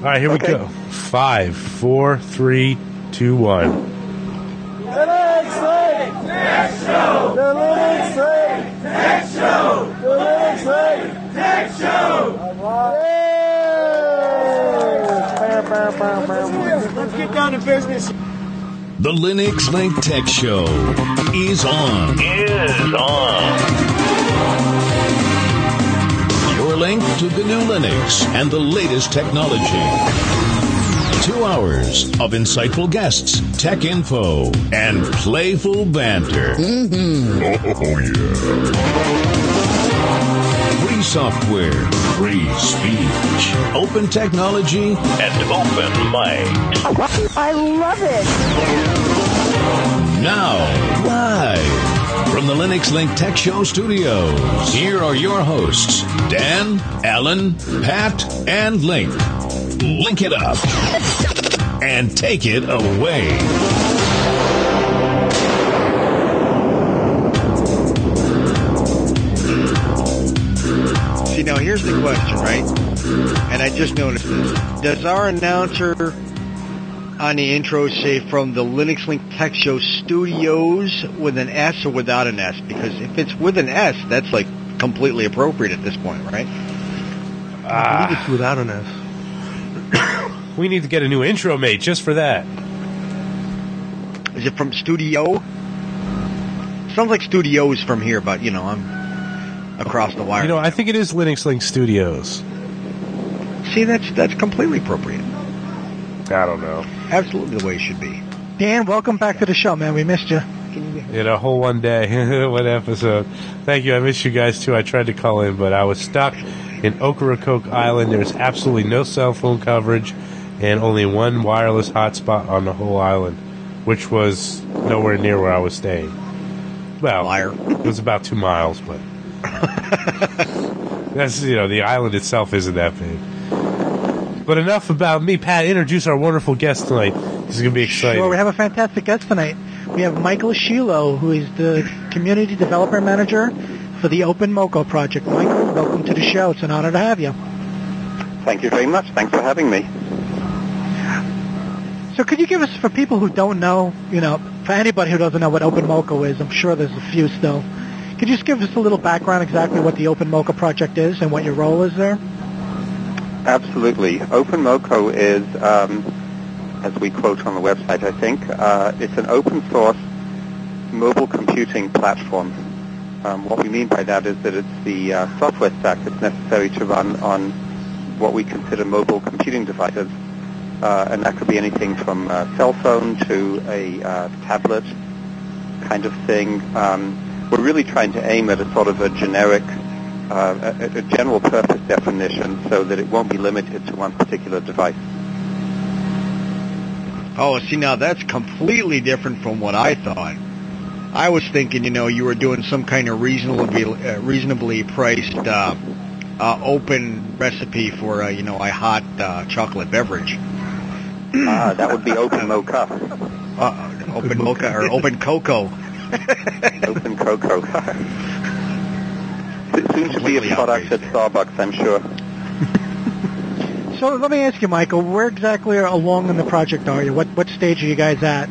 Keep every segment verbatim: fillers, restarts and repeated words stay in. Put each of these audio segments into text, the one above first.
right, here okay. we go. Five, four, three, two, one. The Linux Link Tech Show! The Linux Link Tech Show! The Linux Link Tech Show! Let's get down to business. The Linux Link Tech Show is on. Is on. Your link to the new Linux and the latest technology. Two hours of insightful guests, tech info, and playful banter. Mm-hmm. Oh, yeah. Free software, free speech, open technology, and open mind. I love it. Now, live from the Linux Link Tech Show studios, here are your hosts, Dan, Alan, Pat, and Link. Link it up and take it away. See, now here's the question, right? And I just noticed this. Does our announcer on the intro say from the Linux Link Tech Show studios with an S or without an S? Because if it's with an S, that's like completely appropriate at this point, right? Ah. I believe it's without an S. We need to get a new intro mate just for that. Is it from studio? Sounds like studios from here, but, you know, I'm across the wire. You know, I think it is Linux Link Studios. See, that's that's completely appropriate. I don't know. Absolutely the way it should be. Dan, welcome back to the show, man. We missed you. In a whole one day, one episode. Thank you. I missed you guys too. I tried to call in, but I was stuck in Ocracoke Island. There's absolutely no cell phone coverage and only one wireless hotspot on the whole island, which was nowhere near where I was staying. Well, Liar. It was about two miles, but that's, you know, the island itself isn't that big. But enough about me. Pat, introduce our wonderful guest tonight. This is going to be exciting. Sure, we have a fantastic guest tonight. We have Michael Shilo, who is the Community Developer Manager for the OpenMoko project. Michael, welcome to the show. It's an honor to have you. Thank you very much. Thanks for having me. So could you give us, for people who don't know, you know, for anybody who doesn't know what OpenMoko is, I'm sure there's a few still, could you just give us a little background exactly what the OpenMoko project is and what your role is there? Absolutely. OpenMoko is, um, as we quote on the website, I think, uh, it's an open source mobile computing platform. Um, what we mean by that is that it's the uh, software stack that's necessary to run on what we consider mobile computing devices. Uh, and that could be anything from a cell phone to a uh, tablet kind of thing. Um, we're really trying to aim at a sort of a generic, uh, a, a general purpose definition so that it won't be limited to one particular device. Oh, see, now that's completely different from what I thought. I was thinking, you know, you were doing some kind of reasonably, uh, reasonably priced uh, uh, open recipe for, uh, you know, a hot uh, chocolate beverage. Uh, that would be Open Mocha. Uh, open Mocha or Open Cocoa. Open Cocoa. Soon to be a product at Starbucks, I'm sure. So let me ask you, Michael, where exactly along in the project are you? What what stage are you guys at?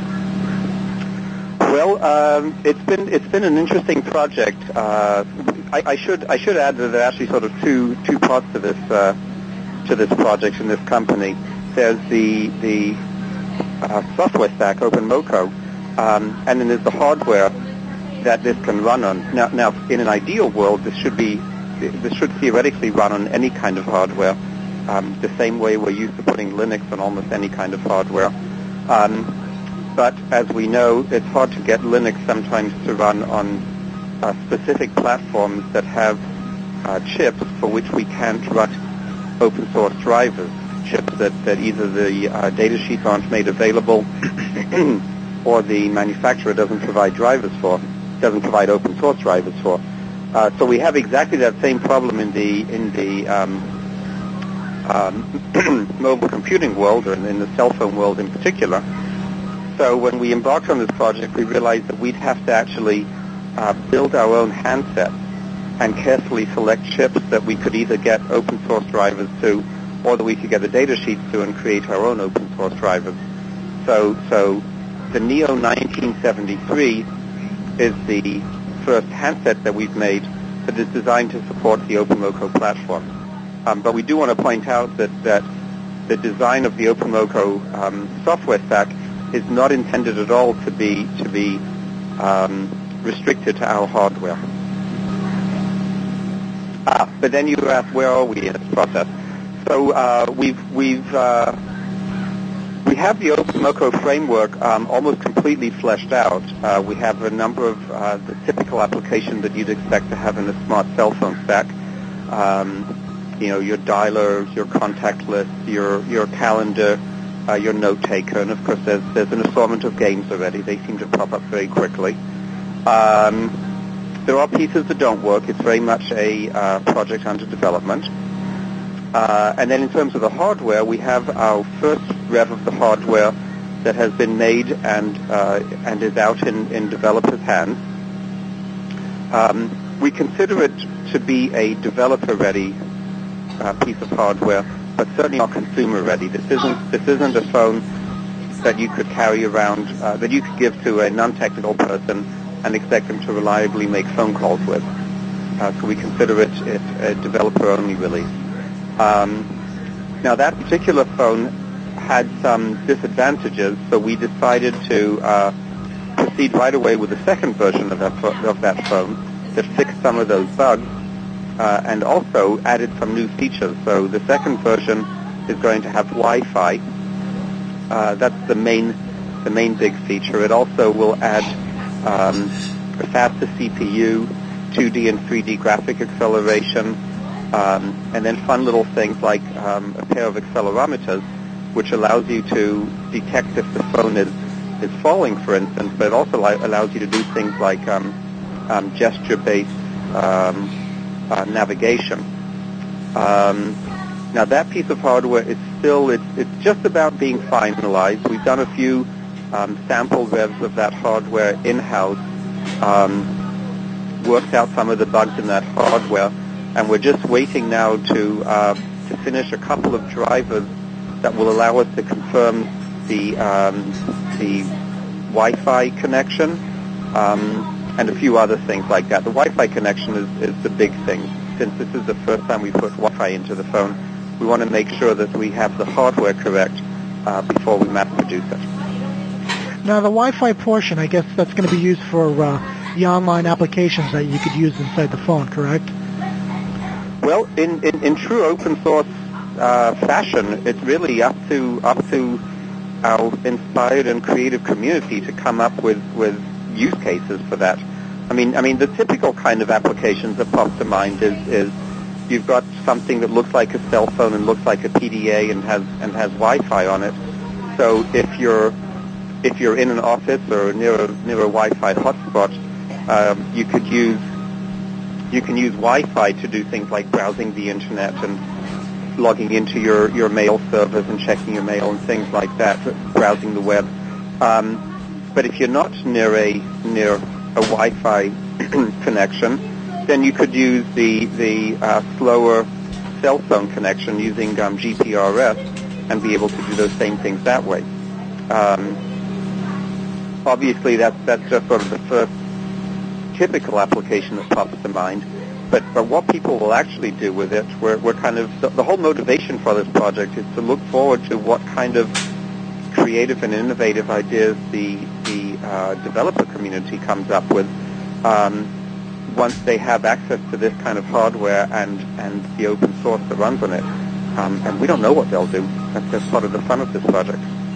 Well, um, it's been it's been an interesting project. Uh, I, I should I should add that there are actually sort of two two parts to this uh, to this project in this company. There's the the uh, software stack, OpenMoko, um, and then there's the hardware that this can run on. Now, now, in an ideal world, this should be this should theoretically run on any kind of hardware, um, the same way we're used to putting Linux on almost any kind of hardware. Um, but as we know, it's hard to get Linux sometimes to run on uh, specific platforms that have uh, chips for which we can't run open source drivers. Chips that, that either the uh, data sheets aren't made available or the manufacturer doesn't provide drivers for, doesn't provide open source drivers for. Uh, so we have exactly that same problem in the in the um, um, mobile computing world, or in the cell phone world in particular. So when we embarked on this project, we realized that we'd have to actually uh, build our own handsets and carefully select chips that we could either get open source drivers to or that we could get the data sheets to and create our own open source drivers. So, so the Neo nineteen seventy-three is the first handset that we've made that is designed to support the OpenMoco platform. Um, but we do want to point out that, that the design of the OpenMoco um, software stack is not intended at all to be to be um, restricted to our hardware. Ah, but then you asked, where are we in this process? So uh, we've we've uh, we have the OpenMoco framework um, almost completely fleshed out. Uh, we have a number of uh, the typical applications that you'd expect to have in a smart cell phone stack. Um, you know, your dialer, your contact list, your your calendar, uh, your note taker, and of course there's there's an assortment of games already. They seem to pop up very quickly. Um, there are pieces that don't work. It's very much a uh, project under development. Uh, and then in terms of the hardware, we have our first rev of the hardware that has been made and uh, and is out in, in developers' hands. Um, we consider it to be a developer-ready uh, piece of hardware, but certainly not consumer-ready. This isn't this isn't a phone that you could carry around, uh, that you could give to a non-technical person and expect them to reliably make phone calls with. Uh, so we consider it, it a developer-only release. Um, now that particular phone had some disadvantages, so we decided to uh, proceed right away with the second version of that, fo- of that phone that fixed some of those bugs uh, and also added some new features. So the second version is going to have Wi-Fi. Uh, that's the main the main big feature. It also will add um, a faster C P U, two D and three D graphic acceleration, um, and then fun little things like um, a pair of accelerometers, which allows you to detect if the phone is, is falling, for instance, but it also li- allows you to do things like um, um, gesture-based um, uh, navigation. Um, now that piece of hardware is still, it's, it's just about being finalized. We've done a few um, sample revs of that hardware in-house, um, worked out some of the bugs in that hardware, and we're just waiting now to uh, to finish a couple of drivers that will allow us to confirm the um, the Wi-Fi connection um, and a few other things like that. The Wi-Fi connection is, is the big thing. Since this is the first time we put Wi-Fi into the phone, we want to make sure that we have the hardware correct uh, before we mass produce it. Now, the Wi-Fi portion, I guess that's going to be used for uh, the online applications that you could use inside the phone, correct? Well, in, in, in true open source uh, fashion, it's really up to up to our inspired and creative community to come up with, with use cases for that. I mean, I mean, the typical kind of applications that pop to mind is, is you've got something that looks like a cell phone and looks like a P D A and has and has Wi-Fi on it. So if you're if you're in an office or near a near a Wi-Fi hotspot, um, you could use you can use Wi-Fi to do things like browsing the internet and logging into your, your mail servers and checking your mail and things like that, browsing the web. Um, but if you're not near a near a Wi-Fi connection, then you could use the the uh, slower cell phone connection using um, G P R S and be able to do those same things that way. Um, obviously, that's that's just sort of the first typical application that pops to mind. But but what people will actually do with it, we're we're kind of the, the whole motivation for this project is to look forward to what kind of creative and innovative ideas the the uh, developer community comes up with um, once they have access to this kind of hardware and, and the open source that runs on it. Um, and we don't know what they'll do. That's just part of the fun of this project.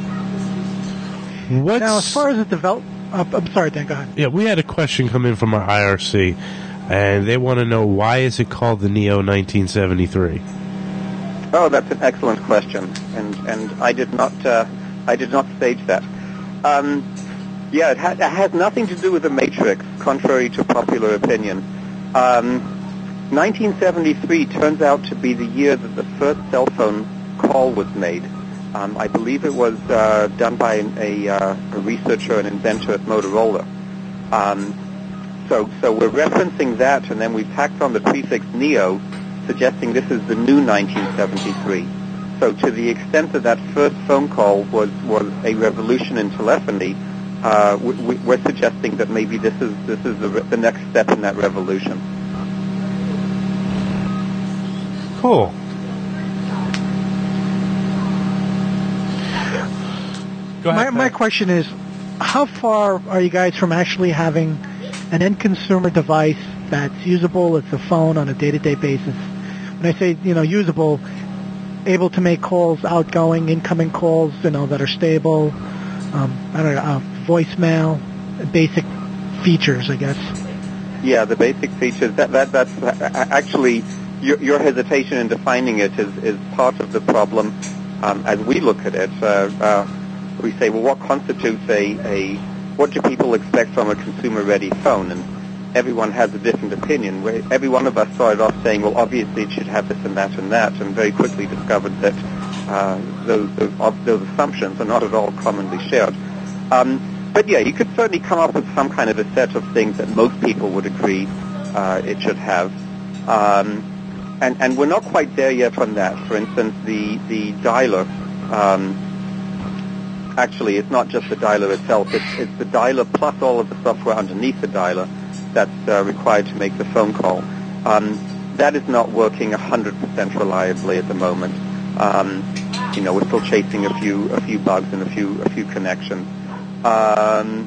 What's, now, as far as the develop, uh, I'm sorry, Dan, go ahead. Yeah, we had a question come in from our I R C, and they want to know, why is it called the Neo nineteen seventy-three? Oh, that's an excellent question, and and I did not uh, I did not stage that. Um, yeah, it, ha- it has nothing to do with the Matrix, contrary to popular opinion. Um, nineteen seventy-three turns out to be the year that the first cell phone call was made. Um, I believe it was uh, done by a, uh, a researcher and inventor at Motorola. Um, so, so we're referencing that, and then we've tacked on the prefix Neo, suggesting this is the new nineteen seventy-three. so to the extent that that first phone call was, was a revolution in telephony, uh, we, we're suggesting that maybe this is this is the, the next step in that revolution. Cool. Go ahead, My, my question is, how far are you guys from actually having an end consumer device that's usable as a phone on a day-to-day basis? When I say, you know, usable, able to make calls, outgoing, incoming calls, you know, that are stable, um, I don't know, uh, voicemail, basic features, I guess. Yeah, the basic features. That that that's actually your, your hesitation in defining it is is part of the problem. Um, as we look at it, uh, uh, we say, well, what constitutes a a what do people expect from a consumer-ready phone? And everyone has a different opinion. Where every one of us started off saying, well, obviously it should have this and that and that, and very quickly discovered that uh, those, those, those assumptions are not at all commonly shared. Um, but yeah, you could certainly come up with some kind of a set of things that most people would agree uh, it should have. Um, and, and we're not quite there yet on that. For instance, the, the dialer, um, actually it's not just the dialer itself, it's, it's the dialer plus all of the software underneath the dialer that's uh, required to make the phone call. Um, that is not working one hundred percent reliably at the moment. Um, you know, we're still chasing a few a few bugs and a few a few connections. Um,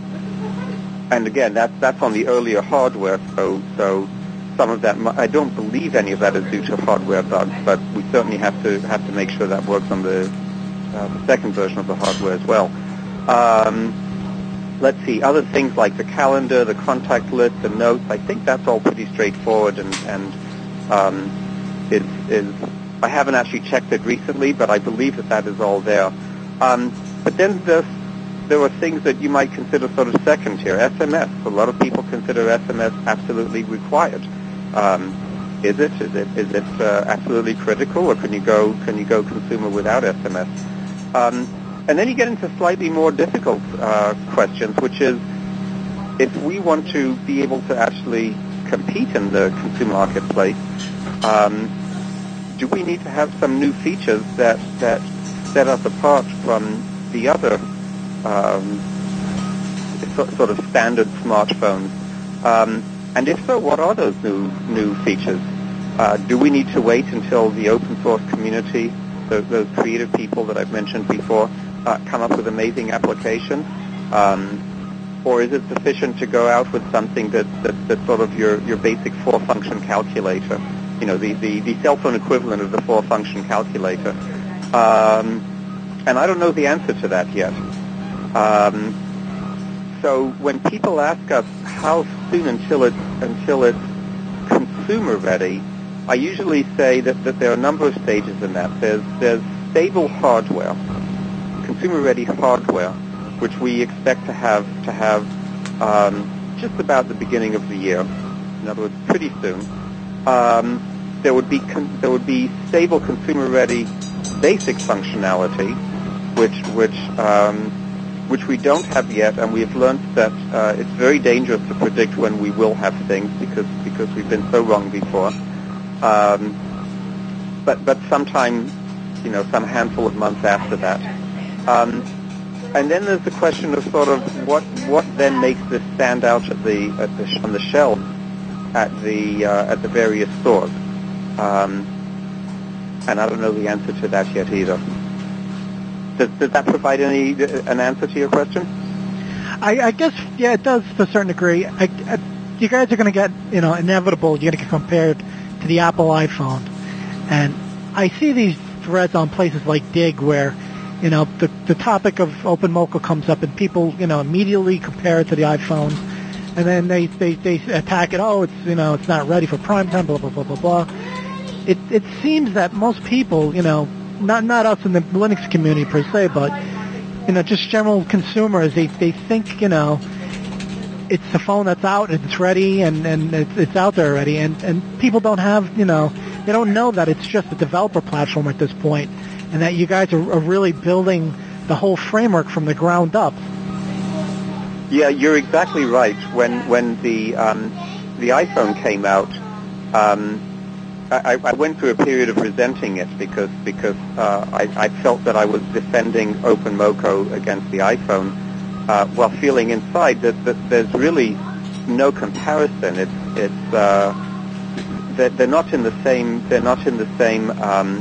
and again, that's that's on the earlier hardware. So so some of that, I don't believe any of that is due to hardware bugs, but we certainly have to have to make sure that works on the, uh, the second version of the hardware as well. Um, Let's see, other things like the calendar, the contact list, the notes, I think that's all pretty straightforward and, and um, is, is, I haven't actually checked it recently, but I believe that that is all there. Um, but then there's, there are things that you might consider sort of second tier. S M S, a lot of people consider S M S absolutely required. Um, is it? Is it, is it uh, absolutely critical, or can you go, can you go consumer without S M S? Um, And then you get into slightly more difficult uh, questions, which is if we want to be able to actually compete in the consumer marketplace, um, do we need to have some new features that, that set us apart from the other um, so, sort of standard smartphones? Um, and if so, what are those new new features? Uh, do we need to wait until the open source community, those, those creative people that I've mentioned before, Uh, come up with amazing applications, um, or is it sufficient to go out with something that, that that's sort of your, your basic four-function calculator, you know, the, the, the cell phone equivalent of the four-function calculator? Um, and I don't know the answer to that yet. Um, so when people ask us how soon until it until it's consumer ready, I usually say that, that there are a number of stages in that. There's there's stable hardware, consumer-ready hardware, which we expect to have to have um, just about the beginning of the year. In other words, pretty soon. Um, there would be con- there would be stable consumer-ready basic functionality, which which um, which we don't have yet, and we've learned that uh, it's very dangerous to predict when we will have things because because we've been so wrong before. Um, but but sometime, you know, some handful of months after that. Um, and then there's the question of sort of what what then makes this stand out at the, at the on the shelves at the uh, at the various stores, um, and I don't know the answer to that yet either. Does, does that provide any an answer to your question? I, I guess yeah, it does to a certain degree. I, I, you guys are going to get you know inevitable. You're going to get compared to the Apple iPhone, and I see these threads on places like Dig where. You know, the the topic of OpenMocha comes up, and people, you know, immediately compare it to the iPhone, and then they, they, they attack it. Oh, it's you know, it's not ready for prime time. Blah blah blah blah blah. It it seems that most people, you know, not not us in the Linux community per se, but you know, just general consumers, they they think you know, it's the phone that's out and it's ready and and it's, it's out there already, and and people don't have you know, they don't know that it's just a developer platform at this point. And that you guys are, are really building the whole framework from the ground up. Yeah, you're exactly right. When when the um, the iPhone came out, um, I, I went through a period of resenting it because because uh, I, I felt that I was defending OpenMoko against the iPhone, uh, while feeling inside that, that there's really no comparison. It's it's uh, they're, they're not in the same they're not in the same um,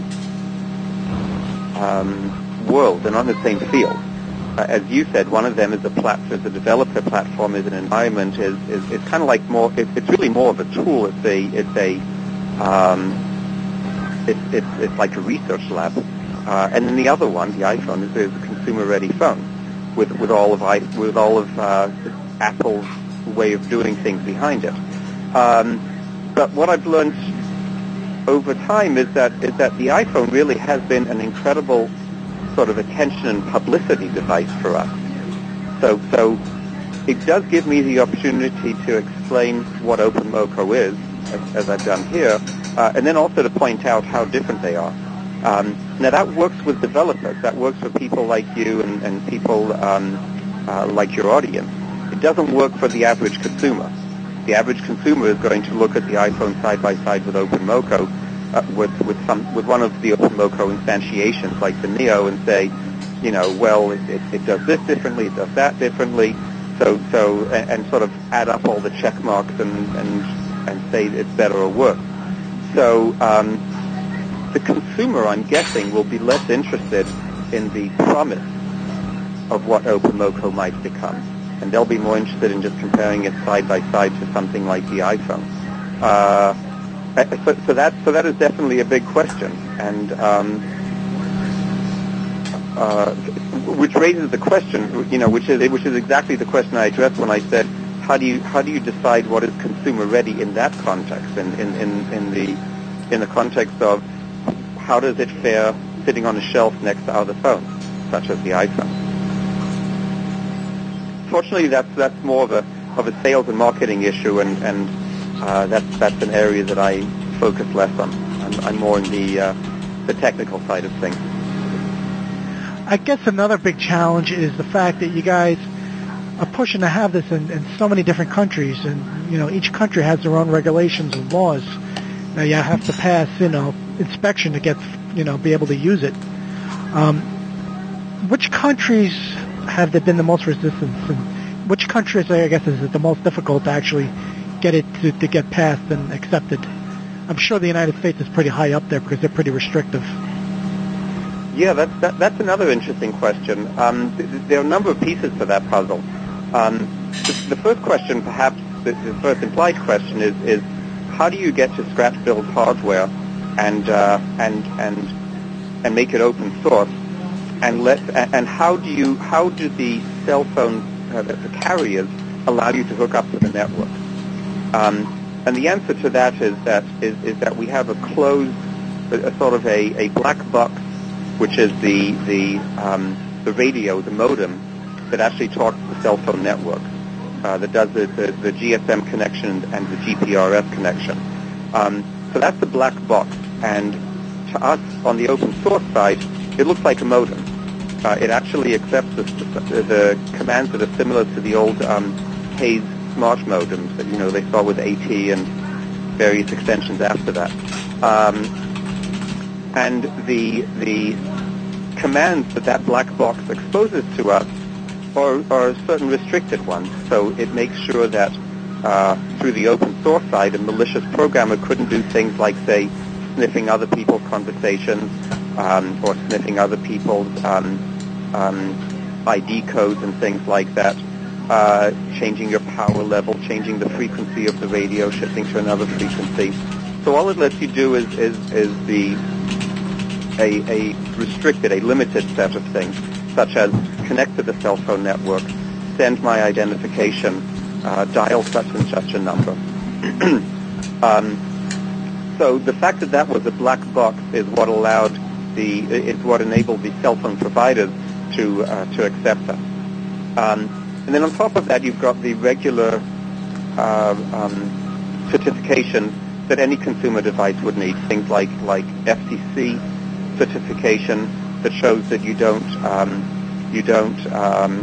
um, world. They're not in the same field. Uh, as you said, one of them is a platform, is a developer platform, is an environment, is is it's kind of like more. It, it's really more of a tool. It's a it's a um, it's it's it's like a research lab. Uh, and then the other one, the iPhone, is, is a consumer-ready phone with with all of I, with all of uh, Apple's way of doing things behind it. Um, but what I've learned over time is that is that the iPhone really has been an incredible sort of attention and publicity device for us. So, so it does give me the opportunity to explain what OpenMoko is, as, as I've done here, uh, and then also to point out how different they are. Um, now that works with developers. That works for people like you and, and people um, uh, like your audience. It doesn't work for the average consumer. The average consumer is going to look at the iPhone side by side with OpenMoko, Uh, with with some with one of the OpenMoko instantiations like the Neo, and say, you know, well, it, it, it does this differently, it does that differently, so so and, and sort of add up all the check marks and and and say it's better or worse. So um, the consumer, I'm guessing, will be less interested in the promise of what OpenMoko might become, and they'll be more interested in just comparing it side by side to something like the iPhone. Uh, So, so that so that is definitely a big question, and um, uh, which raises the question, you know, which is which is exactly the question I addressed when I said, how do you how do you decide what is consumer ready in that context, in in, in, in the in the context of how does it fare sitting on a shelf next to other phones, such as the iPhone? Fortunately, that's that's more of a of a sales and marketing issue, and and. Uh, that's that's an area that I focus less on. I'm, I'm more in the uh, the technical side of things. I guess another big challenge is the fact that you guys are pushing to have this in, in so many different countries, and you know each country has their own regulations and laws. Now you have to pass you know inspection to get you know be able to use it. Um, which countries have there been the most resistance, and which countries I guess is it the most difficult to actually get it to, to get passed and accepted? I'm sure the United States is pretty high up there because they're pretty restrictive. Yeah, that's that, that's another interesting question. Um, th- there are a number of pieces to that puzzle. Um, the, the first question, perhaps the, the first implied question, is is how do you get to scratch build hardware and uh, and and and make it open source, and let and how do you how do the cell phone uh, the carriers allow you to hook up to the network? Um, and the answer to that is that is, is that we have a closed, a, a sort of a, a black box, which is the the um, the radio, the modem, that actually talks to the cell phone network, uh, that does the, the, the G S M connection and the G P R S connection. Um, so that's the black box, and to us on the open source side, it looks like a modem. Uh, it actually accepts the, the, the commands that are similar to the old um, Hayes Smart modems that you know they saw with A T and various extensions after that, um, and the the commands that that black box exposes to us are, are certain restricted ones. So it makes sure that uh, through the open source side, a malicious programmer couldn't do things like, say, sniffing other people's conversations um, or sniffing other people's um, um, I D codes and things like that. Uh, changing your power level, changing the frequency of the radio, shifting to another frequency. So all it lets you do is is, is the a, a restricted, a limited set of things, such as connect to the cell phone network, send my identification, uh, dial such and such a number. um, so the fact that that was a black box is what allowed the is what enabled the cell phone providers to uh, to accept us. Um, And then on top of that, you've got the regular uh, um, certifications that any consumer device would need. Things like like F C C certification that shows that you don't um, you don't um,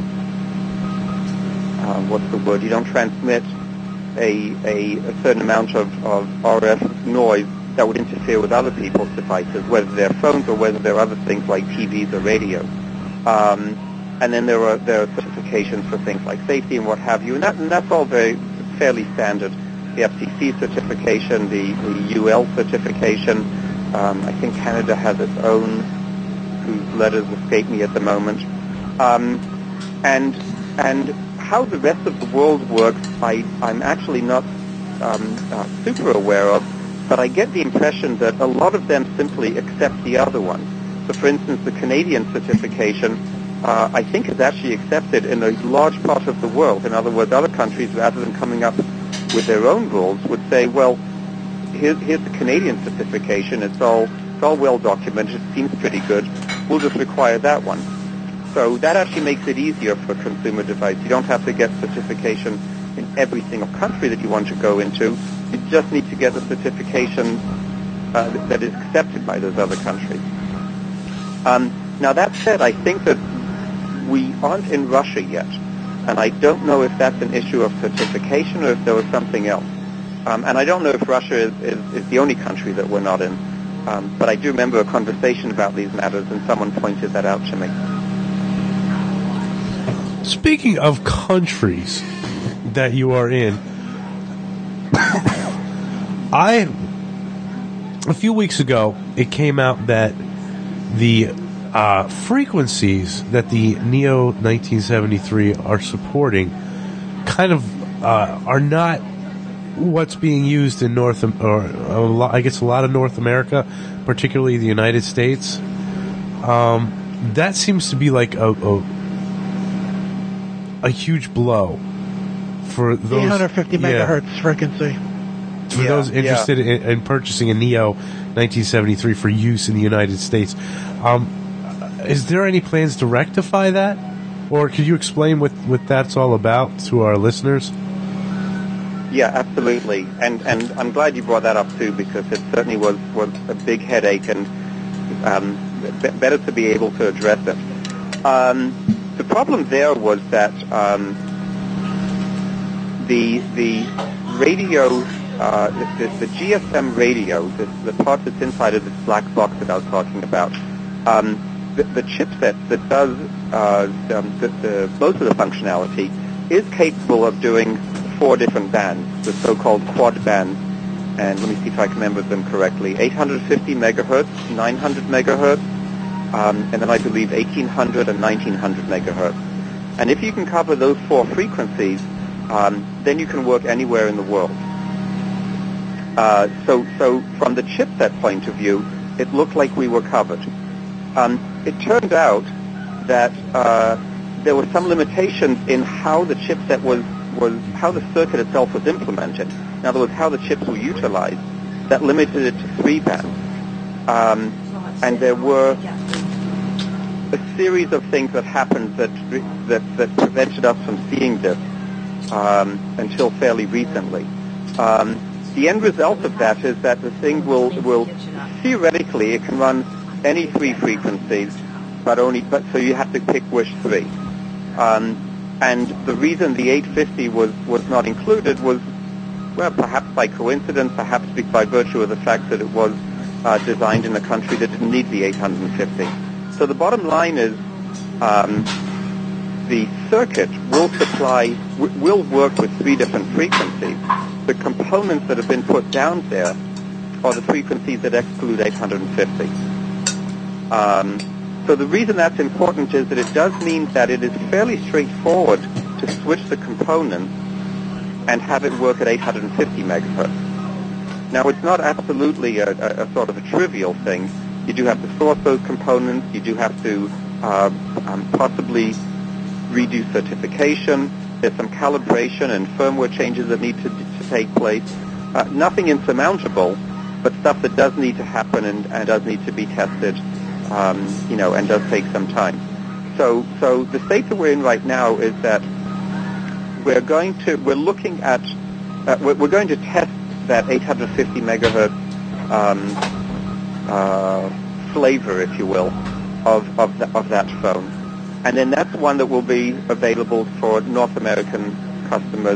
uh, what's the word? You don't transmit a a, a certain amount of, of R F noise that would interfere with other people's devices, whether they're phones or whether they're other things like T Vs or radio. Um, and then there are there are certifications for things like safety and what have you, and, that, and that's all very fairly standard. The F C C certification, the, the U L certification. Um, I think Canada has its own, whose letters escape me at the moment. Um, and and how the rest of the world works, I, I'm actually not um, uh, super aware of, but I get the impression that a lot of them simply accept the other ones. So, for instance, the Canadian certification, uh, I think, is actually accepted in a large part of the world. In other words, other countries, rather than coming up with their own rules, would say, well, here's, here's the Canadian certification. It's all, it's all well documented. It seems pretty good. We'll just require that one. So that actually makes it easier for a consumer device. You don't have to get certification in every single country that you want to go into. You just need to get the certification uh, that is accepted by those other countries. Um, now, that said, I think that we aren't in Russia yet, and I don't know if that's an issue of certification or if there was something else. Um, and I don't know if Russia is, is, is the only country that we're not in, um, but I do remember a conversation about these matters, and someone pointed that out to me. Speaking of countries that you are in, I, a few weeks ago, it came out that the uh, frequencies that the Neo nineteen seventy-three are supporting kind of uh, are not what's being used in North, or a lot, I guess a lot of North America, particularly the United States. Um, that seems to be like a, a a huge blow for those eight hundred fifty yeah, megahertz frequency. for Yeah, those interested yeah. in, in purchasing a Neo nineteen seventy-three for use in the United States. Um, is there any plans to rectify that, or could you explain what, what that's all about to our listeners? Yeah, absolutely, and and I'm glad you brought that up too, because it certainly was, was a big headache, and um, b- better to be able to address it. Um, the problem there was that um, the the radio, uh, the, the, the G S M radio, the, the part that's inside of this black box that I was talking about, um, the, the chipset that does uh, um, the, the, most of the functionality is capable of doing four different bands, the so-called quad bands, and let me see if I can remember them correctly. eight hundred fifty megahertz, nine hundred megahertz, um, and then I believe eighteen hundred and nineteen hundred megahertz. And if you can cover those four frequencies, um, then you can work anywhere in the world. Uh, so, so from the chipset point of view, it looked like we were covered. Um, it turned out that uh, there were some limitations in how the chipset was was how the circuit itself was implemented. In other words, how the chips were utilized, that limited it to three bands. Um, and there were a series of things that happened that that, that prevented us from seeing this um, until fairly recently. Um, the end result of that is that the thing will will theoretically, it can run any three frequencies, but only but so you have to pick which three. Um, And the reason the eight fifty was, was not included was, well, perhaps by coincidence, perhaps by virtue of the fact that it was uh, designed in a country that didn't need the eight hundred fifty. So the bottom line is um, the circuit will supply, w- will work with three different frequencies. The components that have been put down there are the frequencies that exclude eight hundred fifty. Um, So the reason that's important is that it does mean that it is fairly straightforward to switch the components and have it work at eight hundred fifty megahertz. Now, it's not absolutely a, a, a sort of a trivial thing. You do have to source those components. You do have to uh, um, possibly redo certification. There's some calibration and firmware changes that need to, to take place. Uh, nothing insurmountable, but stuff that does need to happen and, and does need to be tested. Um, you know, and does take some time. So, so the state that we're in right now is that we're going to, we're looking at, uh, we're, we're going to test that eight hundred fifty megahertz um, uh, flavor, if you will, of of, the, of that phone, and then that's one that will be available for North American customers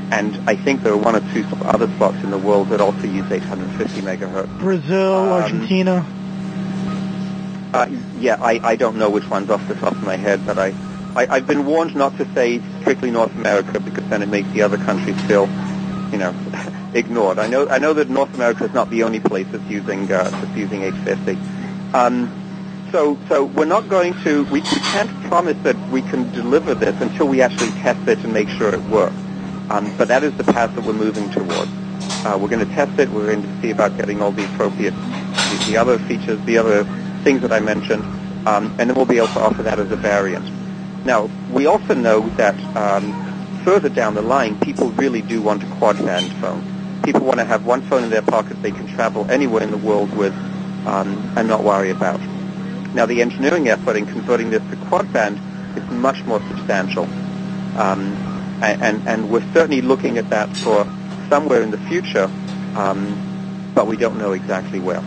and I think there are one or two other spots in the world that also use eight hundred fifty megahertz. Brazil, Um, Argentina. Uh, yeah, I, I don't know which ones off the top of my head, but I, I, I've been warned not to say strictly North America because then it makes the other countries feel, you know, ignored. I know I know that North America is not the only place that's using uh, that's using eight fifty. Um, so so we're not going to we, we can't promise that we can deliver this until we actually test it and make sure it works. Um, but that is the path that we're moving towards. Uh, we're going to test it. We're going to see about getting all the appropriate the, the other features, the other things that I mentioned, um, and then we'll be able to offer that as a variant. Now, we also know that um, further down the line, people really do want a quad-band phone. People want to have one phone in their pocket they can travel anywhere in the world with um, and not worry about. Now, the engineering effort in converting this to quad-band is much more substantial, um, and, and, and we're certainly looking at that for somewhere in the future, um, but we don't know exactly where.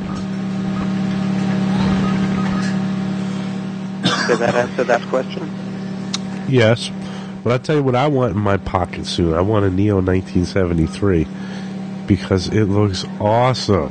Does that answer that question? Yes. But I'll tell you what I want in my pocket soon. I want a Neo nineteen seventy-three because it looks awesome.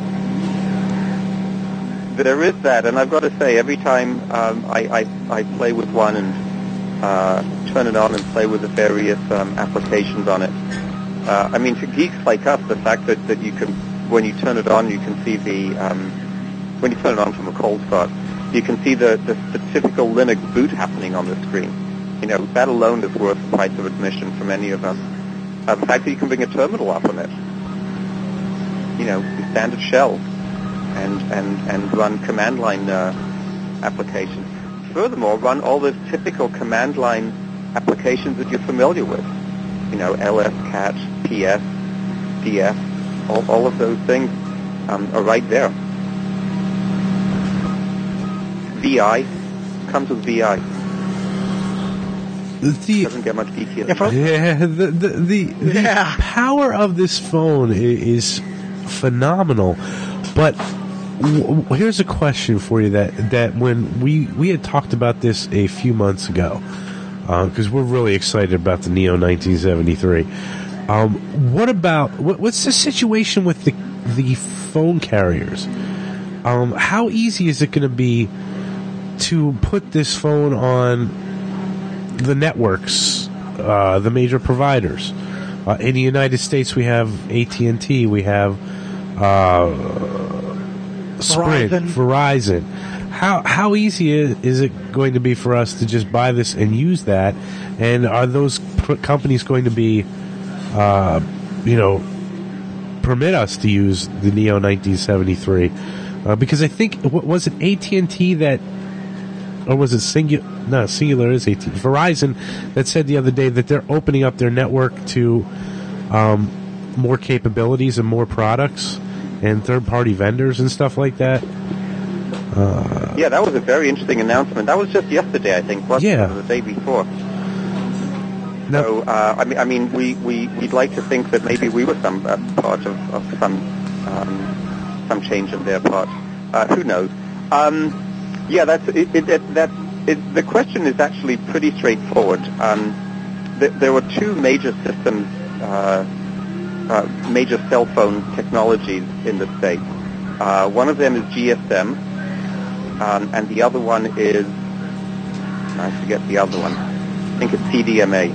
There is that, and I've got to say, every time um, I, I, I play with one and uh, turn it on and play with the various um, applications on it, uh, I mean, to geeks like us, the fact that, that you can, when you turn it on, you can see the, um, when you turn it on from a cold start, you can see the, the, the typical Linux boot happening on the screen. You know, that alone is worth the price of admission for many of us. Uh, the fact that you can bring a terminal up on it, you know, the standard shell, and, and, and run command line uh, applications. Furthermore, run all the typical command line applications that you're familiar with. You know, L S, cat, P S, D F, all, all of those things um, are right there. V I comes with V I. The, doesn't get much detail. Yeah, the the the, the Yeah. power of this phone i- is phenomenal. But w- w- here's a question for you that that when we we had talked about this a few months ago, because uh, we're really excited about the Neo nineteen seventy-three. Um, what about what, what's the situation with the the phone carriers? Um, how easy is it going to be to put this phone on the networks, uh, the major providers? Uh, in the United States, we have A T and T, we have uh, Sprint, Verizon. Verizon. How how easy is, is it going to be for us to just buy this and use that? And are those pr- companies going to be, uh, you know, permit us to use the Neo nineteen seventy-three? Uh, because I think, what, was it A T and T that, or was it Singular? No, Singular is A T and T. Verizon that said the other day that they're opening up their network to um, more capabilities and more products and third-party vendors and stuff like that. Uh, Yeah, that was a very interesting announcement. That was just yesterday, I think, wasn't Yeah. it? Or the day before. now, So, uh, I mean, I mean, we, we, we'd like to think that maybe we were some uh, part of, of some um, some change on their part. Uh, who knows? Um, yeah, that's it, it, it, that. It, the question is actually pretty straightforward. Um, th- there were two major systems, uh, uh, major cell phone technologies in the States. Uh, one of them is G S M, um, and the other one is, I forget the other one. I think it's C D M A.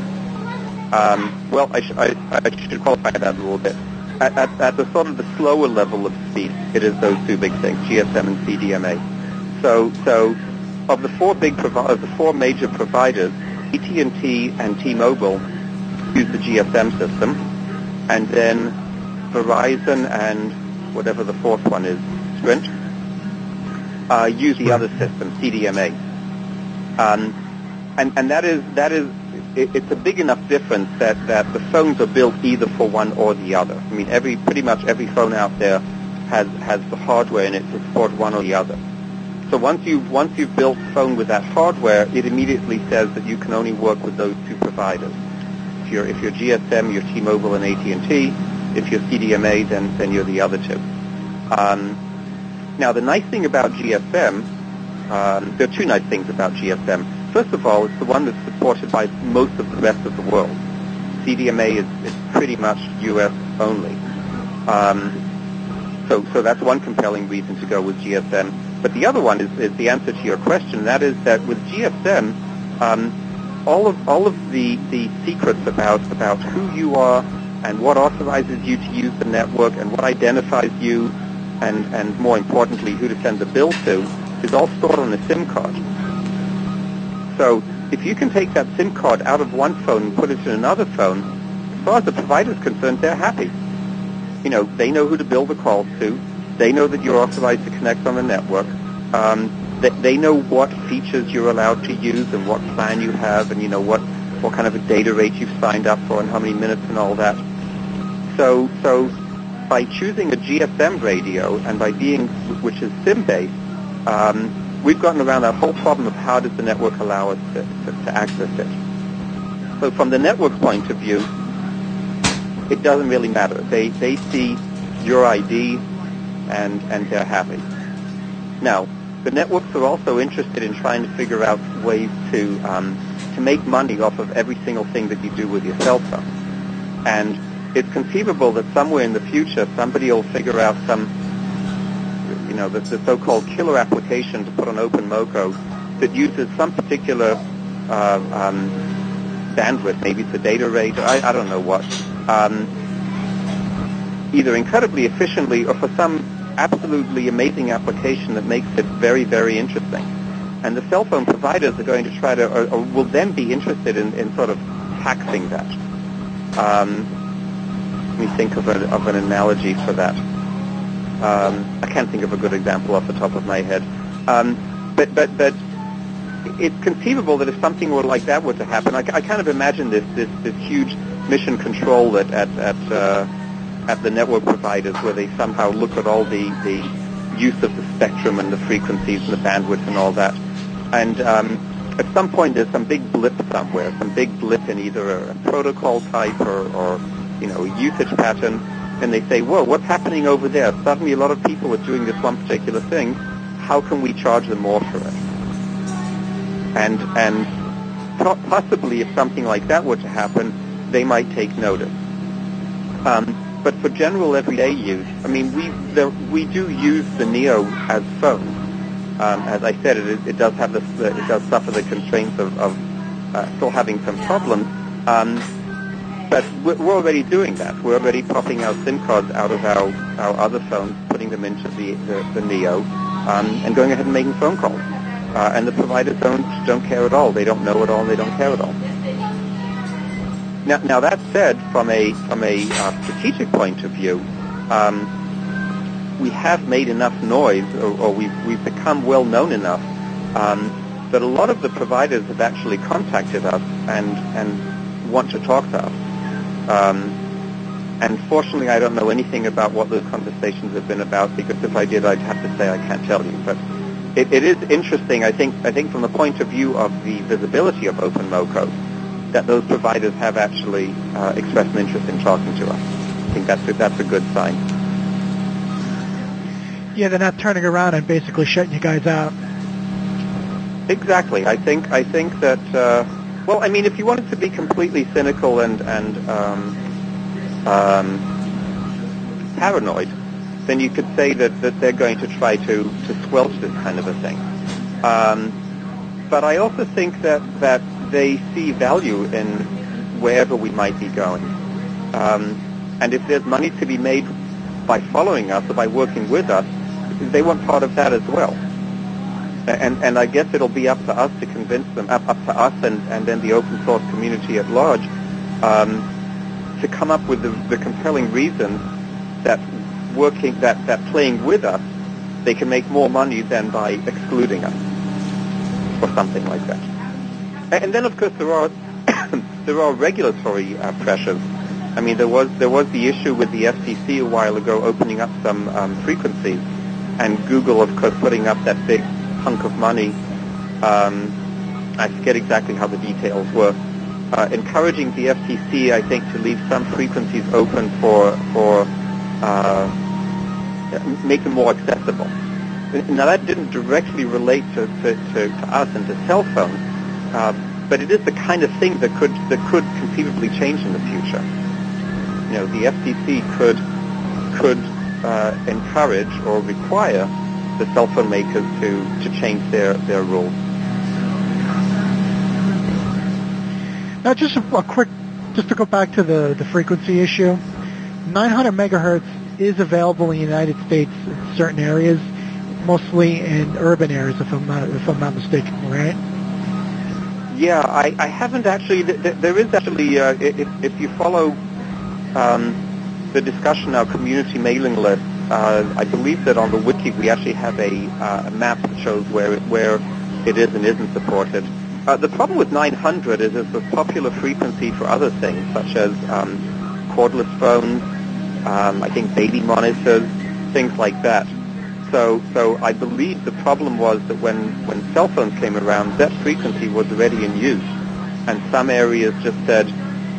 Um, well, I, sh- I, I should qualify that a little bit. At, at, at the sort of the slower level of speed, it is those two big things, G S M and C D M A. So, so of the four big provi- of the four major providers, A T and T and T-Mobile use the G S M system, and then Verizon and whatever the fourth one is, Sprint, uh, use the other system, C D M A. Um, and, and that is that is it, it's a big enough difference that, that the phones are built either for one or the other. I mean, every pretty much every phone out there has has the hardware in it to support one or the other. So once you've once you've built a phone with that hardware, it immediately says that you can only work with those two providers. If you're if you're G S M, you're T-Mobile and A T and T. If you're C D M A, then then you're the other two. Um, now the nice thing about G S M, um, there are two nice things about G S M. First of all, it's the one that's supported by most of the rest of the world. C D M A is, is pretty much U S only. Um, so, so that's one compelling reason to go with G S M. But the other one is, is the answer to your question. That is that with G S M, um, all of all of the, the secrets about about who you are and what authorizes you to use the network and what identifies you, and and more importantly, who to send the bill to, is all stored on a SIM card. So if you can take that SIM card out of one phone and put it in another phone, as far as the provider is concerned, they're happy. You know, they know who to bill the calls to. They know that you're authorized to connect on the network. Um, they, they know what features you're allowed to use and what plan you have, and you know what, what kind of a data rate you've signed up for and how many minutes and all that. So, so by choosing a G S M radio and by being, which is SIM-based, um, we've gotten around that whole problem of how does the network allow us to, to, to access it. So from the network's point of view, it doesn't really matter. They they see your I D and and they're happy. Now, the networks are also interested in trying to figure out ways to um, to make money off of every single thing that you do with your cell phone. And it's conceivable that somewhere in the future somebody will figure out some, you know, the, the so-called killer application to put on OpenMoco that uses some particular uh, um, bandwidth, maybe it's a data rate, I, I don't know what, um, either incredibly efficiently or for some absolutely amazing application that makes it very, very interesting. And the cell phone providers are going to try to, or, or will then be interested in, in sort of taxing that. Um, let me think of, a, of an analogy for that. Um, I can't think of a good example off the top of my head. Um, but, but, but it's conceivable that if something were like that were to happen, I, I kind of imagine this, this, this huge mission control at, at, at uh, at the network providers, where they somehow look at all the, the use of the spectrum and the frequencies and the bandwidth and all that. And um, at some point there's some big blip somewhere, some big blip in either a, a protocol type or, or you know, a usage pattern, and they say, whoa, what's happening over there? Suddenly a lot of people are doing this one particular thing. How can we charge them more for it? And, and possibly if something like that were to happen, they might take notice. Um, But for general everyday use, I mean, we the, we do use the Neo as phones. Um, as I said, it, it does have the, it does suffer the constraints of, of uh, still having some problems. Um, but we're, we're already doing that. We're already popping our SIM cards out of our, our other phones, putting them into the the, the Neo, um, and going ahead and making phone calls. Uh, and the providers don't don't care at all. They don't know at all. They don't care at all. Now, now that said, from a from a uh, strategic point of view, um, we have made enough noise, or, or we've we've become well known enough um, that a lot of the providers have actually contacted us and and want to talk to us. Um, and fortunately, I don't know anything about what those conversations have been about, because if I did, I'd have to say I can't tell you. But it, it is interesting. I think I think from the point of view of the visibility of OpenMoco, that those providers have actually uh, expressed an interest in talking to us. I think that's a, that's a good sign. Yeah, they're not turning around and basically shutting you guys out. Exactly. I think I think that. Uh, well, I mean, if you wanted to be completely cynical and and um, um, paranoid, then you could say that, that they're going to try to, to squelch this kind of a thing. Um, but I also think that that. they see value in wherever we might be going. Um, and if there's money to be made by following us or by working with us, they want part of that as well. And, and I guess it'll be up to us to convince them, up, up to us and, and then the open source community at large, um, to come up with the, the compelling reasons that working, that, that playing with us, they can make more money than by excluding us or something like that. And then, of course, there are there are regulatory uh, pressures. I mean, there was there was the issue with the F C C a while ago opening up some um, frequencies, and Google, of course, putting up that big hunk of money. Um, I forget exactly how the details were, uh, encouraging the F C C, I think, to leave some frequencies open for for uh, make them more accessible. Now, that didn't directly relate to to, to, to us and to cell phones. Uh, but it is the kind of thing that could that could conceivably change in the future. You know, the F C C could could uh, encourage or require the cell phone makers to, to change their, their rules. Now, just a, a quick, just to go back to the, the frequency issue, nine hundred megahertz is available in the United States in certain areas, mostly in urban areas, if I'm not if I'm not mistaken, right? Yeah, I, I haven't actually. Th- there is actually, uh, if, if you follow um, the discussion, our community mailing list, uh, I believe that on the wiki we actually have a, uh, a map that shows where it, where it is and isn't supported. Uh, the problem with nine hundred is it's a popular frequency for other things, such as um, cordless phones, um, I think baby monitors, things like that. So, so I believe the problem was that when, when cell phones came around, that frequency was already in use, and some areas just said,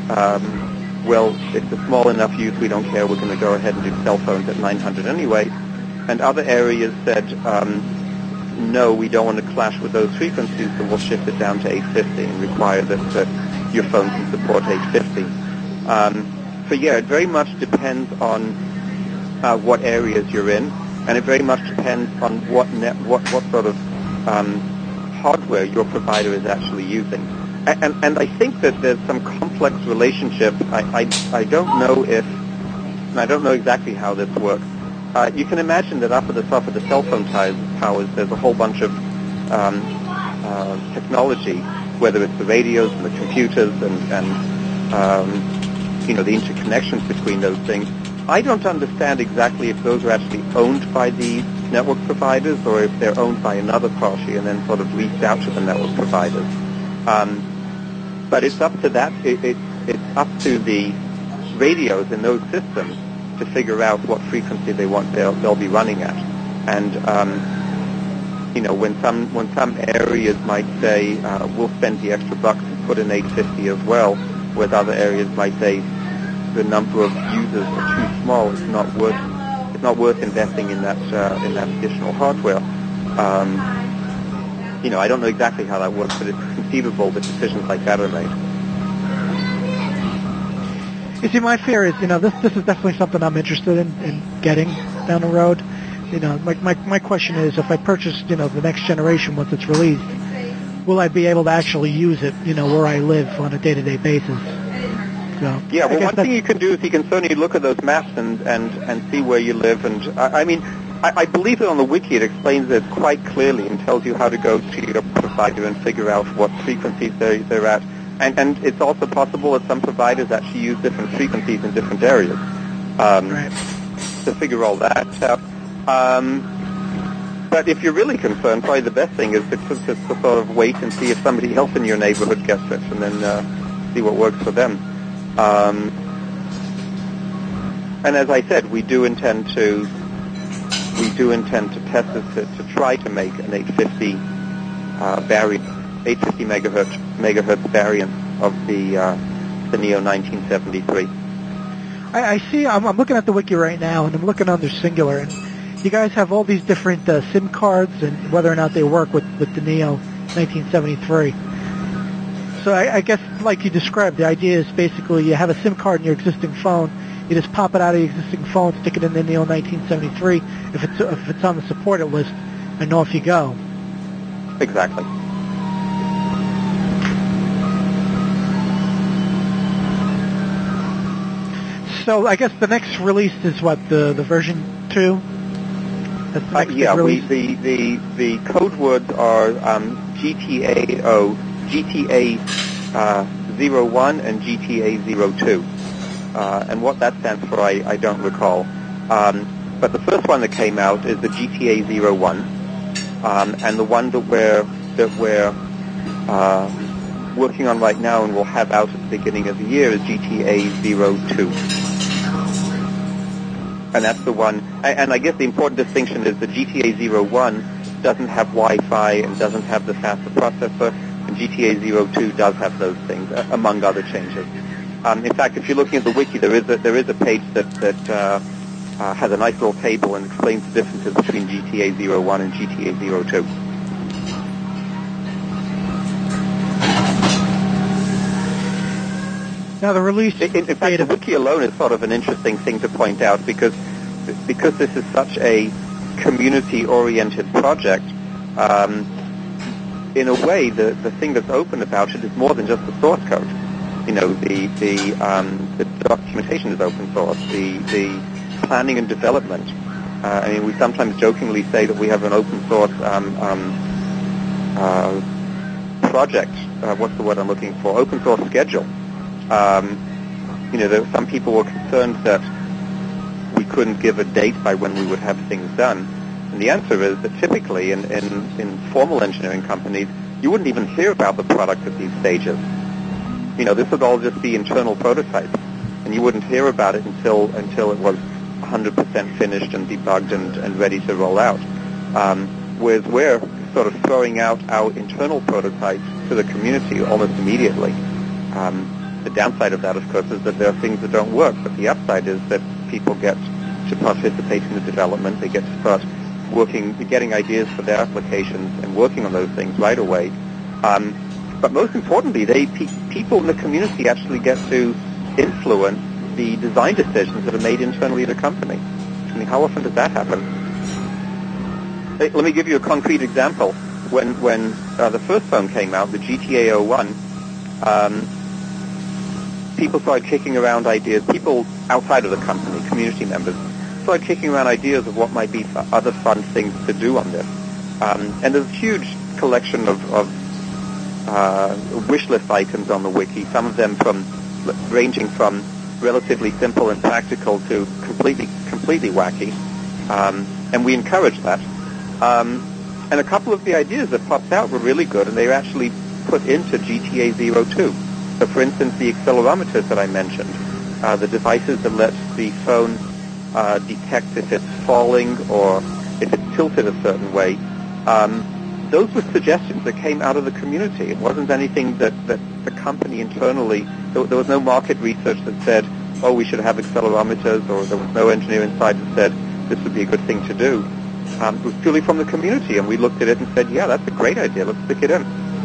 um, well, it's a small enough use, we don't care, we're going to go ahead and do cell phones at nine hundred anyway. And other areas said, um, no, we don't want to clash with those frequencies, so we'll shift it down to eight fifty and require that, that your phone can support eight fifty. Um, so yeah, it very much depends on uh, what areas you're in. And it very much depends on what net, what, what sort of um, hardware your provider is actually using. And, and, and I think that there's some complex relationship. I, I, I don't know if, and I don't know exactly how this works. Uh, you can imagine that up at the top of the cell phone towers, there's a whole bunch of um, uh, technology, whether it's the radios and the computers and, and um, you know, the interconnections between those things. I don't understand exactly if those are actually owned by the network providers or if they're owned by another party and then sort of leased out to the network providers. Um, but it's up to that. It, it, it's up to the radios in those systems to figure out what frequency they want they'll, they'll be running at. And um, you know, when some when some areas might say uh, we'll spend the extra bucks to put in eight fifty as well, whereas other areas might say the number of users are too small. It's not worth. It's not worth investing in that uh, in that additional hardware. Um, you know, I don't know exactly how that works, but it's conceivable that decisions like that are made. You see, my fear is, you know, this this is definitely something I'm interested in, in getting down the road. You know, my, my my question is, if I purchase, you know, the next generation once it's released, will I be able to actually use it, you know, where I live on a day-to-day basis? So, yeah, well, one thing you can do is you can certainly look at those maps and, and, and see where you live. And I, I mean, I, I believe that on the wiki it explains it quite clearly and tells you how to go to your provider and figure out what frequencies they're, they're at. And, and it's also possible that some providers actually use different frequencies in different areas. Um, right. To figure all that out. Um, but if you're really concerned, probably the best thing is to, to, to sort of wait and see if somebody else in your neighborhood gets it, and then uh, see what works for them. Um, and as I said, we do intend to we do intend to test this to, to try to make an eight fifty uh, variant, eight fifty megahertz megahertz variant of the uh, the Neo nineteen seventy-three. I, I see. I'm, I'm looking at the wiki right now, and I'm looking under Singular, and you guys have all these different uh, SIM cards and whether or not they work with, with the Neo nineteen seventy-three. So I, I guess, like you described, the idea is basically you have a SIM card in your existing phone, you just pop it out of your existing phone, stick it in the Neo nineteen seventy-three. If it's if it's on the supported list, and off you go. Exactly. So I guess the next release is what, the the version two? That's the next uh, yeah, release? we, the the the code words are um, G T A O. G T A uh, zero one and G T A zero two. Uh, and what that stands for, I, I don't recall. Um, but the first one that came out is the G T A zero one. Um, and the one that we're, that we're uh, working on right now and will have out at the beginning of the year is G T A zero two. And that's the one, and, and I guess the important distinction is the G T A zero one doesn't have Wi-Fi and doesn't have the faster processor. And G T A zero two does have those things, uh, among other changes. Um, in fact, if you're looking at the wiki, there is a, there is a page that, that uh, uh, has a nice little table and explains the differences between G T A zero one and G T A zero two. Now the release In, in fact, date the of wiki alone is sort of an interesting thing to point out because because this is such a community-oriented project. Um, in a way, the the thing that's open about it is more than just the source code. You know, the the um, the documentation is open source. The the planning and development. Uh, I mean, we sometimes jokingly say that we have an open source um, um, uh, project. Uh, what's the word I'm looking for? Open source schedule. Um, you know, there, some people were concerned that we couldn't give a date by when we would have things done. And the answer is that typically in, in, in formal engineering companies, you wouldn't even hear about the product at these stages. You know, this would all just be internal prototypes, and you wouldn't hear about it until until it was one hundred percent finished and debugged and, and ready to roll out. Um, whereas we're sort of throwing out our internal prototypes to the community almost immediately. Um, the downside of that, of course, is that there are things that don't work, but the upside is that people get to participate in the development. They get to start working, getting ideas for their applications and working on those things right away. Um, but most importantly, they pe- people in the community actually get to influence the design decisions that are made internally at a company. I mean, how often does that happen? Hey, let me give you a concrete example. When when uh, the first phone came out, the G T A oh one, um, people started kicking around ideas. People outside of the company, community members, started kicking around ideas of what might be other fun things to do on this. Um, and there's a huge collection of, of uh, wish list items on the wiki. Some of them from ranging from relatively simple and practical to completely completely wacky. Um, and we encourage that. Um, and a couple of the ideas that popped out were really good, and they were actually put into G T A zero two. So, for instance, the accelerometers that I mentioned, uh, the devices that let the phone uh, detect if it's falling or if it's tilted a certain way, um, those were suggestions that came out of the community. It wasn't anything that, that the company internally, there, there was no market research that said, oh, we should have accelerometers, or there was no engineer inside that said this would be a good thing to do. Um, it was purely from the community, and we looked at it and said, yeah, that's a great idea. Let's stick it in.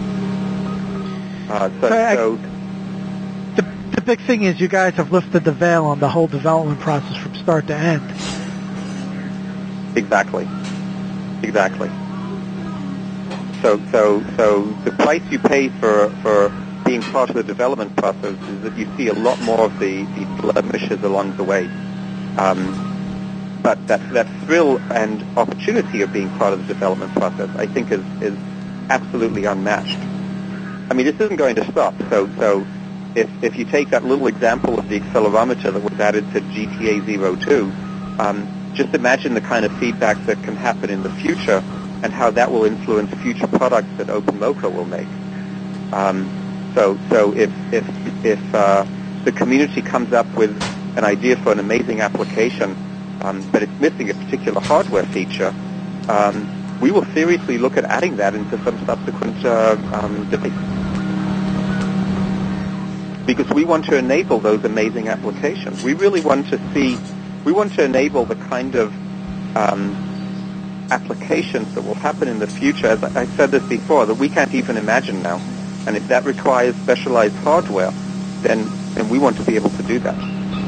Uh, so, So I- so the, the big thing is you guys have lifted the veil on the whole development process from start to end. exactly, exactly. So, so, so the price you pay for for being part of the development process is that you see a lot more of the, the blemishes along the way. Um, but that that thrill and opportunity of being part of the development process, I think, is is absolutely unmatched. I mean, this isn't going to stop. So, so if if you take that little example of the accelerometer that was added to G T A zero two, um, just imagine the kind of feedback that can happen in the future and how that will influence future products that OpenMocha will make. Um, so, so if if if uh, the community comes up with an idea for an amazing application, um, but it's missing a particular hardware feature, um, we will seriously look at adding that into some subsequent uh, um, device. Because we want to enable those amazing applications. We really want to see, we want to enable the kind of um, applications that will happen in the future, as I said this before, that we can't even imagine now. And if that requires specialized hardware, then, then we want to be able to do that.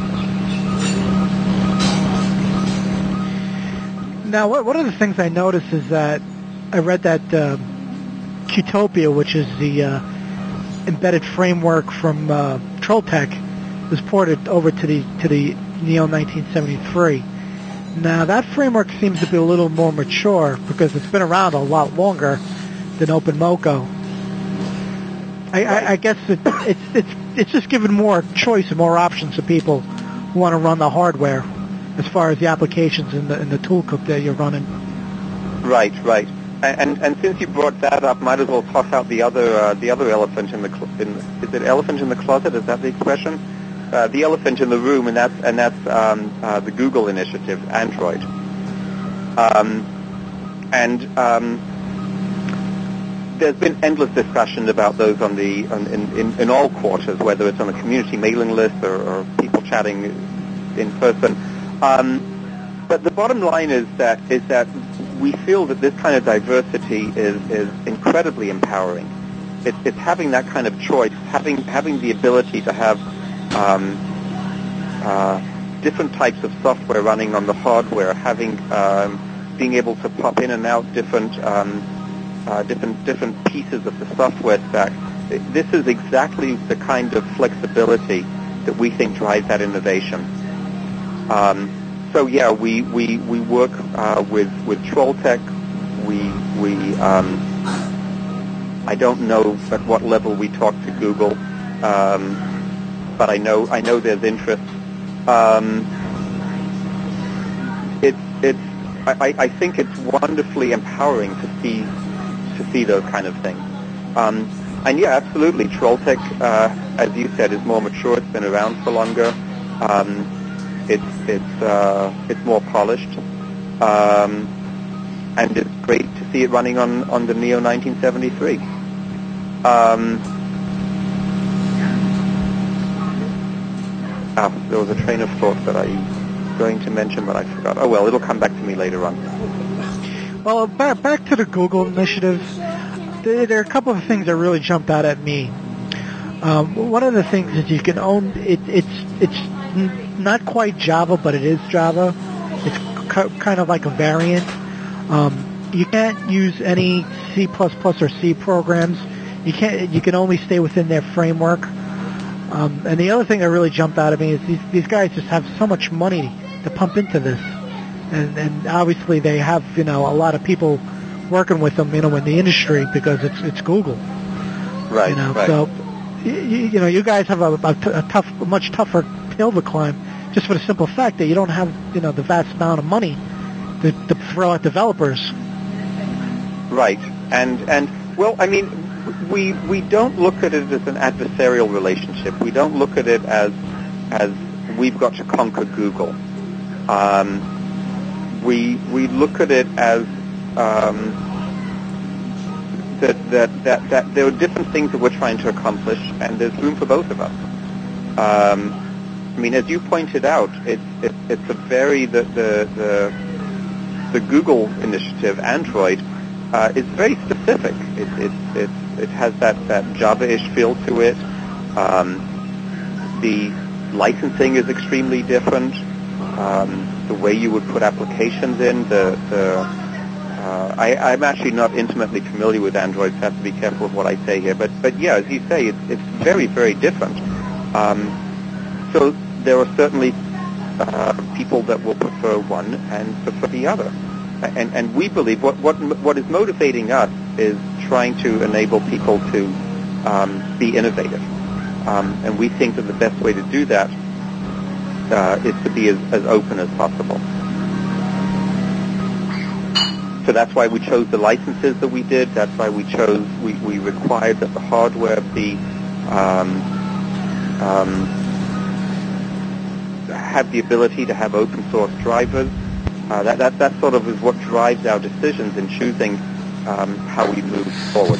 Now, what, one of the things I noticed is that I read that uh, Qtopia, which is the uh, embedded framework from uh, Trolltech, was ported over to the to the Neo nineteen seventy-three. Now, that framework seems to be a little more mature because it's been around a lot longer than OpenMocha. I, I, I guess it, it's it's it's just given more choice and more options to people who want to run the hardware, as far as the applications in the in the toolkit that you're running. Right, right. And, and and since you brought that up, might as well toss out the other uh, the other elephant in the cl- in, is it elephant in the closet? Is that the expression? Uh, the elephant in the room, and that's and that's um, uh, the Google initiative, Android. Um, and um, there's been endless discussion about those on the on, in, in in all quarters, whether it's on the community mailing list or, or people chatting in person. Um, but the bottom line is that is that we feel that this kind of diversity is, is incredibly empowering. It's, it's having that kind of choice, having having the ability to have um, uh, different types of software running on the hardware, having um, being able to pop in and out different um, uh, different different pieces of the software stack. This is exactly the kind of flexibility that we think drives that innovation. Um, so yeah, we we we work uh, with with Trolltech. We we um, I don't know at what level we talk to Google, um, but I know I know there's interest. Um, it's it's I, I think it's wonderfully empowering to see to see those kind of things. Um, and yeah, absolutely, Trolltech, uh, as you said, is more mature. It's been around for longer. Um, it's it's uh, it's more polished, um, and it's great to see it running on on the Neo nineteen seventy-three. Um, ah, there was a train of thought that I was going to mention, but I forgot. Oh well, it'll come back to me later on. Well, back back to the Google initiative. There, there are a couple of things that really jumped out at me. Um, one of the things is you can own it. It's it's n- not quite Java, but it is Java. It's c- kind of like a variant. Um, you can't use any C plus plus or C programs. You can't. You can only stay within their framework. Um, and the other thing that really jumped out at me is these these guys just have so much money to pump into this, and and obviously they have you know a lot of people working with them you know in the industry because it's it's Google. Right. You know. Right. So you, you know you guys have a, a, t- a tough, a much tougher hill to climb, just for the simple fact that you don't have you know the vast amount of money to, to throw at developers. Right. And and well, I mean. We we don't look at it as an adversarial relationship. We don't look at it as as we've got to conquer Google. Um, we we look at it as um, that, that that that there are different things that we're trying to accomplish, and there's room for both of us. Um, I mean, as you pointed out, it's it's, it's a very the the the, the Google initiative, Android, uh, is very specific. It, it's it's It has that, that Java-ish feel to it. Um, the licensing is extremely different. Um, the way you would put applications in, the, the uh, I, I'm actually not intimately familiar with Android, so I have to be careful with what I say here. But, but yeah, as you say, it's, it's very, very different. Um, so there are certainly uh, people that will prefer one and prefer the other. And, and we believe what, what, what is motivating us is trying to enable people to um, be innovative. Um, and we think that the best way to do that uh, is to be as, as open as possible. So that's why we chose the licenses that we did. That's why we chose, we, we required that the hardware be, um, um, have the ability to have open source drivers. Uh, that, that, that sort of is what drives our decisions in choosing um, how we move forward.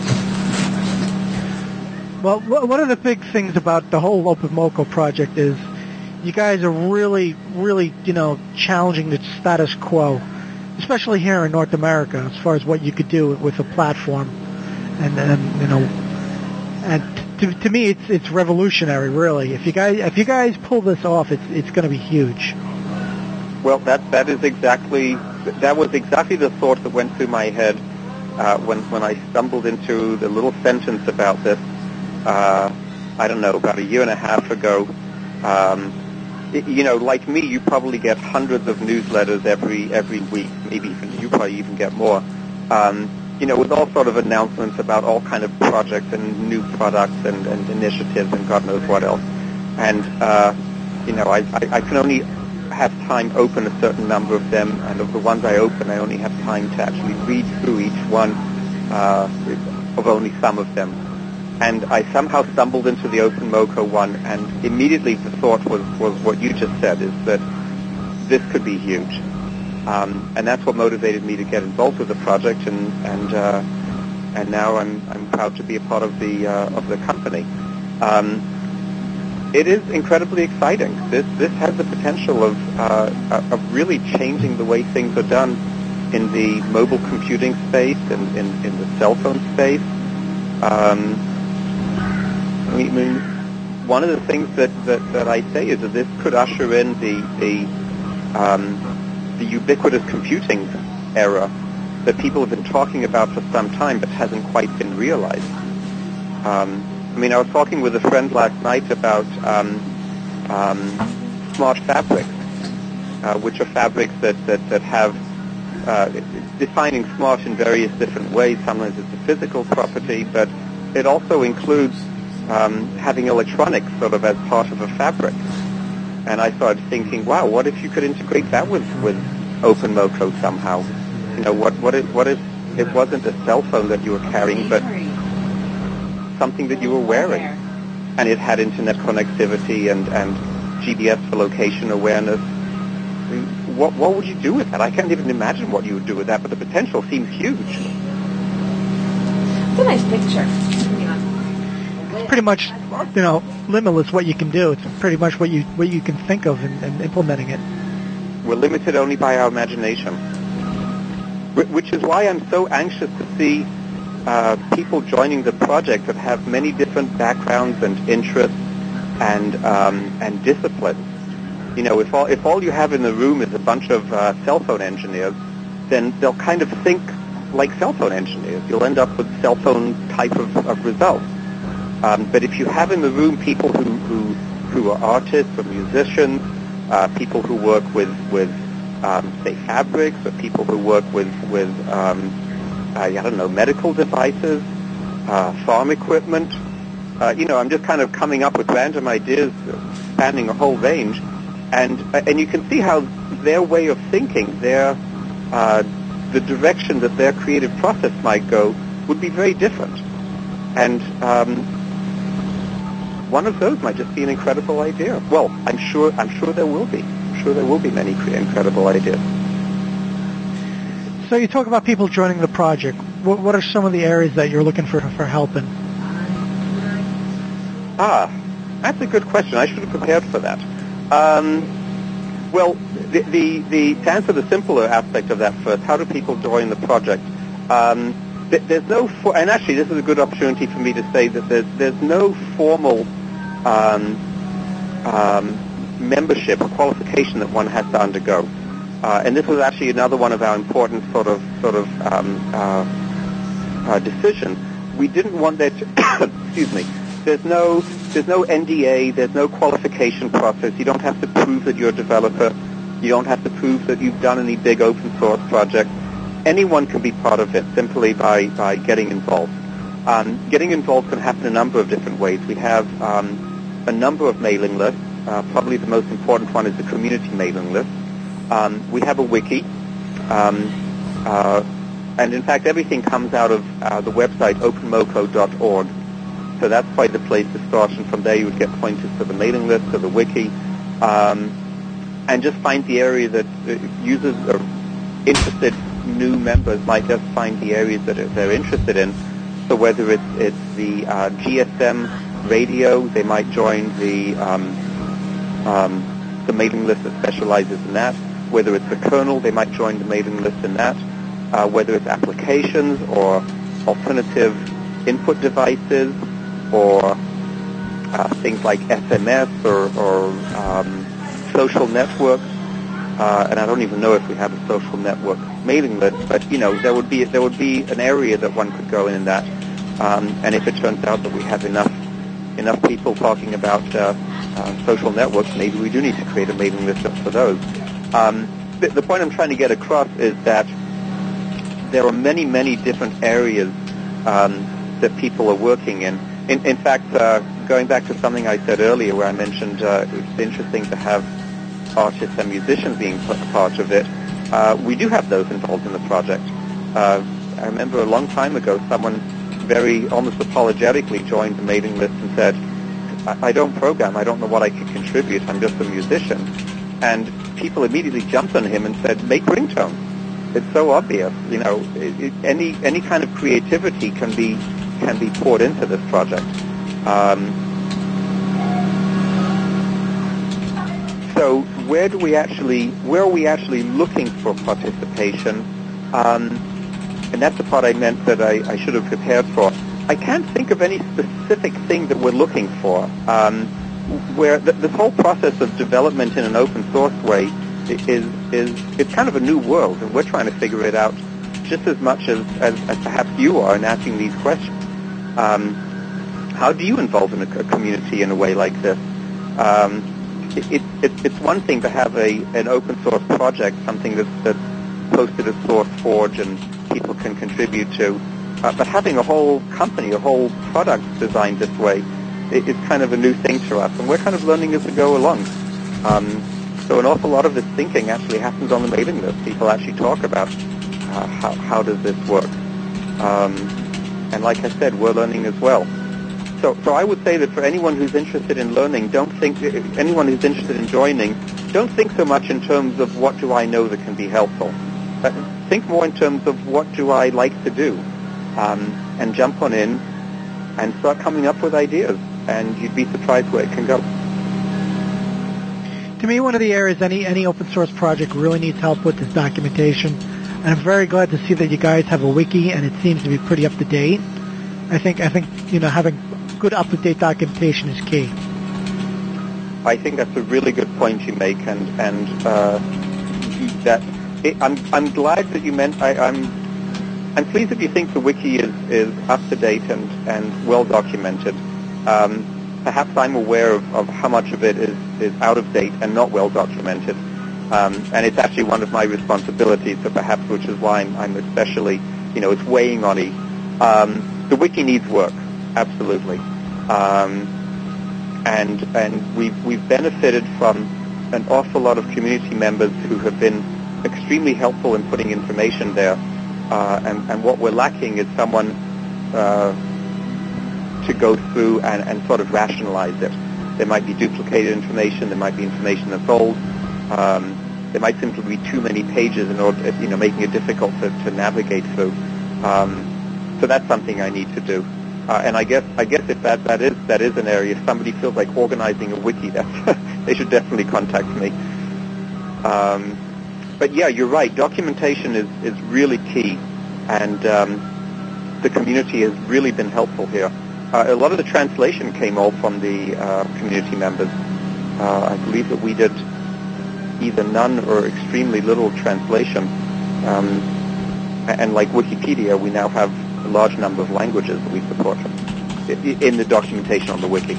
Well, one of the big things about the whole OpenMoko project is you guys are really, really, you know, challenging the status quo, especially here in North America, as far as what you could do with a platform. And, and you know, and to, to me, it's it's revolutionary, really. If you guys if you guys pull this off, it's it's going to be huge. Well, that that is exactly that was exactly the thought that went through my head uh, when when I stumbled into the little sentence about this. Uh, I don't know, about a year and a half ago. Um, it, you know, like me, you probably get hundreds of newsletters every every week. Maybe even you probably even get more. Um, you know, with all sort of announcements about all kind of projects and new products and, and initiatives and God knows what else. And uh, you know, I, I I can only have time open a certain number of them, and of the ones I open, I only have time to actually read through each one uh, of only some of them. And I somehow stumbled into the OpenMoko one, and immediately the thought was, was what you just said, is that this could be huge. Um, and that's what motivated me to get involved with the project, and and uh, and now I'm I'm proud to be a part of the uh, of the company. Um, It is incredibly exciting. This this has the potential of uh, of really changing the way things are done in the mobile computing space and in, in the cell phone space. Um, I mean, one of the things that, that, that I say is that this could usher in the the, um, the ubiquitous computing era that people have been talking about for some time but hasn't quite been realized. Um, I mean, I was talking with a friend last night about um, um, smart fabrics, uh, which are fabrics that, that, that have uh, defining smart in various different ways. Sometimes it's a physical property, but it also includes um, having electronics sort of as part of a fabric. And I started thinking, wow, what if you could integrate that with, with OpenMoko somehow? You know, what, what, if, what if it wasn't a cell phone that you were carrying, but something that you were wearing, and it had internet connectivity and, and G P S for location awareness? I mean, what, what would you do with that? I can't even imagine what you would do with that, but the potential seems huge. It's a nice picture. It's pretty much, you know, limitless what you can do. It's pretty much what you what you can think of in, in implementing it. We're limited only by our imagination, which is why I'm so anxious to see uh, people joining the project that have many different backgrounds and interests and um, and disciplines. You know, if all if all you have in the room is a bunch of uh, cell phone engineers, then they'll kind of think like cell phone engineers. You'll end up with cell phone type of, of results. Um, but if you have in the room people who who, who are artists or musicians, uh, people who work with with um, say fabrics, or people who work with with um, uh, I don't know, medical devices, uh, farm equipment. Uh, you know, I'm just kind of coming up with random ideas spanning a whole range, and uh, and you can see how their way of thinking, their uh, the direction that their creative process might go would be very different. And um, one of those might just be an incredible idea. Well, I'm sure I'm sure there will be. I'm sure there will be many incredible ideas. So you talk about people joining the project. What, what are some of the areas that you're looking for for help in? Ah, that's a good question. I should have prepared for that. Um, well, the, the, the, to answer the simpler aspect of that first, how do people join the project? Um, th- there's no, for, and actually this is a good opportunity for me to say that there's, there's no formal um, um, membership or qualification that one has to undergo. Uh, and this was actually another one of our important sort of sort of um, uh, uh, decisions. We didn't want there to, excuse me, there's no there's no N D A, there's no qualification process. You don't have to prove that you're a developer. You don't have to prove that you've done any big open source project. Anyone can be part of it simply by, by getting involved. Um, getting involved can happen a number of different ways. We have um, a number of mailing lists. Uh, probably the most important one is the community mailing list. Um, we have a wiki, um, uh, and in fact everything comes out of uh, the website open moko dot org. So that's quite the place to start, and from there you would get pointers to the mailing list, to the wiki, um, and just find the area that uh, users or interested new members might just find the areas that they're interested in. So whether it's, it's the uh, G S M radio, they might join the um, um, the mailing list that specializes in that. Whether it's the kernel, they might join the mailing list in that. Uh, whether it's applications or alternative input devices or uh, things like S M S or, or um, social networks. Uh, and I don't even know if we have a social network mailing list, but you know there would be there would be an area that one could go in, in that. Um, and if it turns out that we have enough enough people talking about uh, uh, social networks, maybe we do need to create a mailing list for those. Um, the, the point I'm trying to get across is that there are many, many different areas um, that people are working in. In, in fact, uh, going back to something I said earlier where I mentioned uh, it's interesting to have artists and musicians being part of it, uh, we do have those involved in the project. Uh, I remember a long time ago someone very almost apologetically joined the mailing list and said, I, I don't program, I don't know what I could contribute, I'm just a musician. And people immediately jumped on him and said, make ringtones. It's so obvious, you know, it, it, any any kind of creativity can be can be poured into this project. Um, so where do we actually, where are we actually looking for participation? Um, and that's the part I meant that I, I should have prepared for. I can't think of any specific thing that we're looking for. Um, where th- this whole process of development in an open source way is is it's kind of a new world, and we're trying to figure it out just as much as, as, as perhaps you are in asking these questions. Um, how do you involve in a, a community in a way like this? Um, it, it, it, it's one thing to have a an open source project, something that's, that's posted as SourceForge and people can contribute to, uh, but having a whole company, a whole product designed this way, it, it's kind of a new thing to us, and we're kind of learning as we go along. Um, so an awful lot of this thinking actually happens on the mailing list. People actually talk about uh, how, how does this work. Um, and like I said, we're learning as well. So, so I would say that for anyone who's interested in learning, don't think, anyone who's interested in joining, don't think so much in terms of what do I know that can be helpful. But think more in terms of what do I like to do, um, and jump on in and start coming up with ideas, and you'd be surprised where it can go. To me, one of the areas any, any open source project really needs help with is documentation. And I'm very glad to see that you guys have a wiki, and it seems to be pretty up to date. I think, I think, you know, having good up to date documentation is key. I think that's a really good point you make, and and uh, that it, I'm I'm glad that you meant. I, I'm I'm pleased that you think the wiki is, is up to date and, and well documented. Um, perhaps I'm aware of, of how much of it is, is out of date and not well documented. Um, and it's actually one of my responsibilities, so perhaps which is why I'm, I'm especially, you know, it's weighing on me. Um, the wiki needs work, absolutely. Um, and and we've, we've benefited from an awful lot of community members who have been extremely helpful in putting information there. Uh, and, and what we're lacking is someone uh, to go through and, and sort of rationalize it. There might be duplicated information. There might be information that's old. Um, there might simply be too many pages in order, you know, making it difficult to, to navigate through. Um, so that's something I need to do. Uh, and I guess I guess if that, that is that is an area, if somebody feels like organizing a wiki, that's they should definitely contact me. Um, but yeah, you're right. Documentation is, is really key, and um, the community has really been helpful here. Uh, a lot of the translation came all from the uh, community members. Uh, I believe that we did either none or extremely little translation. Um, and like Wikipedia, we now have a large number of languages that we support in the documentation on the wiki.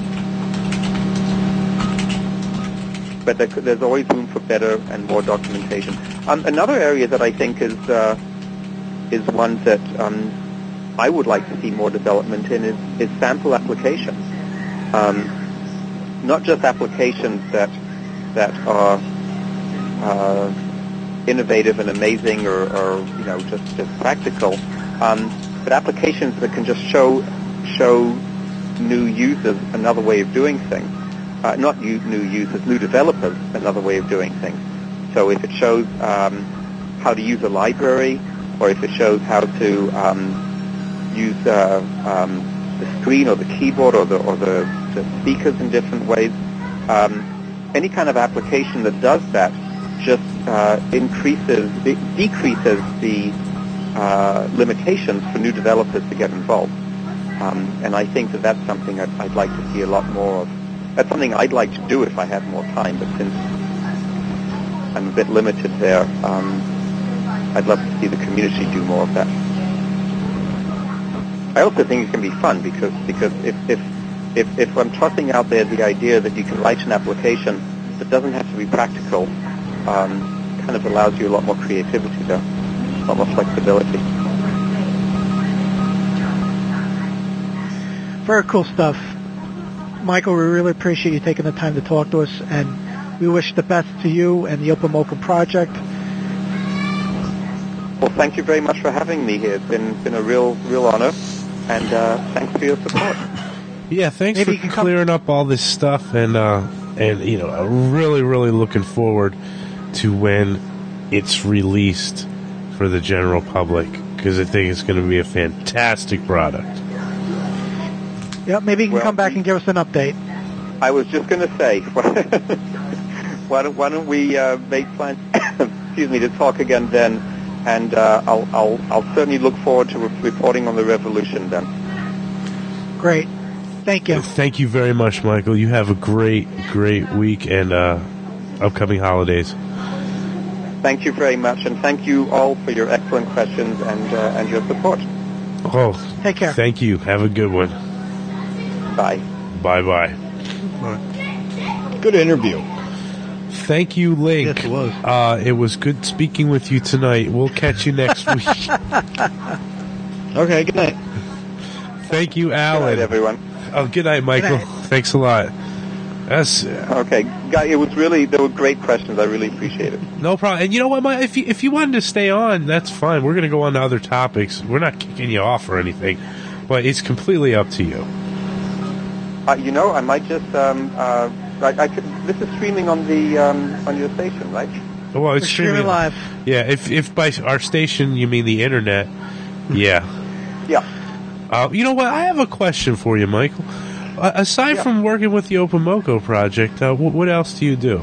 But there, there's always room for better and more documentation. Um, another area that I think is uh, is one that um, I would like to see more development in is, is sample applications. Um, not just applications that that are uh, innovative and amazing, or, or you know, just, just practical, um, but applications that can just show show new users another way of doing things. Uh, not new, new users, new developers, another way of doing things. So if it shows um, how to use a library, or if it shows how to um, use uh, um, the screen or the keyboard or the or the, the speakers in different ways, um, any kind of application that does that just uh, increases, it decreases the uh, limitations for new developers to get involved. Um, and I think that that's something I'd, I'd like to see a lot more of. That's something I'd like to do if I had more time, but since I'm a bit limited there, um, I'd love to see the community do more of that. I also think it can be fun because because if if if, if I'm tossing out there the idea that you can write an application that doesn't have to be practical, um, kind of allows you a lot more creativity there, a lot more flexibility. Very cool stuff. Michael, we really appreciate you taking the time to talk to us, and we wish the best to you and the OpenMocha project. Well, thank you very much for having me here. It's been been a real real honor, and uh, thanks for your support. Yeah, thanks Maybe for clearing up all this stuff, and uh, and you know, I'm really really looking forward to when it's released for the general public, because I think it's going to be a fantastic product. Yep, maybe you can well, come back and give us an update. I was just going to say, why don't, why don't we uh, make plans, excuse me, to talk again then, and uh, I'll, I'll, I'll certainly look forward to re- reporting on the revolution then. great. Thank you. Thank you very much, Michael. You have a great, great week and uh, upcoming holidays. Thank you very much, and thank you all for your excellent questions and uh, and your support. Oh, take care. Thank you. Have a good one. Bye. Bye-bye. Good interview. Thank you, Link. Yes, it was. Uh, it was good speaking with you tonight. We'll catch you next week. Okay, good night. Thank you, Alan. Good night, everyone. Oh, good night, Michael. Good night. Thanks a lot. That's Okay, Guy, it was really, they were great questions. I really appreciate it. no problem. And you know what, Mike? If you, if you wanted to stay on, that's fine. We're going to go on to other topics. We're not kicking you off or anything, but it's completely up to you. Uh, you know, I might just, um, uh, I, I could, this is streaming on the, um, on your station, right? Well, it's We're streaming live. Yeah, if if by our station you mean the internet, yeah. Yeah. Uh, you know what? I have a question for you, Michael. Uh, aside Yeah. from working with the OpenMoko project, uh, what, what else do you do?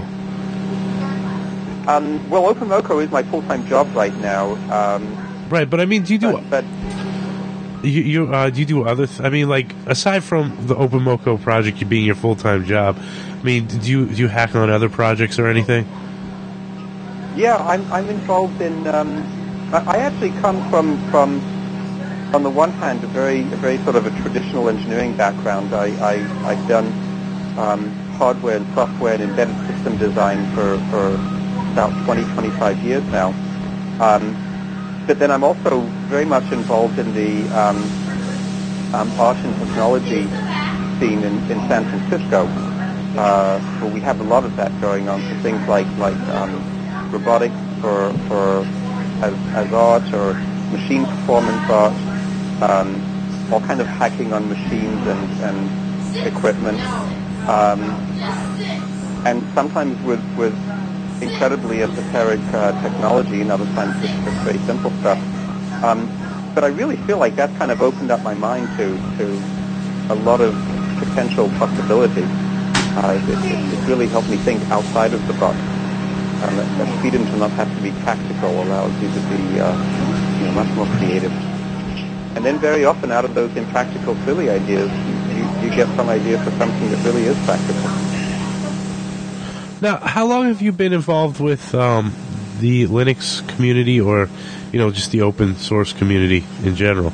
Um, well, OpenMoko is my full-time job right now. Um, Right, but I mean, do you do but, but you, you uh, do you do other? Th- I mean, like aside from the OpenMoko project being your full time job, I mean, do you do you hack on other projects or anything? yeah, I'm, I'm involved in, um, I, I actually come from, from, on the one hand, a very, a very sort of a traditional engineering background. I, I, I've done um, hardware and software and embedded system design for, for about twenty, twenty-five years now. Um, but then I'm also very much involved in the um, um, art and technology scene in, in San Francisco, uh, where we have a lot of that going on for things like, like um, robotics for, for as, as art or machine performance art. Um, all kind of hacking on machines and, and equipment, um, and sometimes with, with incredibly esoteric uh, technology, and other times just, just very simple stuff. Um, but I really feel like that's kind of opened up my mind to, to a lot of potential possibilities. Uh, it, it, it really helped me think outside of the box. Um, that, that freedom to not have to be tactical allows you to be uh, you know, much more creative. And then very often out of those impractical, silly ideas, you, you get some idea for something that really is practical. Now, how long have you been involved with um, the Linux community, or you know, just the open source community in general?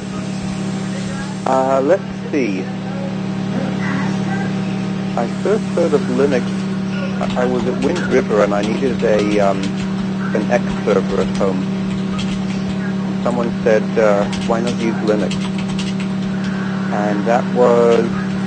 Uh, let's see. I first heard of Linux. I was at Wind River and I needed a um, an X server at home. Someone said, uh, why not use Linux? And that was,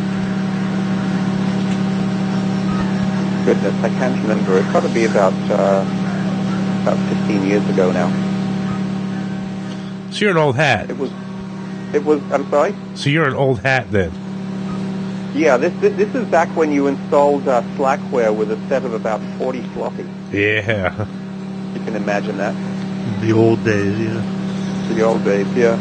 goodness, I can't remember. It's got to be about, uh, about fifteen years ago now. So you're an old hat. It was, it was, I'm sorry? So you're an old hat then. Yeah, this, this, this is back when you installed uh, Slackware with a set of about forty floppies. Yeah. You can imagine that. The old days, yeah. The old days, yeah.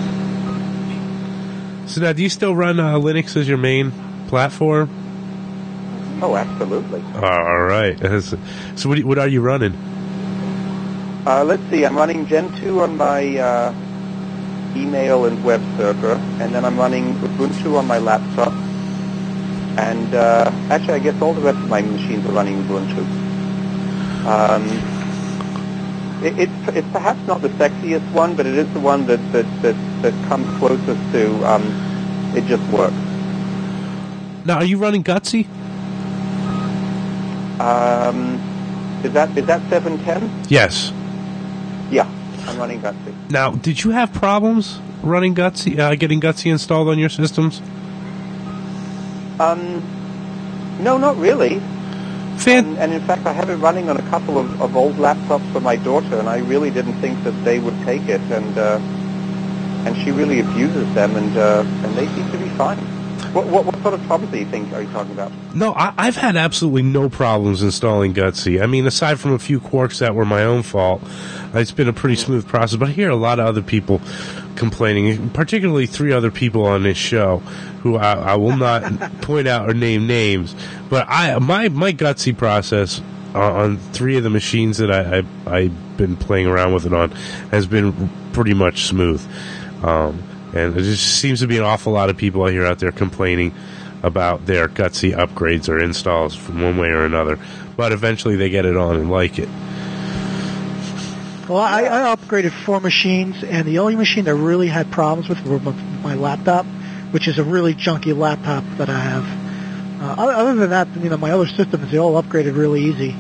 So now, do you still run uh, Linux as your main platform? Oh, absolutely. All right. So what, what are you running? Uh, let's see, I'm running Gen two on my uh, email and web server, and then I'm running Ubuntu on my laptop. And uh, actually, I guess all the rest of my machines are running Ubuntu. Um, it, it's, it's perhaps not the sexiest one, but it is the one that, that, that, that comes closest to um, it just works. Now, are you running Gutsy? Um, is that is that seven ten? Yes. Yeah, I'm running Gutsy. Now, did you have problems running Gutsy, uh, getting Gutsy installed on your systems? Um, no, not really. Fan- and, and in fact, I have it running on a couple of, of old laptops for my daughter, and I really didn't think that they would take it, and uh, and she really abuses them, and uh, and they seem to be fine. What, what what sort of problems do you think are you talking about? No, I, I've had absolutely no problems installing Gutsy. I mean, aside from a few quirks that were my own fault, it's been a pretty smooth process. But I hear a lot of other people complaining, particularly three other people on this show, who I, I will not point out or name names. But I my my Gutsy process uh, on three of the machines that I, I I've been playing around with it on has been pretty much smooth. Um, And there just seems to be an awful lot of people out here out there complaining about their gutsy upgrades or installs from one way or another. But eventually they get it on and like it. Well, I, I upgraded four machines, and the only machine that really had problems with was my laptop, which is a really junky laptop that I have. Uh, other than that, you know, my other systems, they all upgraded really easy.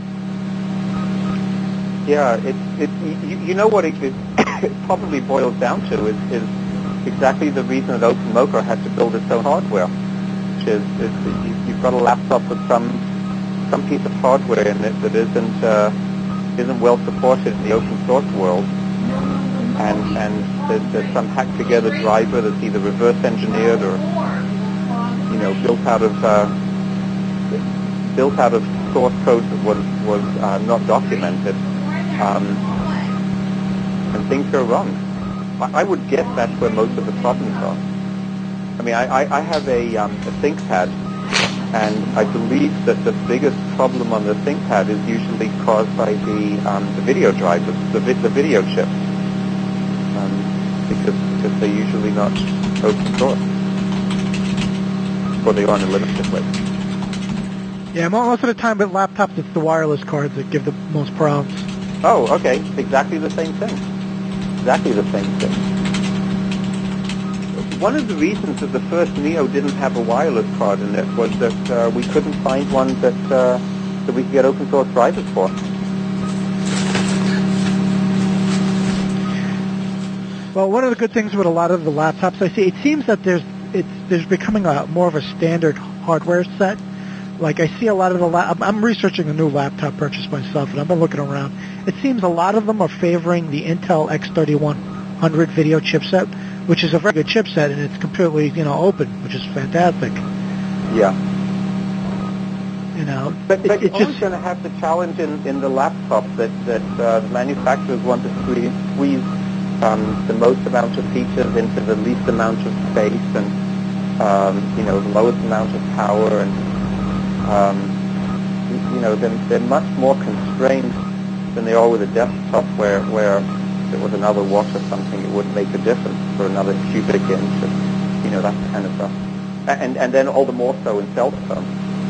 Yeah, it, it, you, you know what it, it, it probably boils down to is, is exactly the reason that OpenMocha had to build its own hardware, which is, is you, you've got a laptop with some some piece of hardware in it that isn't uh, isn't well supported in the open source world, and and there's, there's some hacked together driver that's either reverse engineered or you know built out of uh, built out of source code that was was uh, not documented, um, and things go wrong. I, I would guess that's where most of the problems are. I mean, I, I, I have a, um, a ThinkPad. And I believe that the biggest problem on the ThinkPad is usually caused by the um, the video drivers, the, vi- the video chips, um, because, because they're usually not open source, or they are in a limited way. Yeah, most of the time with laptops, it's the wireless cards that give the most problems. Oh, okay, exactly the same thing. Exactly the same thing. One of the reasons that the first Neo didn't have a wireless card in it was that uh, we couldn't find one that uh, that we could get open source drivers for. Well, one of the good things with a lot of the laptops I see, it seems that there's it's there's becoming a more of a standard hardware set. Like I see a lot of the la- I'm researching a new laptop purchase myself, and I've been looking around. It seems a lot of them are favoring the Intel X thirty-one hundred video chipset, which is a very good chipset, and it's completely, you know, open, which is fantastic. Yeah. You know, but, but it, you're it's always just going to have the challenge in, in the laptop that that uh, the manufacturers want to squeeze, squeeze um, the most amount of features into the least amount of space, and um, you know, the lowest amount of power, and um, you, you know, they're, they're much more constrained than they are with a desktop, where where if it was another watt or something, it wouldn't make a difference for another cubic inch, and, you know, that kind of stuff. And and then all the more so in cell phones.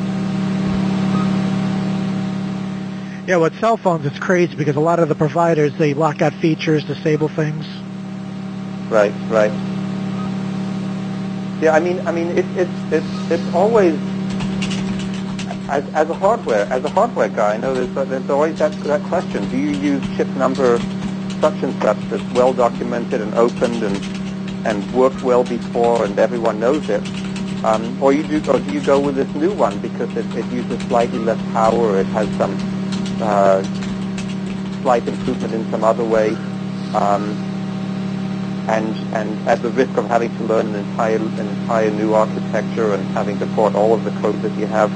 Yeah, with cell phones, it's crazy because a lot of the providers, they lock out features, disable things. Right, right. Yeah, I mean, I mean, it's it's it's it's always as as a hardware as a hardware guy. I know there's there's always that that question: do you use chip number such and such that's well documented and opened and and worked well before and everyone knows it, um, or you do, or do you go with this new one because it, it uses slightly less power, it has some uh, slight improvement in some other way, um, and and at the risk of having to learn an entire an entire new architecture and having to port all of the code that you have.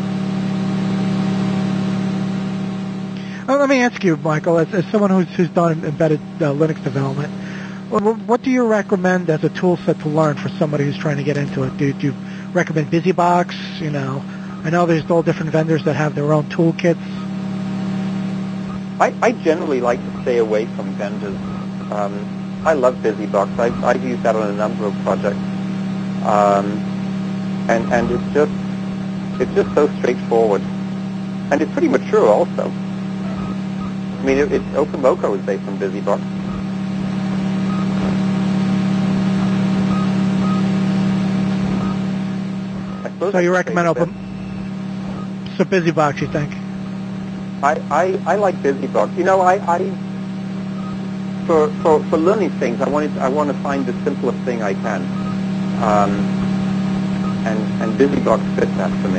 Well, let me ask you, Michael, as, as someone who's, who's done embedded uh, Linux development, what, what do you recommend as a tool set to learn for somebody who's trying to get into it? Do, do you recommend BusyBox? You know, I know there's all different vendors that have their own toolkits. I, I generally like to stay away from vendors. Um, I love BusyBox. I've, I've used that on a number of projects, um, and and it's just it's just so straightforward, and it's pretty mature also. I mean, it, it's OpenMocha was based on BusyBox. So you recommend Open? So BusyBox, you think? I, I, I like BusyBox. You know, I, I for for for learning things, I wanted I want to find the simplest thing I can, um, and and BusyBox fits that for me.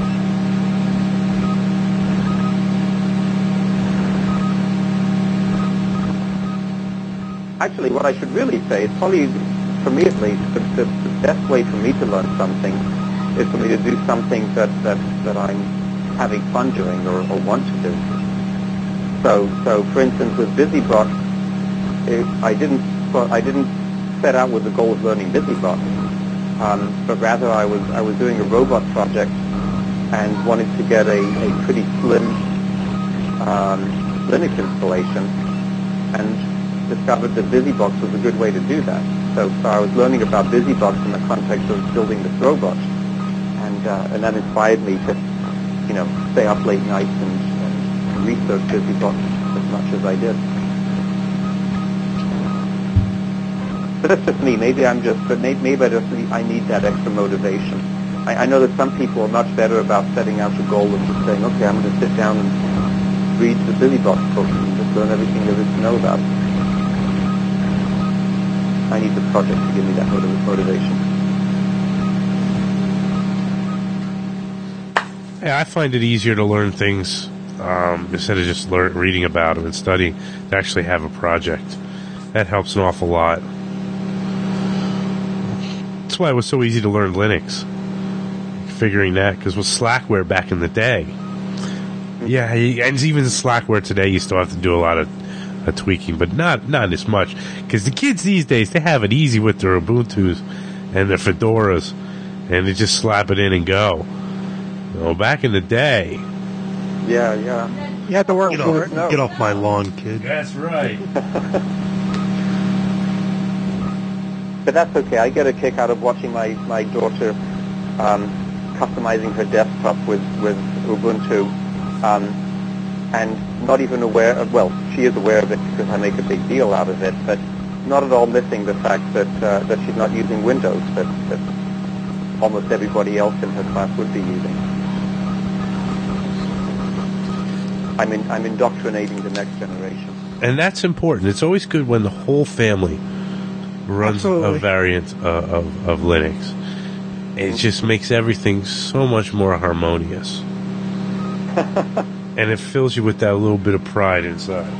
Actually, what I should really say is probably, for me at least, the, the, the best way for me to learn something is for me to do something that, that, that I'm having fun doing or, or want to do. So, so for instance, with BusyBox, it, I didn't well, I didn't set out with the goal of learning BusyBox, um, but rather I was I was doing a robot project and wanted to get a, a pretty slim um, Linux installation, and discovered that BusyBox was a good way to do that. So, so I was learning about BusyBox in the context of building this robot, and uh, and that inspired me to, you know, stay up late nights and, and research BusyBox as much as I did. But that's just me. Maybe I'm just, but maybe, maybe I just need, I need that extra motivation. I, I know that some people are much better about setting out a goal and just saying, okay, I'm going to sit down and read the BusyBox book and just learn everything there is to know about it. I need the project to give me that motiv- motivation. Yeah, I find it easier to learn things um, instead of just learn, reading about them and studying, to actually have a project. That helps an awful lot. That's why it was so easy to learn Linux. Figuring that, because with Slackware back in the day, yeah, and even Slackware today, you still have to do a lot of uh, tweaking, but not not as much. Because the kids these days, they have it easy with their Ubuntus and their Fedoras, and they just slap it in and go. You know, back in the day, yeah, yeah, you had to work get for off, it. no. Get off my lawn, kid. That's right. But that's okay. I get a kick out of watching my my daughter um, customizing her desktop with with Ubuntu, um, and not even aware of. Well, she is aware of it because I make a big deal out of it, but not at all missing the fact that uh, that she's not using Windows, that, that almost everybody else in her class would be using. I'm in, I'm indoctrinating the next generation, and that's important. It's always good when the whole family runs Absolutely. a variant uh, of of Linux. It just makes everything so much more harmonious. And it fills you with that little bit of pride inside.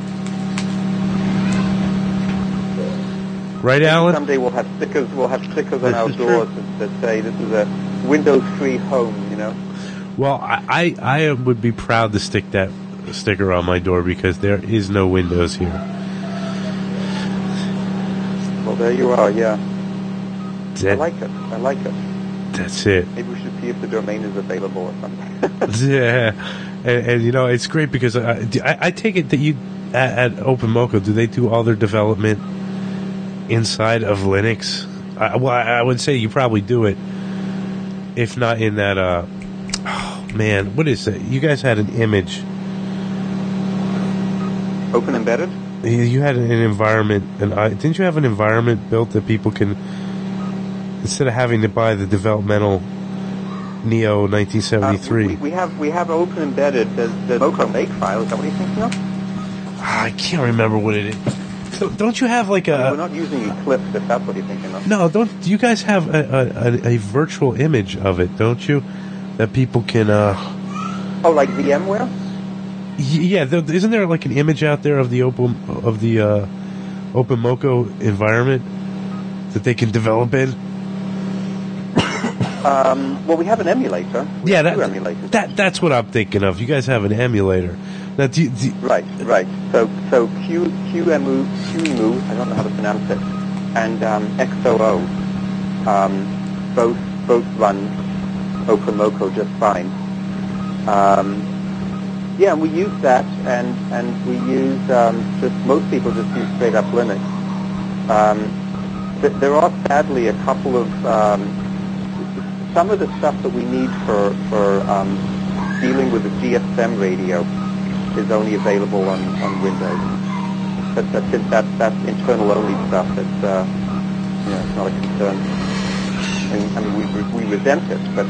Right, Alan? Someday we'll have stickers, we'll have stickers on This our is doors that, that say this is a Windows-free home, you know? Well, I, I, I would be proud to stick that sticker on my door because there is no Windows here. Well, there you are, yeah. That, I like it, I like it. That's it. Maybe we should see if the domain is available or something. Yeah, and, and you know it's great because I, I, I take it that you at, at OpenMoko, do they do all their development inside of Linux? I, well, I, I would say you probably do it, if not in that. Uh, oh man, what is it? You guys had an image. Open Embedded? You, you had an environment, and I didn't you have an environment built that people can, instead of having to buy the developmental Neo nineteen seventy-three. Uh, we, we have we have Open Embedded. There's the Moko Makefile. Is that what you're thinking of? I can't remember what it is. So, don't you have like a? I mean, we're not using Eclipse. If that's what you're thinking of. No, don't. You guys have a, a, a virtual image of it, don't you? That people can. Uh, oh, like VMware? Yeah, there, isn't there like an image out there of the open of the uh, OpenMoko environment that they can develop in? Um, well, we have an emulator. We Yeah, have that, two emulators. that that's what I'm thinking of. You guys have an emulator. Now, do you, do you- Right, right. So, so Q, QEMU, QEMU, I don't know how to pronounce it, and um, X O O, um, both both run OpenMoko just fine. Um, yeah, and we use that, and and we use um, just most people just use straight up Linux. Um, th- there are sadly a couple of um, some of the stuff that we need for for um, dealing with the G S M radio is only available on, on Windows. But that's that that's internal only stuff. That's uh, you know, it's not a concern. I mean, I mean we we resent it, but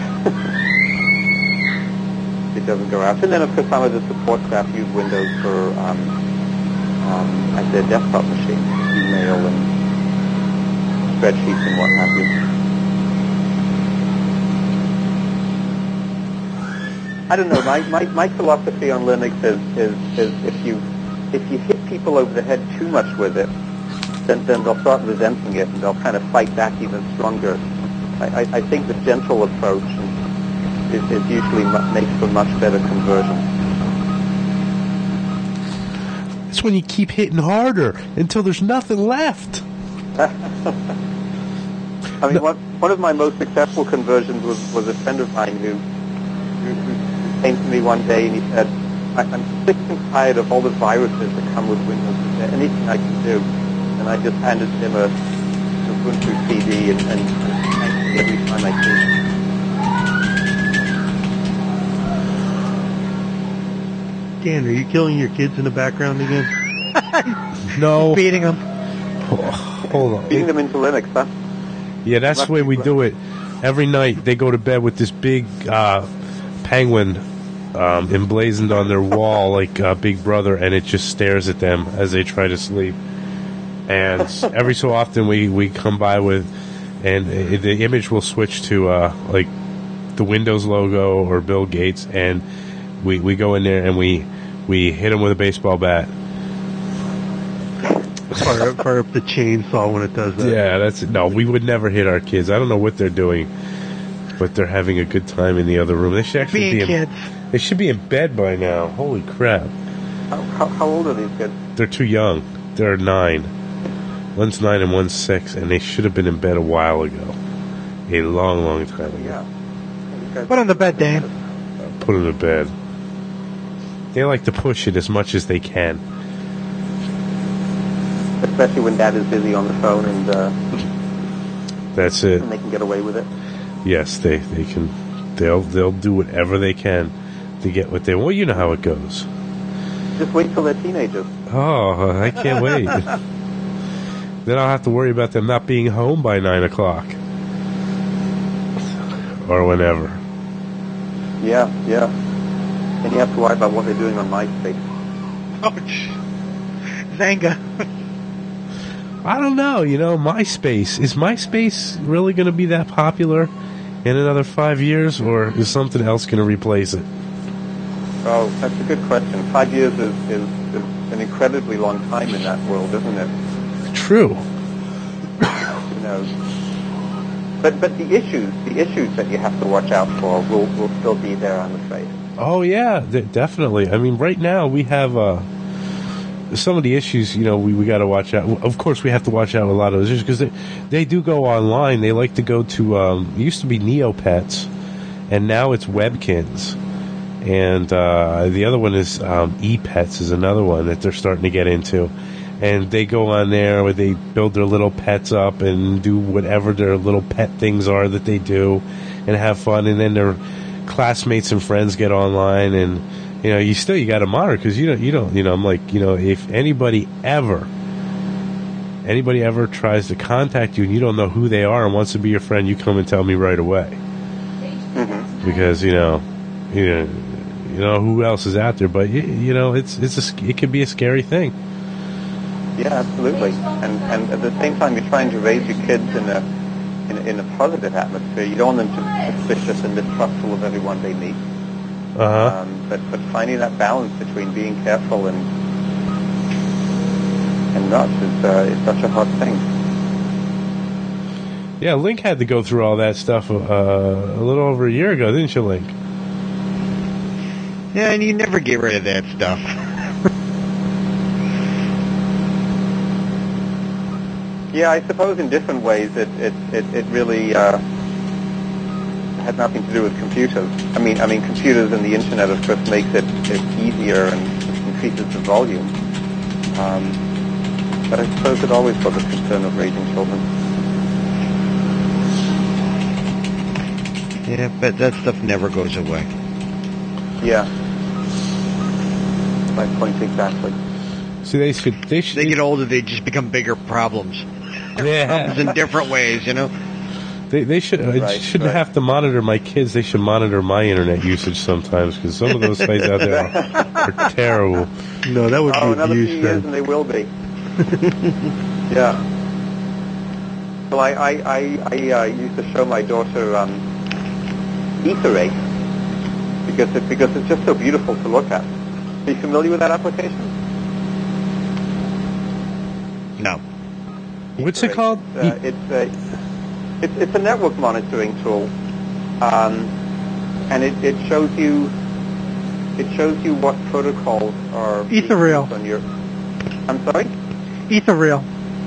it doesn't go out. And then of course some of the support staff use Windows for um, um, as their desktop machine, email and spreadsheets and what have you. I don't know. My, my, my philosophy on Linux is, is, is if you if you hit people over the head too much with it, then then they'll start resenting it and they'll kind of fight back even stronger. I, I, I think the gentle approach is, is usually mu- makes for much better conversion. it's when you keep hitting harder until there's nothing left. I mean, one, one of my most successful conversions was, was a friend of mine who, who, who came to me one day and he said, I, I'm sick and tired of all the viruses that come with Windows. Is there anything I can do? And I just handed him a, a Ubuntu C D and, and, and every time I see. Dan, are you killing your kids in the background again? No. Beating them. Hold on. Beating them into Linux, huh? Yeah, that's the way we do it. Every night they go to bed with this big uh, penguin um, emblazoned on their wall like uh, Big Brother, and it just stares at them as they try to sleep. And every so often we, we come by with, and uh, the image will switch to uh, like the Windows logo or Bill Gates, and we, we go in there and we we hit them with a baseball bat. Fire up, fire up the chainsaw when it does that. Yeah, that's no. We would never hit our kids. I don't know what they're doing, but they're having a good time in the other room. They should actually Being be in, kids. They should be in bed by now. Holy crap! How, how, how old are these kids? They're too young. They're nine. One's nine and one's six, and they should have been in bed a while ago, a long, long time ago. Yeah. Put them to bed, Dan. Put them to bed. They like to push it as much as they can. Especially when Dad is busy on the phone and, uh, That's it. and they can get away with it. Yes, they, they can. They'll they'll do whatever they can to get what they want. Well, you know how it goes. Just wait till they're teenagers. Oh, I can't wait. Then I'll have to worry about them not being home by nine o'clock or whenever. Yeah, yeah. And you have to worry about what they're doing on MySpace. Ouch. Zanga. I don't know. You know, MySpace is MySpace really going to be that popular in another five years, or is something else going to replace it? Oh, that's a good question. Five years is, is, is an incredibly long time in that world, isn't it? True. Who knows? But but the issues, the issues that you have to watch out for will, will still be there, I'm afraid. Oh yeah, th- definitely. I mean, right now we have uh, some of the issues. You know, we, we got to watch out. Of course, we have to watch out a lot of those issues because they they do go online. They like to go to. Um, it used to be Neopets, and now it's Webkins. And uh, the other one is um, ePets is another one that they're starting to get into. And they go on there where they build their little pets up and do whatever their little pet things are that they do and have fun. And then their classmates and friends get online, and you know, you still you got to monitor because you don't you don't you know I'm like you know if anybody ever anybody ever tries to contact you and you don't know who they are and wants to be your friend, you come and tell me right away. Mm-hmm. Because you know you know you know who else is out there, but you, you know it's it's a, it can be a scary thing. Yeah, absolutely. And and at the same time, you're trying to raise your kids in a in, a- in a positive atmosphere. You don't want them to be suspicious and mistrustful of everyone they meet. Uh huh. Um, but but finding that balance between being careful and and not is uh, is such a hard thing. Yeah, Link had to go through all that stuff uh, a little over a year ago, didn't you, Link? Yeah, and you never get rid of that stuff. Yeah, I suppose in different ways it it it, it really uh, had nothing to do with computers. I mean, I mean, computers and the internet, of course, makes it, it easier and increases the volume. Um, but I suppose it always was a concern of raising children. Yeah, but that stuff never goes away. Yeah, my point exactly. See, they should. They should. They get older, they just become bigger problems. Yeah. Problems in different ways, you know. They they should. I Right, shouldn't right. have to monitor my kids. They should monitor my internet usage sometimes because some of those sites out there are, are terrible. No, that would Oh, be another few abuse years then. and they will be. Yeah. Well, I I I, I uh, used to show my daughter um, Ether Race because it, because it's just so beautiful to look at. Are you familiar with that application? No. What's it called? Uh, it's a it's, it's a network monitoring tool, um, and it, it shows you it shows you what protocols are being Ethereal. used on your. I'm sorry. Ethereal.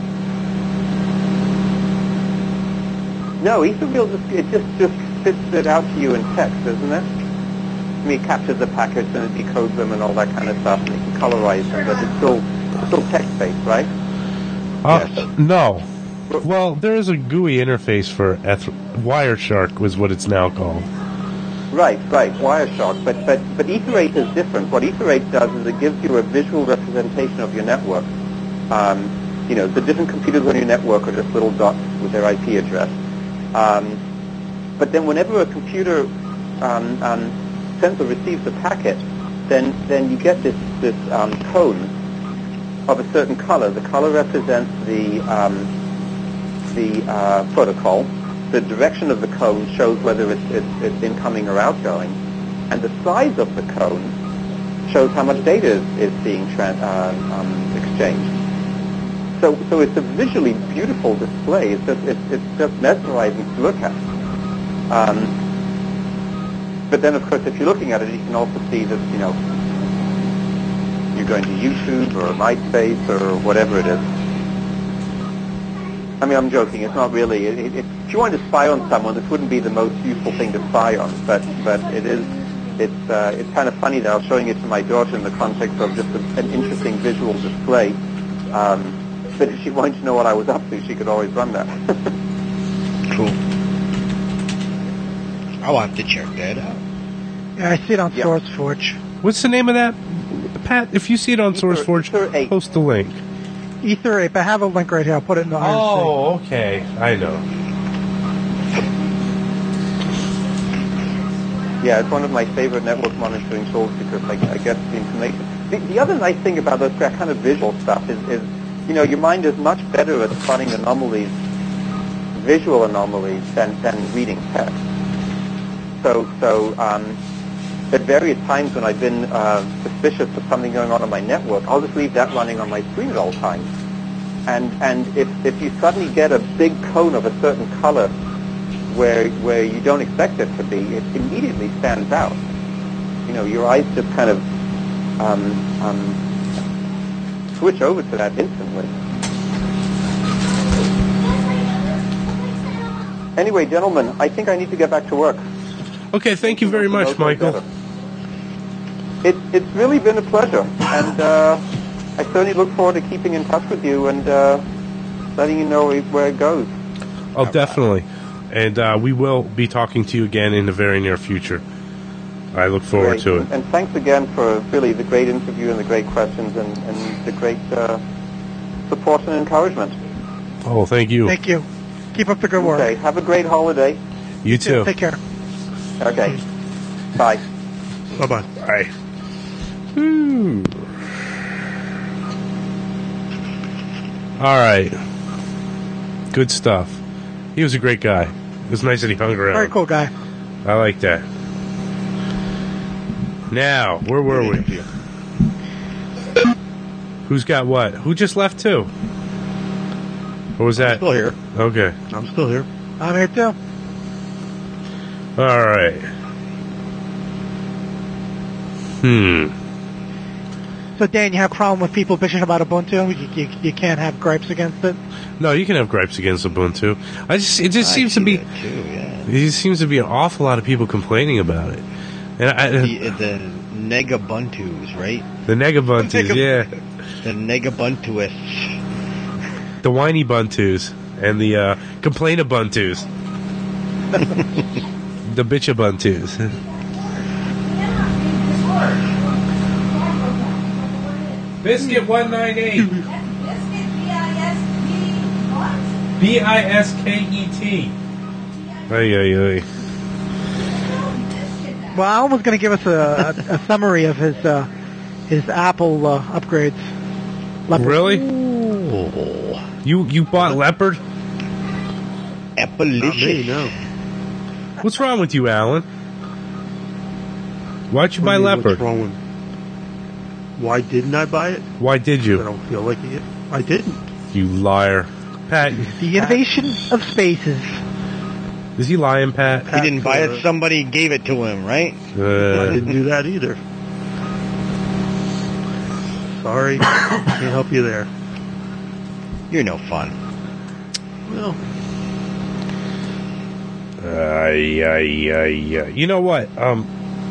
No, Etherreal just it just just spits it out to you in text, isn't it? I mean, it captures the packets and it decodes them and all that kind of stuff, and it can colorize them, but it's still it's still text based, right? Uh, no, Well, there is a G U I interface for Eth- Wireshark, was what it's now called. Right, right, Wireshark. But, but, but Etherate is different. What Etherate does is it gives you a visual representation of your network. Um, you know, the different computers on your network are just little dots with their I P address. Um, but then whenever a computer um, um, sends or receives a packet, then, then you get this, this um, cone of a certain color. The color represents the, um, the uh, protocol. The direction of the cone shows whether it's, it's, it's incoming or outgoing, and the size of the cone shows how much data is, is being tran- uh, um, exchanged. So, so it's a visually beautiful display. It's just, it's, it's just mesmerizing to look at. Um, but then, of course, if you're looking at it, you can also see that, you know, you're going to YouTube or MySpace or whatever it is. I mean, I'm joking. It's not really. It, it, if you wanted to spy on someone, this wouldn't be the most useful thing to spy on. But but it is. It's uh, it's kind of funny that I was showing it to my daughter in the context of just a, an interesting visual display. Um, but if she wanted to know what I was up to, she could always run that. Cool. I'll have to check that out. Yeah, I see it on Yep. SourceForge. What's the name of that? Pat, if you see it on Ether- SourceForge, Ether eight. post the link. Etherate. I have a link right here. I'll put it in the I R C. Oh, okay. I know. Yeah, it's one of my favorite network monitoring tools because I, I get the information. The, the other nice thing about those that kind of visual stuff is, is, you know, your mind is much better at spotting anomalies, visual anomalies, than, than reading text. So, so um, at various times when I've been uh, suspicious of something going on on my network, I'll just leave that running on my screen at all times. And and if if you suddenly get a big cone of a certain color where where you don't expect it to be, it immediately stands out. You know, your eyes just kind of um, um, switch over to that instantly. Anyway, gentlemen, I think I need to get back to work. Okay, thank you very much, Michael. It, it's really been a pleasure, and uh, I certainly look forward to keeping in touch with you and uh, letting you know where it goes. Oh, definitely. And uh, we will be talking to you again in the very near future. I look forward Great. to it. And thanks again for really the great interview and the great questions and, and the great uh, support and encouragement. Oh, thank you. Thank you. Keep up the good work. Okay, have a great holiday. You too. Take care. Okay, bye. Bye-bye. Bye. Woo. All right. Good stuff. He was a great guy. It was nice that he hung around. Very cool guy. I like that. Now, where were we? Who's got what? Who just left too? Or was that? Still here. Okay. I'm still here. I'm here too. All right. Hmm. So, Dan, you have a problem with people bitching about Ubuntu? You, you, you can't have gripes against it? No, you can have gripes against Ubuntu. I just it just I seems to see be that too, yeah. it just seems to be an awful lot of people complaining about it. And I, The, the Negabuntus, right? the Negabuntus, Nega- yeah, The Negabuntuists. the whiny Buntus and the uh, complain Ubuntus, the bitch Ubuntus. Biscuit one nine eight. B I S K E T. Ay, ay, ay. Well, Alan was going to give us a, a, a summary of his uh, his Apple uh, upgrades. Leopard. Really? Oh. You you bought Leopard? Not me, Appalicious. no. What's wrong with you, Alan? Why'd you What buy do you mean, Leopard? What's wrong with Why didn't I buy it? Why did I you? don't feel like it. I didn't. You liar. Pat, The innovation of spaces. is he lying, Pat? He didn't buy it, somebody gave it to him, right? I Uh, didn't do that either. Sorry, can't help you there. You're no fun. Well, ay, ay, ay, ay. You know what? Um,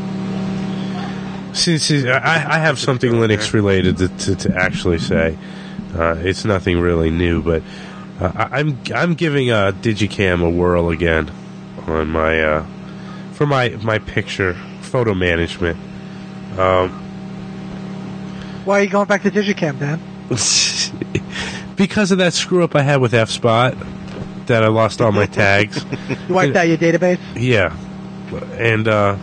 since since- I, I have something Linux related to, to, to actually say. Uh, it's nothing really new, but Uh, I- I'm I'm giving uh, Digicam a whirl again on my uh, for my my picture photo management. Um, Why are you going back to Digicam, Dan? because of that screw up I had with F-Spot, that I lost all my tags. You wiped out your database? Yeah, and uh,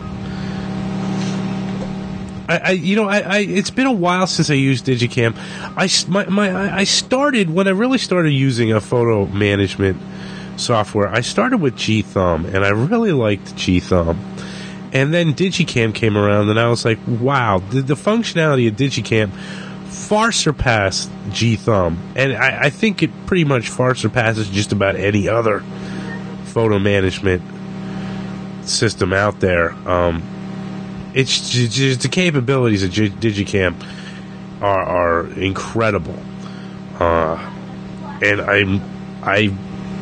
I, I, you know, I, I, it's been a while since I used Digicam. I, s- my, my, I started when I really started using a photo management software. I started with G Thumb, and I really liked G Thumb. And then Digicam came around, and I was like, wow, the, the functionality of Digicam far surpassed G Thumb. And I, I think it pretty much far surpasses just about any other photo management system out there. Um, it's just the capabilities of G- Digicam are, are incredible. Uh, and I'm, I,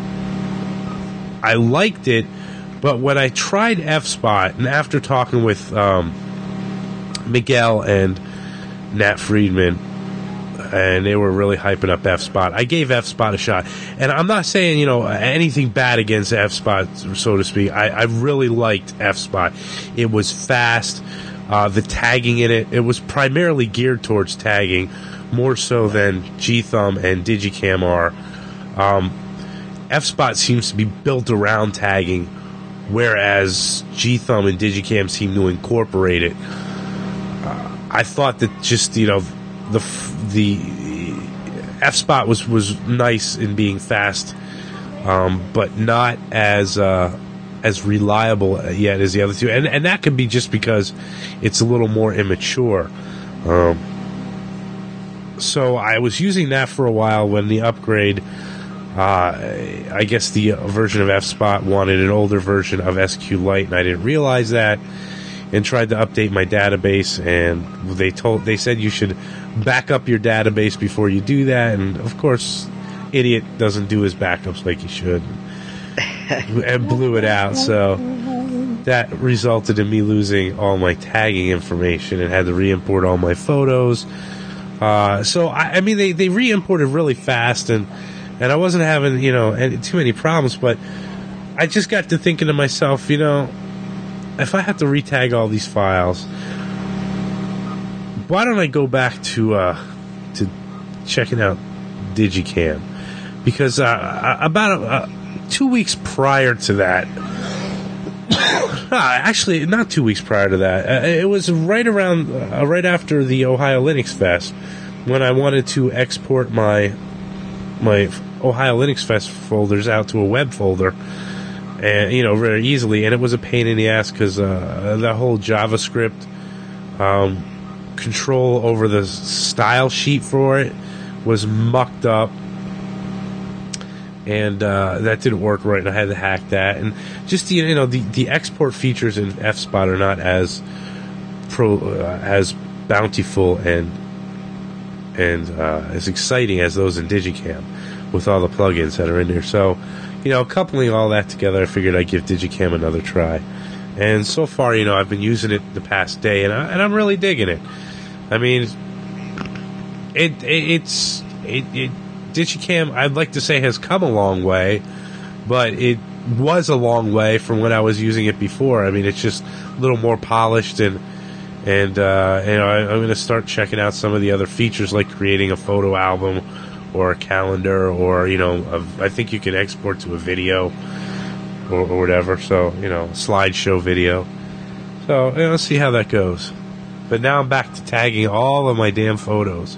I liked it. But when I tried F-Spot, and after talking with um, Miguel and Nat Friedman, and they were really hyping up F-Spot, I gave F-Spot a shot. And I'm not saying, you know, anything bad against F-Spot, so to speak. I, I really liked F-Spot. It was fast. Uh, the tagging in it, it was primarily geared towards tagging, more so than G-Thumb and Digicam are. Um, F-Spot seems to be built around tagging, whereas G-Thumb and Digicam seem to incorporate it. Uh, I thought that just, you know, the the F-Spot was, was nice in being fast, um, but not as uh, as reliable yet as the other two. And, and that could be just because it's a little more immature. Um, so I was using that for a while when the upgrade... Uh, I guess the version of F-Spot wanted an older version of S Q Lite, and I didn't realize that, and tried to update my database, and they told they said you should back up your database before you do that, and of course, idiot doesn't do his backups like he should, and blew it out. So that resulted in me losing all my tagging information and had to re-import all my photos. Uh, so I, I mean, they they re-imported really fast, and. And I wasn't having, you know, any, too many problems, but I just got to thinking to myself, you know, if I have to retag all these files, why don't I go back to uh, to checking out Digicam? Because uh, about uh, two weeks prior to that, actually, not two weeks prior to that, uh, it was right around, uh, right after the Ohio Linux Fest, when I wanted to export my my Ohio Linux Fest folders out to a web folder, and you know, very easily. And it was a pain in the ass because uh, the whole JavaScript um, control over the style sheet for it was mucked up, and uh, that didn't work right. And I had to hack that. And just the, you know, the the export features in F-Spot are not as pro uh, as bountiful and and uh, as exciting as those in Digicam, with all the plugins that are in there. So, you know, coupling all that together, I figured I'd give Digicam another try. And so far, you know, I've been using it the past day, and, I, and I'm really digging it. I mean, it, it it's it, it Digicam, I'd like to say, has come a long way, but it was a long way from when I was using it before. I mean, it's just a little more polished, and and uh, you know, I, I'm going to start checking out some of the other features, like creating a photo album or a calendar, or, you know, a, I think you can export to a video or, or whatever. So, you know, slideshow video. So, you know, let's see how that goes. But now I'm back to tagging all of my damn photos.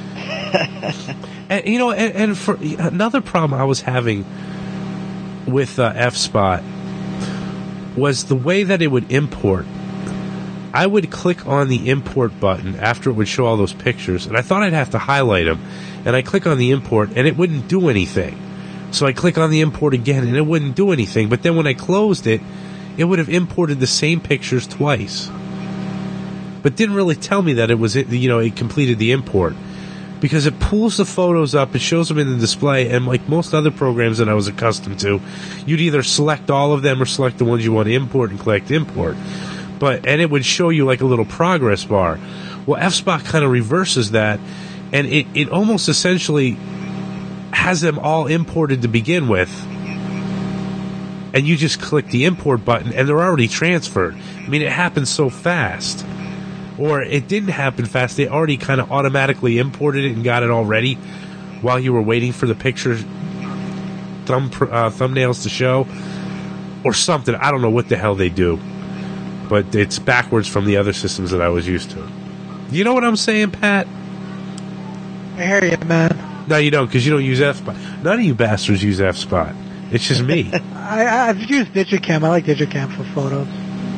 And, you know, and, and for another problem I was having with uh, F-Spot was the way that it would import. I would click on the import button after it would show all those pictures, and I thought I'd have to highlight them. And I click on the import, and it wouldn't do anything. So I click on the import again, and it wouldn't do anything. But then when I closed it, it would have imported the same pictures twice. But didn't really tell me that it was, you know, it completed the import. Because it pulls the photos up, it shows them in the display, and like most other programs that I was accustomed to, you'd either select all of them or select the ones you want to import and click import. But, and it would show you like a little progress bar. Well, F-Spot kind of reverses that, and it, it almost essentially has them all imported to begin with, and you just click the import button and they're already transferred. I mean, it happens so fast. Or it didn't happen fast. They already kind of automatically imported it and got it all ready while you were waiting for the picture thumb uh, thumbnails to show. Or something. I don't know what the hell they do. But it's backwards from the other systems that I was used to. You know what I'm saying, Pat? I hear you, man. No, you don't, because you don't use F-Spot. None of you bastards use F-Spot. It's just me. I, I've used Digicam. I like Digicam for photos.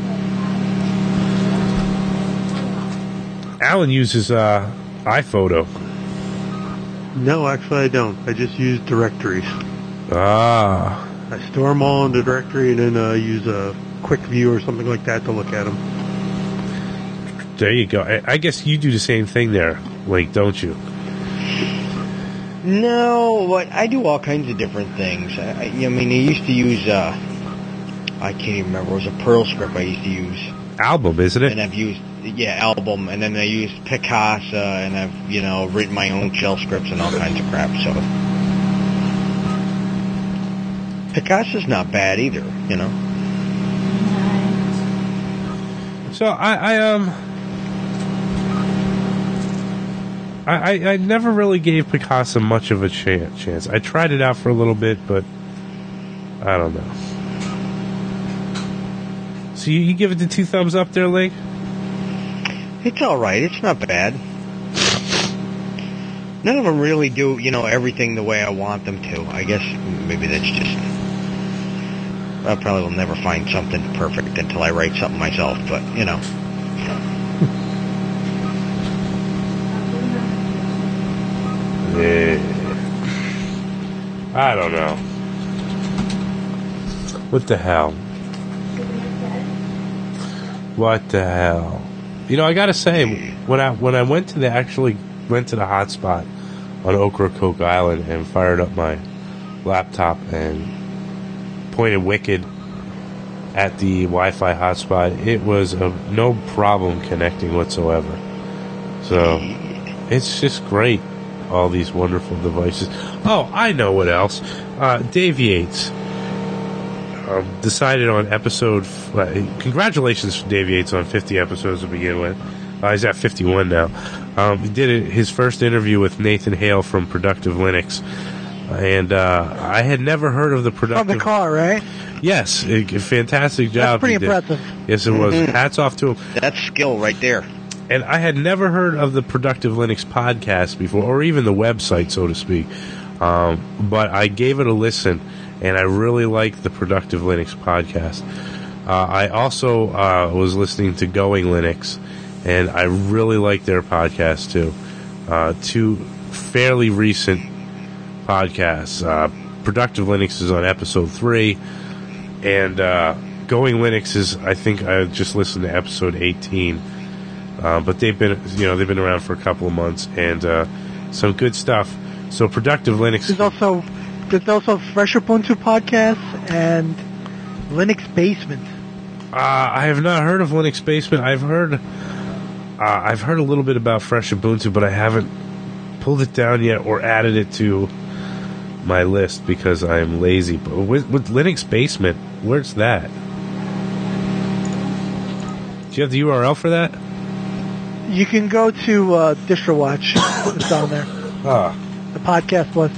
Alan uses uh, iPhoto. No, actually I don't. I just use directories. Ah. I store them all in the directory and then uh, use a quick view or something like that to look at them. There you go. I, I guess you do the same thing there, Link, don't you? No, what I do all kinds of different things. I, I mean, I used to use, uh, I can't even remember, it was a Perl script I used to use. Album, isn't it? And I've used, yeah, Album, and then I used Picasa, and I've, you know, written my own shell scripts and all kinds of crap, so. Picasa's not bad either, you know. So I, I um, I, I, I never really gave Picasa much of a chance. Chance. I tried it out for a little bit, but I don't know. So you, you give it the two thumbs up there, Link? It's all right. It's not bad. None of them really do, you know, everything the way I want them to. I guess maybe that's just. I probably will never find something perfect until I write something myself, but, you know. Yeah. I don't know. What the hell? What the hell? You know, I gotta say, when I when I went to the actually went to the hotspot on Ocracoke Island and fired up my laptop and pointed wicked at the Wi-Fi hotspot, it was a no problem connecting whatsoever. So it's just great, all these wonderful devices. Oh, I know what else. Uh, Dave Yates um, decided on episode. Uh, congratulations, Dave Yates, on fifty episodes to begin with. Uh, he's at fifty-one now. Um, he did it, his first interview with Nathan Hale from Productive Linux. And uh, I had never heard of the Productive... From the car, right? Yes, a, a fantastic job. That's pretty he did. impressive. Yes, it was. Mm-hmm. Hats off to him. That's skill right there. And I had never heard of the Productive Linux podcast before, or even the website, so to speak. Um, but I gave it a listen, and I really liked the Productive Linux podcast. Uh, I also uh, was listening to Going Linux, and I really liked their podcast, too. Uh, two fairly recent podcasts. Uh, Productive Linux is on episode three, and uh, Going Linux is, I think I just listened to episode eighteen. Uh, but they've been, you know, they've been around for a couple of months, and uh, some good stuff. So Productive Linux. There's also there's also Fresh Ubuntu podcast and Linux Basement. Uh, I have not heard of Linux Basement. I've heard, uh, I've heard a little bit about Fresh Ubuntu, but I haven't pulled it down yet or added it to my list because I am lazy. But with, with Linux Basement, where's that? Do you have the U R L for that? You can go to uh, DistroWatch. It's down there. Ah. The podcast list.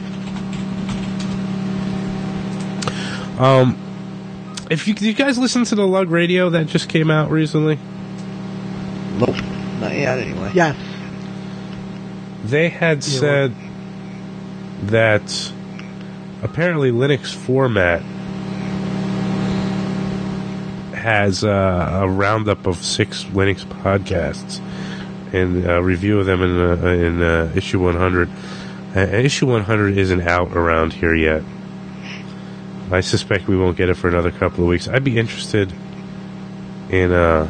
Um, if you, did you guys listen to the Lug Radio that just came out recently? Nope. Not yet, anyway. Yes. They had Yeah, said that apparently Linux format has uh, a roundup of six Linux podcasts and a review of them in uh, in uh, issue one hundred. Uh, issue one hundred isn't out around here yet. I suspect we won't get it for another couple of weeks. I'd be interested in. Uh,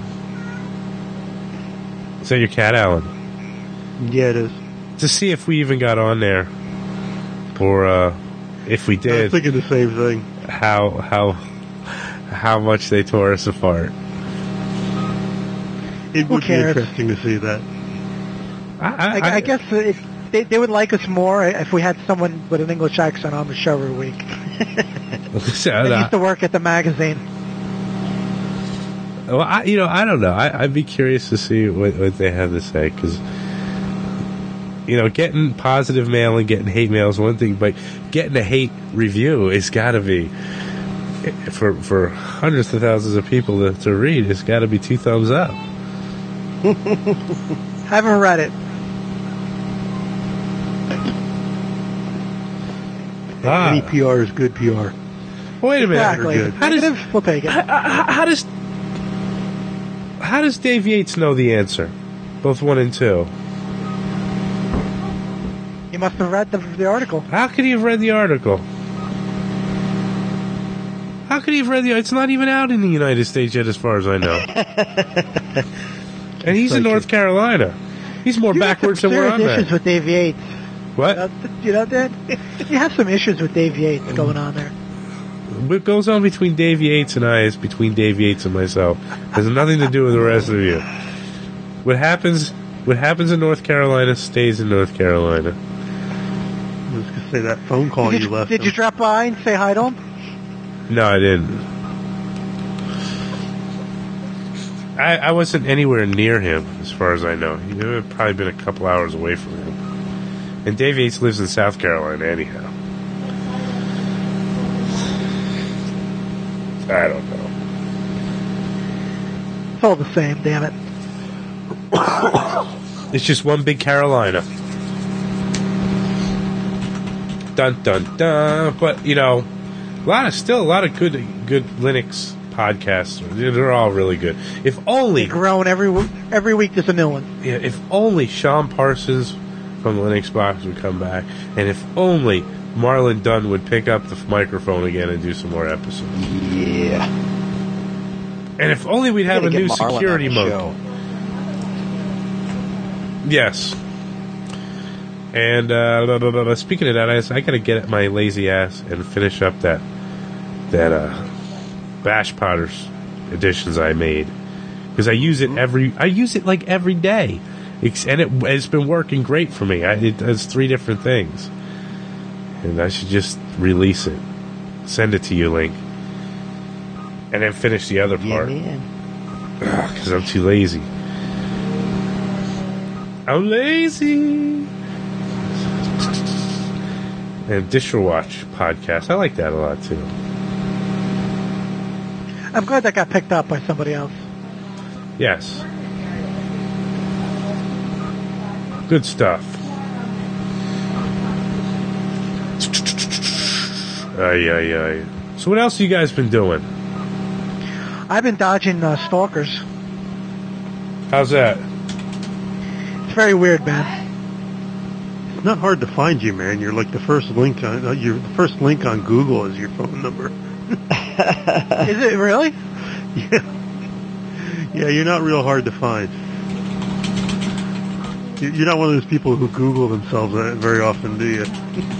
is that your cat, Alan? Yeah, it is. To see if we even got on there, or uh, if we I was did, thinking the same thing. how how how much they tore us apart. It Who would be cares? interesting to see that. I, I, I, I guess if they, they would like us more if we had someone with an English accent on the show every week. I used to work at the magazine. Well, I, you know, I don't know. I, I'd be curious to see what, what they have to say, because, you know, getting positive mail and getting hate mail is one thing, but getting a hate review has got to be, for for hundreds of thousands of people to, to read, it's got to be two thumbs up. Haven't read it. Ah. Any P R is good P R. Wait a minute. Exactly. Good. How does, Negative, we'll take it. how, how, how does how does Dave Yates know the answer? Both one and two. You must have read the, the article. How could he have read the article? How could he have read the? It's not even out in the United States yet, as far as I know. And he's in North Carolina. He's more You backwards have than some where I'm serious issues at. with Dave Yates. What? Uh, you know that? You have some issues with Dave Yates going on there. What goes on between Dave Yates and I is between Dave Yates and myself. Has nothing to do with the rest of you. What happens? What happens in North Carolina stays in North Carolina. I was going to say that phone call did you, you, left. did him. you drop by and say hi to him? No, I didn't. I, I wasn't anywhere near him, as far as I know. He had probably been a couple hours away from him. And Dave Yates lives in South Carolina, anyhow. I don't know. It's all the same, damn it. It's just one big Carolina. Dun dun dun. But you know, a lot of still a lot of good good Linux podcasts. They're all really good. If only Growing every w- every week, there's a new one. yeah, if only Sean Parsons from the Linux Box would come back, and if only Marlon Dunn would pick up the microphone again and do some more episodes. Yeah. And if only we'd have a Gotta new get Marlon on security the mode. show. Yes. And uh, blah, blah, blah, blah. Speaking of that, I, I got to get my lazy ass and finish up that that uh, Bash Potters editions I made, because I use it every I use it like every day, it's, and it, it's been working great for me. I, it does three different things, and I should just release it, send it to you, Link, and then finish the other Yeah, part man. because I'm too lazy. I'm lazy. And DistroWatch podcast. I like that a lot too. I'm glad that got picked up by somebody else. Yes. Good stuff. Ay, ay, ay. So what else have you guys been doing? I've been dodging uh, stalkers. How's that? It's very weird, man. It's not hard to find you, man. You're like the first link on uh, your the first link on Google is your phone number. Is it really? Yeah, yeah. You're not real hard to find. You- You're not one of those people who Google themselves uh, very often, do you?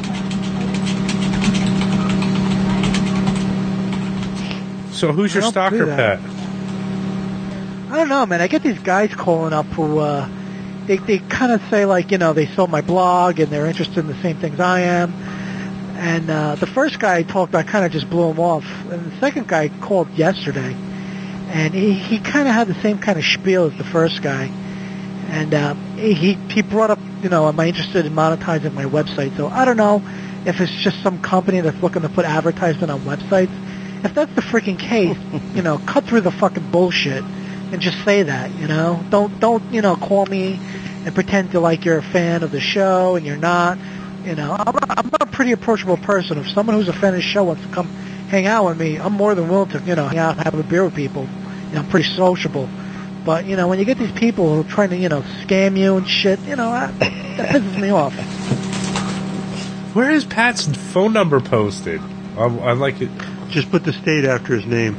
So who's your I don't stalker do that. pet? I don't know, man. I get these guys calling up who, uh, they, they kind of say like, you know, they saw my blog and they're interested in the same things I am. And, uh, the first guy I talked to, I kind of just blew him off. And the second guy called yesterday and he, he kind of had the same kind of spiel as the first guy. And, uh, he, he brought up, you know, am I interested in monetizing my website? So I don't know if it's just some company that's looking to put advertisement on websites. If that's the freaking case, you know, cut through the fucking bullshit and just say that, you know. Don't, don't, you know, call me and pretend to like you're a fan of the show and you're not. You know, I'm a, I'm a pretty approachable person. If someone who's a fan of the show wants to come hang out with me, I'm more than willing to, you know, hang out and have a beer with people. You know, I'm pretty sociable. But, you know, when you get these people who are trying to, you know, scam you and shit, you know, that, that pisses me off. Where is Pat's phone number posted? I, I like it. Just put the state after his name.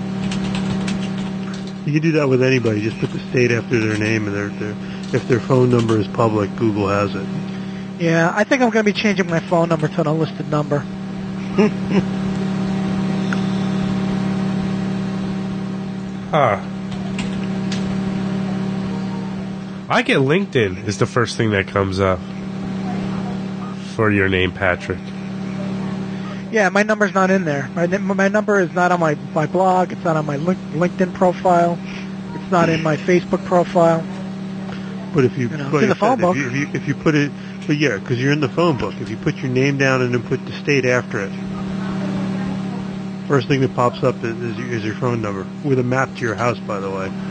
You can do that with anybody. Just put the state after their name, and their, their, if their phone number is public, Google has it. Yeah, I think I'm going to be changing my phone number to an unlisted number. Huh. I get LinkedIn is the first thing that comes up. for your name, Patrick. Yeah, my number's not in there. My my number is not on my, my blog. It's not on my link, LinkedIn profile. It's not in my Facebook profile. But if you, You know, but it's in the if phone that- book. If you, if you if you put it, but yeah, because you're in the phone book. If you put your name down and then put the state after it, first thing that pops up is, is, your, is your phone number with a map to your house. By the way,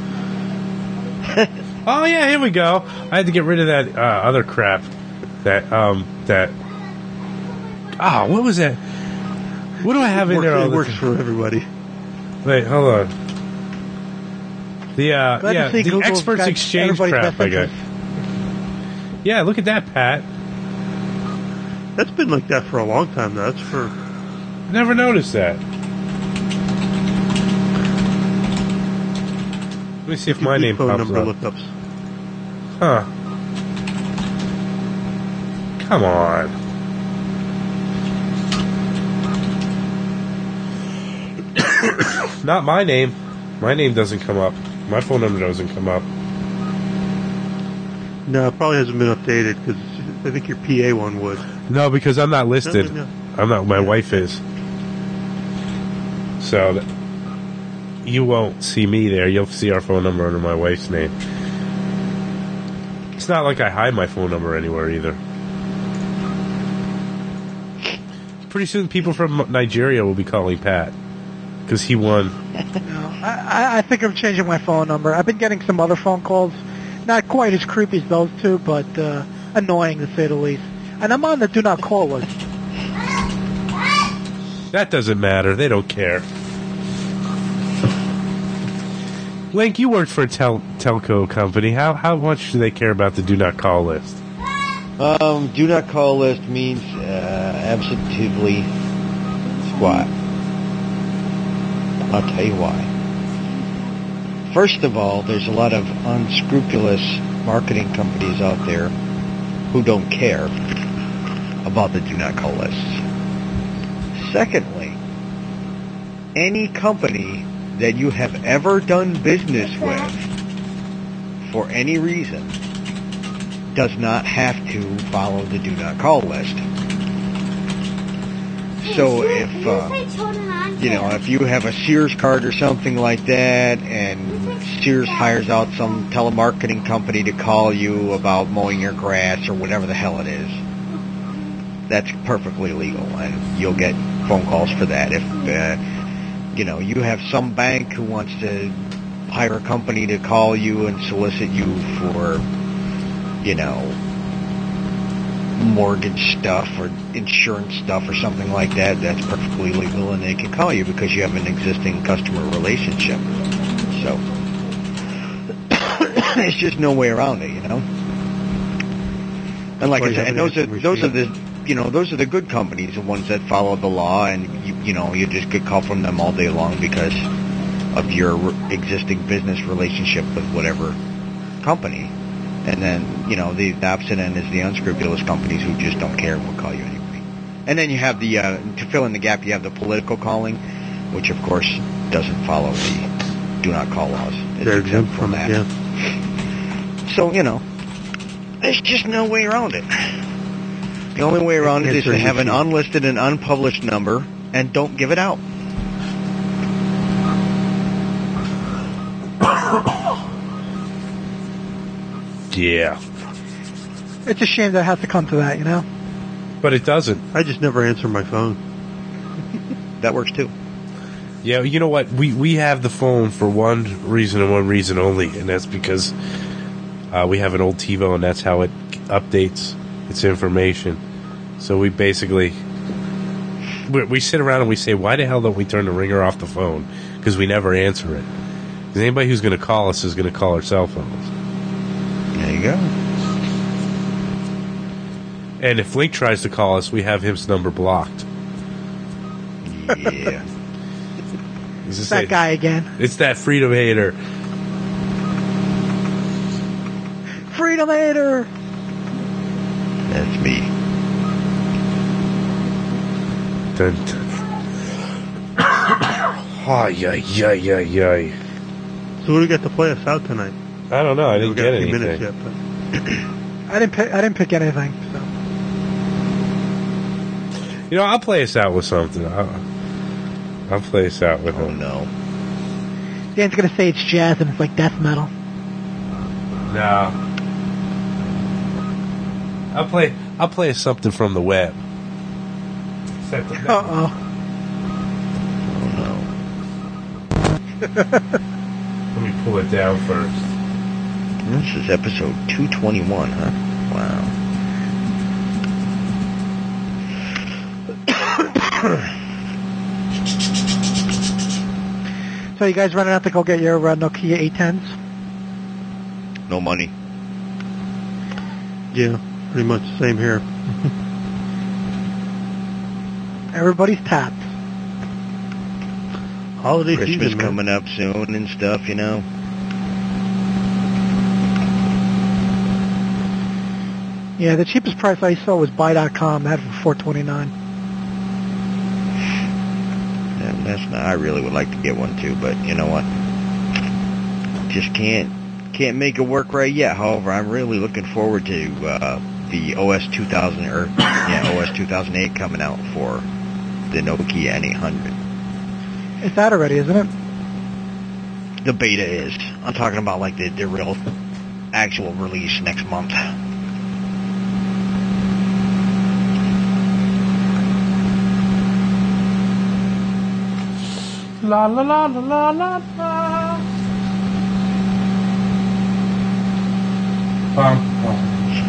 Oh yeah, here we go. I had to get rid of that uh, other crap. That um that. Ah, what was that? What do I have it in works, there? all it the works time? for everybody. Wait, hold on. The uh, Glad to yeah, see the Google's experts got exchange everybody's crap. best I got. interest. Yeah, look at that, Pat. That's been like that for a long time. Though. That's for I never noticed that. Let me see if my complete name phone pops number up. lookups. Huh. Come on. Not my name. My name doesn't come up. My phone number doesn't come up. No, it probably hasn't been updated because I think your P A one would. No, because I'm not listed. No, no, no. I'm not. My wife is. So th- you won't see me there. You'll see our phone number under my wife's name. It's not like I hide my phone number anywhere either. Pretty soon, people from Nigeria will be calling Pat because he won. No, I, I think I'm changing my phone number. I've been getting some other phone calls, not quite as creepy as those two, but uh, annoying to say the least. And I'm on the do not call list. That doesn't matter. They don't care. Link, you worked for a tel- telco company. How how much do they care about the do not call list? Um, do not call list means uh, absolutely squat. I'll tell you why. First of all, there's a lot of unscrupulous marketing companies out there who don't care about the do not call lists. Secondly, any company that you have ever done business with for any reason does not have to follow the do not call list. So if, uh, you know, if you have a Sears card or something like that and Sears hires out some telemarketing company to call you about mowing your grass or whatever the hell it is, that's perfectly legal and you'll get phone calls for that. If, uh, you know, you have some bank who wants to hire a company to call you and solicit you for, you know, mortgage stuff or insurance stuff or something like that, that's perfectly legal and they can call you because you have an existing customer relationship. So, there's just no way around it, you know? And like I said, and those are, those are the, you know, those are the good companies, the ones that follow the law and, you, you know, you just get call from them all day long because of your re- existing business relationship with whatever company. And then, you know, the, the opposite end is the unscrupulous companies who just don't care and will call you anyway. And then you have the, uh, to fill in the gap, you have the political calling, which of course doesn't follow the do not call laws. It's They're exempt exempt from it, yeah. So, you know, there's just no way around it. The only way around it is to have an unlisted and unpublished number and don't give it out. Yeah. It's a shame that it has to come to that, you know? But it doesn't. I just never answer my phone. That works too. Yeah, you know what? We we have the phone for one reason and one reason only, and that's because uh, we have an old TiVo, and that's how it updates its information. So we basically we, we sit around and we say, "Why the hell don't we turn the ringer off the phone?" Because we never answer it. Because anybody who's going to call us is going to call our cell phones. There you go. And if Link tries to call us, we have his number blocked. Yeah. It's that guy again. It's that freedom hater. Freedom hater! That's me. Dun, dun. Oh, yay, yay, yay, yay. So what do we got to play us out tonight? I don't know. I didn't we got get a few anything. minutes yet, but I didn't pick, I didn't pick anything, so. You know, I'll play us out with something. I'll, I'll play us out with Oh, him. no. Dan's gonna say it's jazz and it's like death metal. No. I'll play. I'll play something from the web. Set the- Uh oh. Let me pull it down first. This is episode two twenty-one, huh? Wow. So you guys running out to go get your uh, Nokia eight tens? No money. Yeah, pretty much the same here. Everybody's tapped. Holiday Christmas season, man. coming up soon and stuff, you know. Yeah, the cheapest price I saw was buy dot com. That for four twenty-nine. And that's not. I really would like to get one too, but you know what? Just can't can't make it work right yet. However, I'm really looking forward to uh, the O S two thousand or yeah O S two thousand eight coming out for the Nokia N eight hundred. It's out already, isn't it? The beta is. I'm talking about like the the real actual release next month. La la la la la la la. Bum, bum.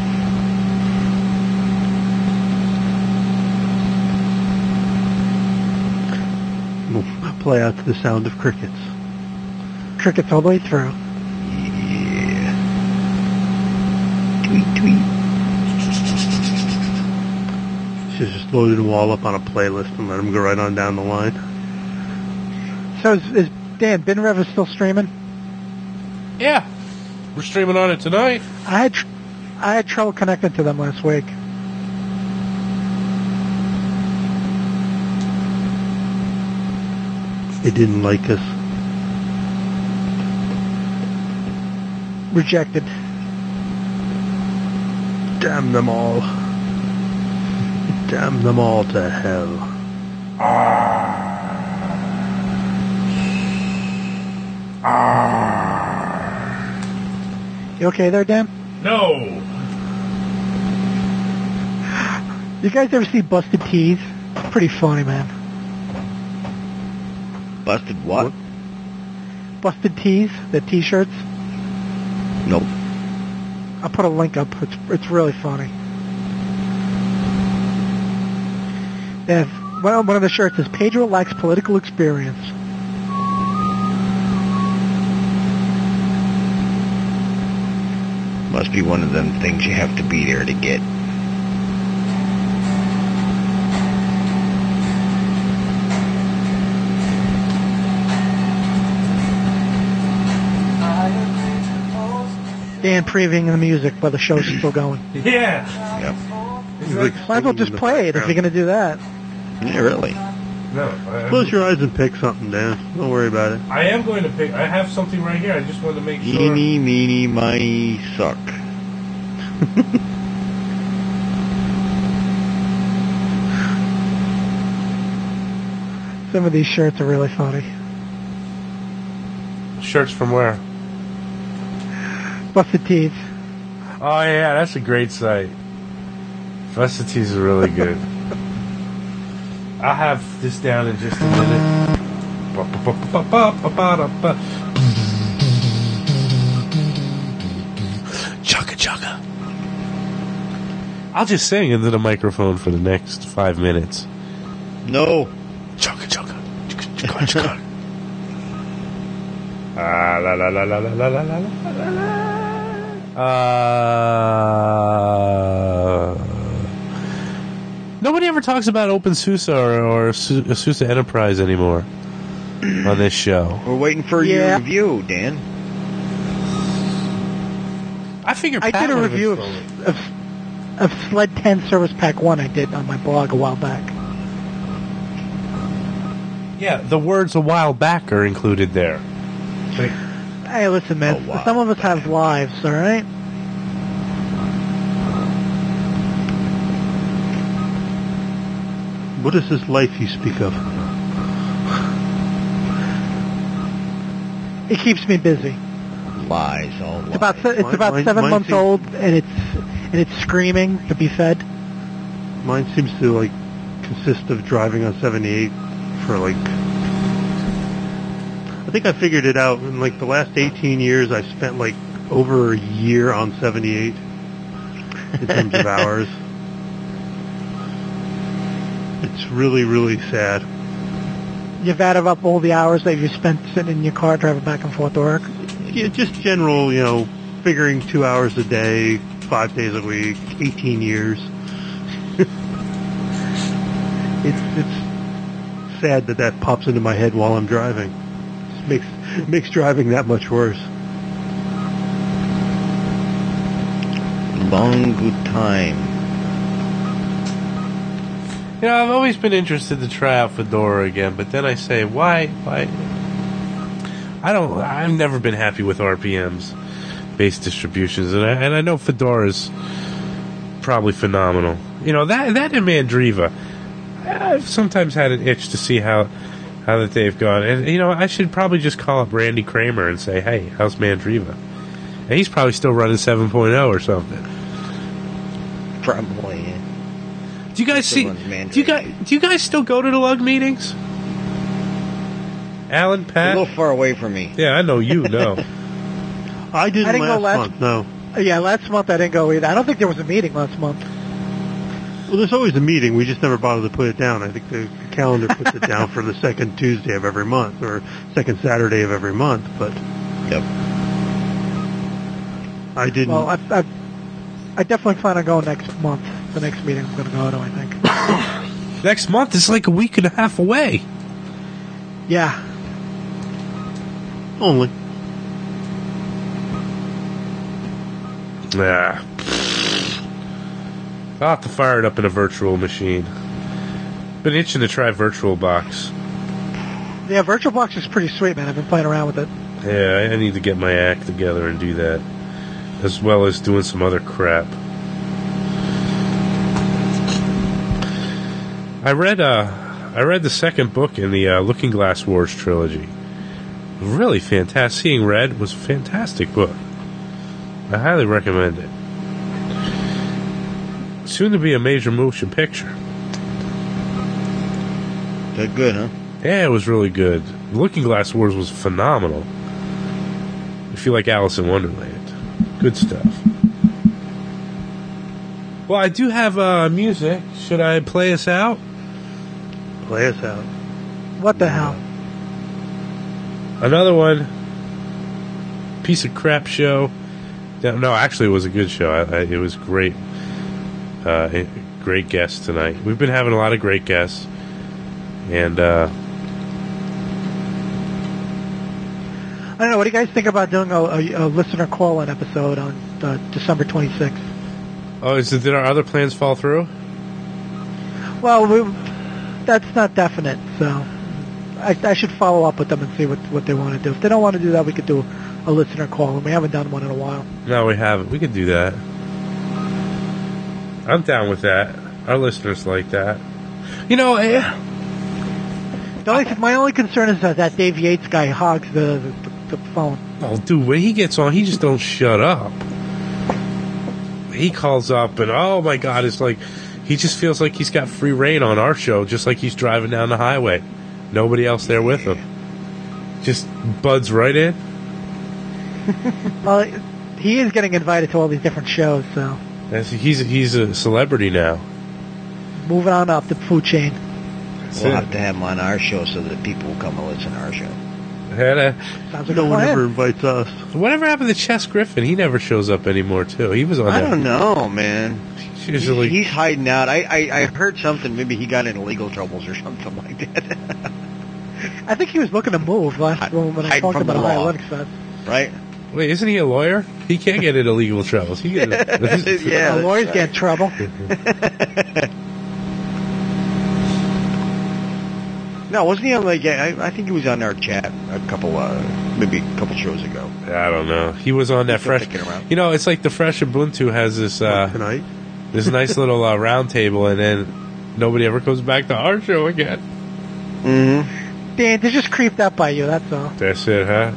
We'll play out to the sound of crickets. Crickets all the way through. Yeah. Tweet tweet. Should just load them all up on a playlist and let them go right on down the line. So is, is Dan BinRev is still streaming? Yeah, we're streaming on it tonight. I had tr- I had trouble connecting to them last week. They didn't like us. Rejected. Damn them all. Damn them all to hell. You okay there, Dan? No. You guys ever see Busted Tees? Pretty funny, man. Busted what? Busted Tees, the T-shirts. Nope. I'll put a link up. It's it's really funny. They have, well, one of the shirts is Pedro lacks political experience. Must be one of them things you have to be there to get. Dan previewing the music, but the show's still going. Yeah. Yep. He's like Might as well singing just in the play it if you're background. going to do that. Yeah, really. No. I, Close your eyes and pick something, Dan. Don't worry about it. I am going to pick. I have something right here. I just wanted to make sure. Eeny, meeny, miny, suck. Some of these shirts are really funny. Shirts from where? Busted Tees. Oh yeah, that's a great site. Busted Tees is really good. I'll have this down in just a minute. Chugga chugga. I'll just sing into the microphone for the next five minutes. No. Chugga chugga. Chugga chugga. Ah, la la la la la la la la la la. Uh, nobody ever talks about OpenSUSE or, or Su- SUSE Enterprise anymore on this show. We're waiting for Yeah. your review, Dan. I figured I Pat did a would have review of, installed it. of, of Sled ten Service Pack one I did on my blog a while back. Yeah, the words "a while back" are included there. Like, Hey, listen, man. Oh, wow. Some of us have lives, all right? What is this life you speak of? It keeps me busy. Lies, all lies. It's about se- it's Mine- about mine- seven mine months seems- old, and it's and it's screaming to be fed. Mine seems to like consist of driving on seventy-eight for like. I think I figured it out. In like the last eighteen years, I spent like over a year on seventy-eight in terms of hours. It's really, really sad. You've added up all the hours that you spent sitting in your car driving back and forth to work. Yeah, just general, you know, figuring two hours a day, five days a week, eighteen years. it's it's sad that that pops into my head while I'm driving. It makes makes driving that much worse. Long good time. You know, I've always been interested to try out Fedora again, but then I say, why, why? I don't, I've never been happy with R P M's based distributions, and I, and I know Fedora's probably phenomenal. You know, that, that and Mandriva, I've sometimes had an itch to see how, how that they've gone. And, you know, I should probably just call up Randy Kramer and say, hey, how's Mandriva? And he's probably still running seven point oh or something. Probably, yeah. Do you guys see? Still runs Do you guys? Do you guys still go to the lug meetings? Alan, A Pat. little far away from me. Yeah, I know you know. I didn't, I didn't go last, last- month. No. Yeah, last month I didn't go either. I don't think there was a meeting last month. Well, there's always a meeting. We just never bothered to put it down. I think the calendar puts it down for the second Tuesday of every month or second Saturday of every month. But Yep. I didn't. Well, I, I, I definitely plan on going next month. The next meeting I'm going to go to, I think. Next month is like a week and a half away. Yeah. Only. Nah. I'll have to fire it up in a virtual machine. Been itching to try VirtualBox. Yeah, VirtualBox is pretty sweet, man. I've been playing around with it. Yeah, I I need to get my act together and do that, as well as doing some other crap. I read uh, I read the second book in the uh, Looking Glass Wars trilogy. Really fantastic. Seeing Red was a fantastic book. I highly recommend it. Soon to be a major motion picture. That good, huh? Yeah, it was really good. Looking Glass Wars was phenomenal. If you like Alice in Wonderland. Good stuff. Well, I do have uh, music. Should I play us out? Play us out. What the hell? Another one. Piece of crap show. No, no, actually, it was a good show. I, I, it was great. Uh, a great guests tonight. We've been having a lot of great guests. And, uh... I don't know. What do you guys think about doing a, a, a listener call-in episode on uh, December twenty-sixth? Oh, is it, did our other plans fall through? Well, we, that's not definite, so I, I should follow up with them and see what, what they want to do. If they don't want to do that, we could do a listener call, and we haven't done one in a while. No, we haven't. We could do that. I'm down with that. Our listeners like that. You know, eh, The only, my only concern is that that Dave Yates guy hogs the, the, the phone. oh, dude, when he gets on, he just don't shut up. He calls up, and oh my God, it's like he just feels like he's got free reign on our show, just like he's driving down the highway. Nobody else there with him. Just buds right in. Well, he is getting invited to all these different shows, so That's- He's he's a celebrity now. moving on up the food chain. That's We'll it. have to have him on our show so that people will come and listen to our show. Had a- Sounds like No a one plan. ever invites us. Whatever happened to Chess Griffin? He never shows up anymore, too. He was on I that. don't know, man. He's usually. He's hiding out. I, I, I heard something. Maybe he got in legal troubles or something like that. I think he was looking to move last Hide- when I hide talked from about the Ohio law. Linux Fest. Right? Wait, isn't he a lawyer? He can't get into legal troubles. He get Yeah. The lawyers that's get in trouble. No, wasn't he on like? I, I think he was on our chat a couple, uh, maybe a couple shows ago. I don't know. He was on that He's still fresh. kicking around. You know, it's like the Fresh Ubuntu has this uh, Tonight. this nice little uh, round table, and then nobody ever comes back to our show again. Mm-hmm. Dan, they just creeped up by you, that's all. That's it, huh?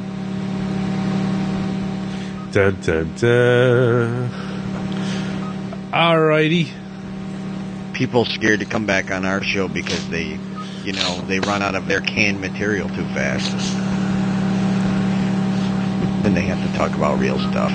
Dun, dun, dun. Alrighty. People scared to come back on our show because they, you know, they run out of their canned material too fast. Then they have to talk about real stuff.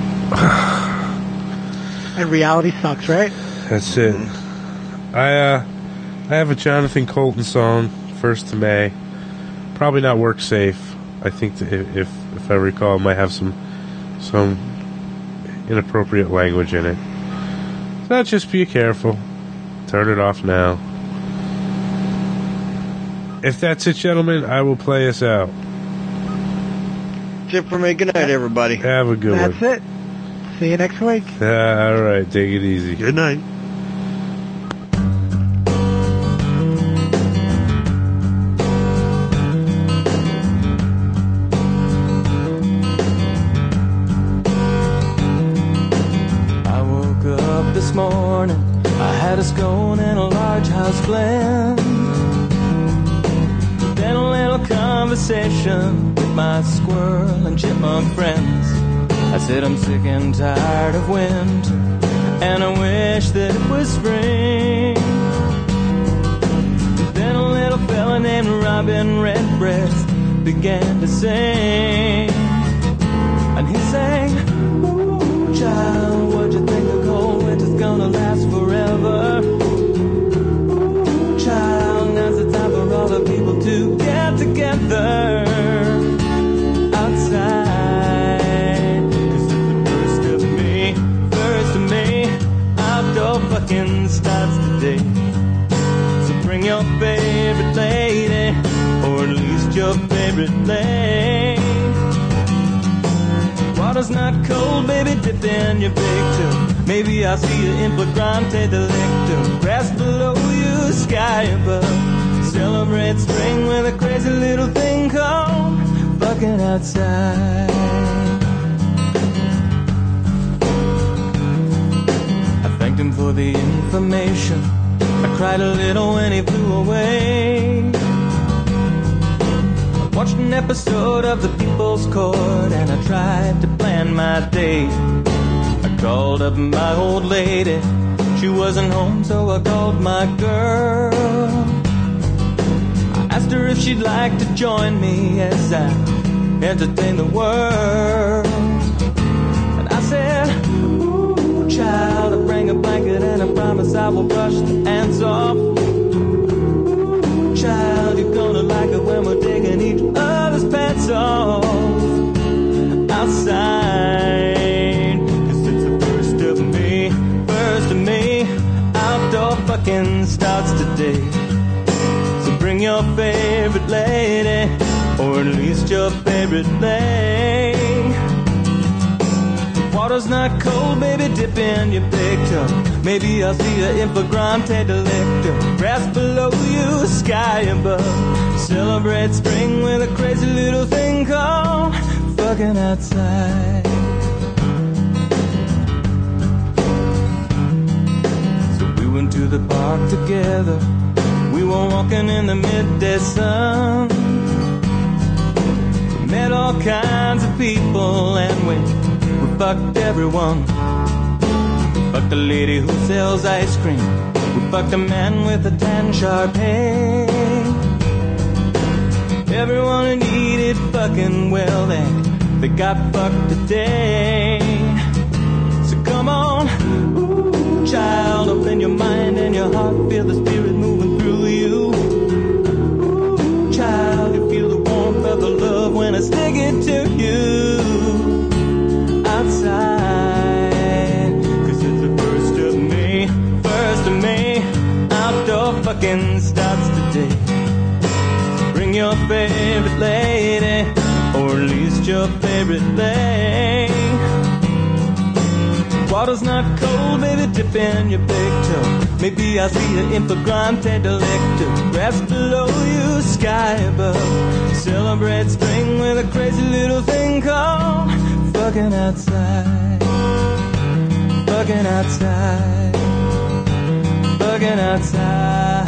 And reality sucks, right? That's it. I uh, I have a Jonathan Colton song, First of May. Probably not work safe. I think that if, if if I recall, it might have some some inappropriate language in it. So just be careful. Turn it off now. If that's it, gentlemen, I will play us out. That's it for me. Good night, everybody. Have a good That's one. it. See you next week. Uh, all right, take it easy. Good night. I woke up this morning. I had a scone and a large house blend. Then a little conversation with my squirrel and chipmunk friends. I said I'm sick and tired of winter, and I wish that it was spring. Then a little fella named Robin Redbreast began to sing. And he sang, ooh, child, what'd you think the cold winter's gonna last forever? Ooh, child, now's the time for all the people to get together outside. Fucking starts today. So bring your favorite lady, or at least your favorite lady. Water's not cold, baby, dip in your big toe. Maybe I'll see you in flagrante delicto. Grass below you, sky above. Celebrate spring with a crazy little thing called fucking outside. Thanked him for the information. I cried a little when he flew away. I watched an episode of The People's Court, and I tried to plan my day. I called up my old lady. She wasn't home, so I called my girl. I asked her if she'd like to join me as I entertain the world. And I said, child, I bring a blanket and I promise I will brush the ants off. Ooh, child, you're gonna like it when we're taking each other's pants off outside. Cause it's the first of me, first of me. Outdoor fucking starts today. So bring your favorite lady, or at least your favorite lady. Water's not cold, baby, dip in your big toe. Maybe I'll see you in flagrante delicto. Grass below you, sky above. Celebrate spring with a crazy little thing called fucking outside. So we went to the park together. We were walking in the midday sun. We met all kinds of people and we We fucked everyone. We fucked the lady who sells ice cream. We fucked a man with a tan sharp head. Everyone who needed fucking, well, they, they got fucked today. So come on, ooh, child, open your mind and your heart. Feel the spirit moving through you. Ooh, child, you feel the warmth of the love when I stick it to you. Outside, cause it's the first of me, first of me. Outdoor fucking starts today. Bring your favorite lady, or at least your favorite lady. Water's not cold, baby, dip in your big toe. Maybe I'll see you in flagrante delicto. Grass below you, sky above. Celebrate spring with a crazy little thing called fucking outside, fucking outside, fucking working outside.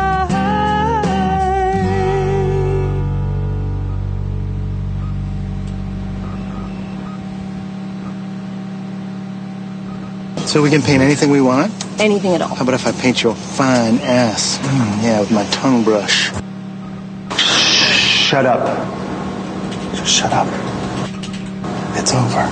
So we can paint anything we want? Anything at all. How about if I paint your fine ass? Mm, yeah, with my tongue brush. Shut up. Just shut up. It's over.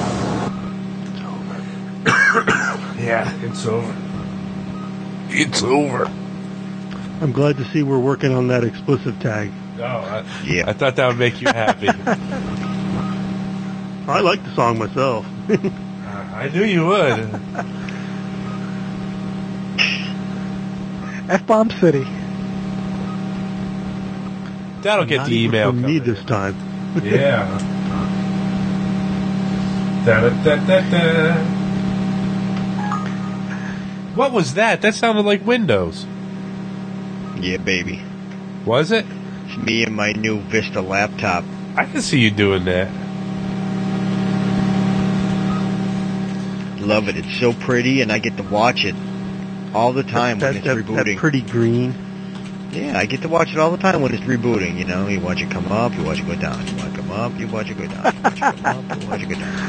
Yeah, it's over. It's over. I'm glad to see we're working on that explicit tag. Oh, I, Yeah. I thought that would make you happy. I like the song myself. I knew you would. F-Bomb City. That'll get Not the even email from me coming. this time. Yeah. Da, da, da, da, da. What was that? That sounded like Windows. Yeah, baby. Was it? It's me and my new Vista laptop. I can see you doing that. Love it. It's so pretty, and I get to watch it all the time that, when it's that, rebooting. that pretty green. Yeah, I get to watch it all the time when it's rebooting. You know, you watch it come up, you watch it go down. You watch it come up, you watch it go down. You watch it come up, you watch it go down.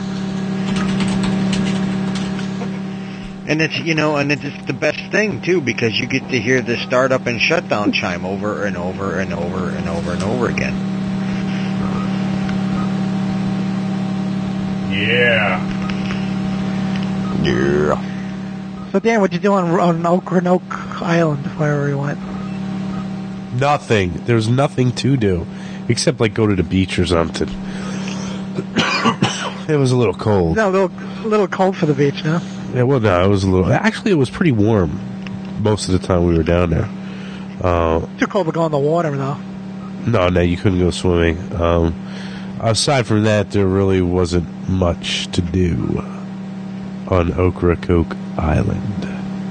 And it's, you know, and it's the best thing, too, because you get to hear the startup and shutdown chime over and over and over and over and over again. Yeah. Yeah. So Dan, what'd you do on, on Ocranoke Island, wherever you went? Nothing. There's nothing to do. Except, like, go to the beach or something. It was a little cold. No, a little, a little cold for the beach, no? Yeah, well, no, it was a little... Actually, it was pretty warm most of the time we were down there. Uh, Too cold to go in the water, though. no, no, you couldn't go swimming. Um, aside from that, there really wasn't much to do on Ocracoke Island.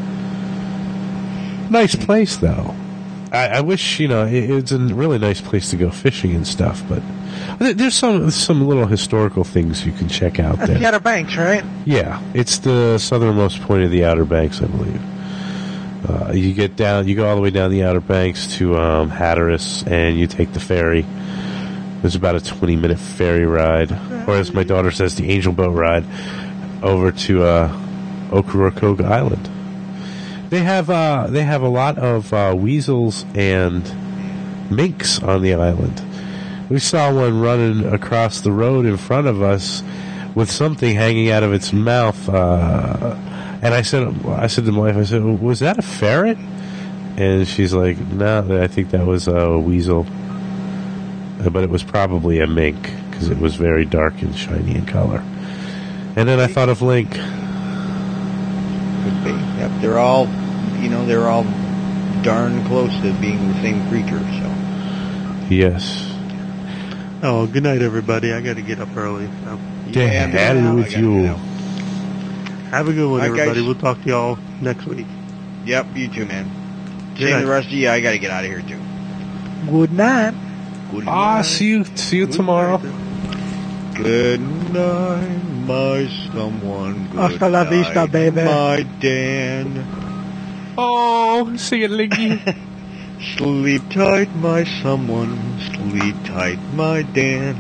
Nice place, though. I, I wish, you know, it, it's a really nice place to go fishing and stuff, but there- there's some some little historical things you can check out That's there. the Outer Banks, right? Yeah, it's the southernmost point of the Outer Banks, I believe. Uh, you get down, you go all the way down the Outer Banks to um, Hatteras, and you take the ferry. There's about a twenty-minute ferry ride, or as my daughter says, the angel boat ride, over to uh, Ocracoke Island. They have uh, they have a lot of uh, weasels and minks on the island. We saw one running across the road in front of us with something hanging out of its mouth. Uh, and I said, I said to my wife, I said, "Was that a ferret?" And she's like, "No, I think that was a weasel." But it was probably a mink because it was very dark and shiny in color. And then I thought of Link. Could be. Yep, they're all, you know, they're all darn close to being the same creature, so. Yes. Oh, good night, everybody. I got to get up early. So. To Yeah, hell I with gotta you. get out. Have a good one, All right, everybody. guys. We'll talk to y'all next week. Yep, you too, man. Good Same night. the rest of you. I gotta get out of here, too. Good night. Good Ah, night. see you, see you tomorrow. Good night, my someone. Good Hasta la vista, night, baby. My Dan. Oh, sing it, Linky. Sleep tight, my someone. Sleep tight, my Dan.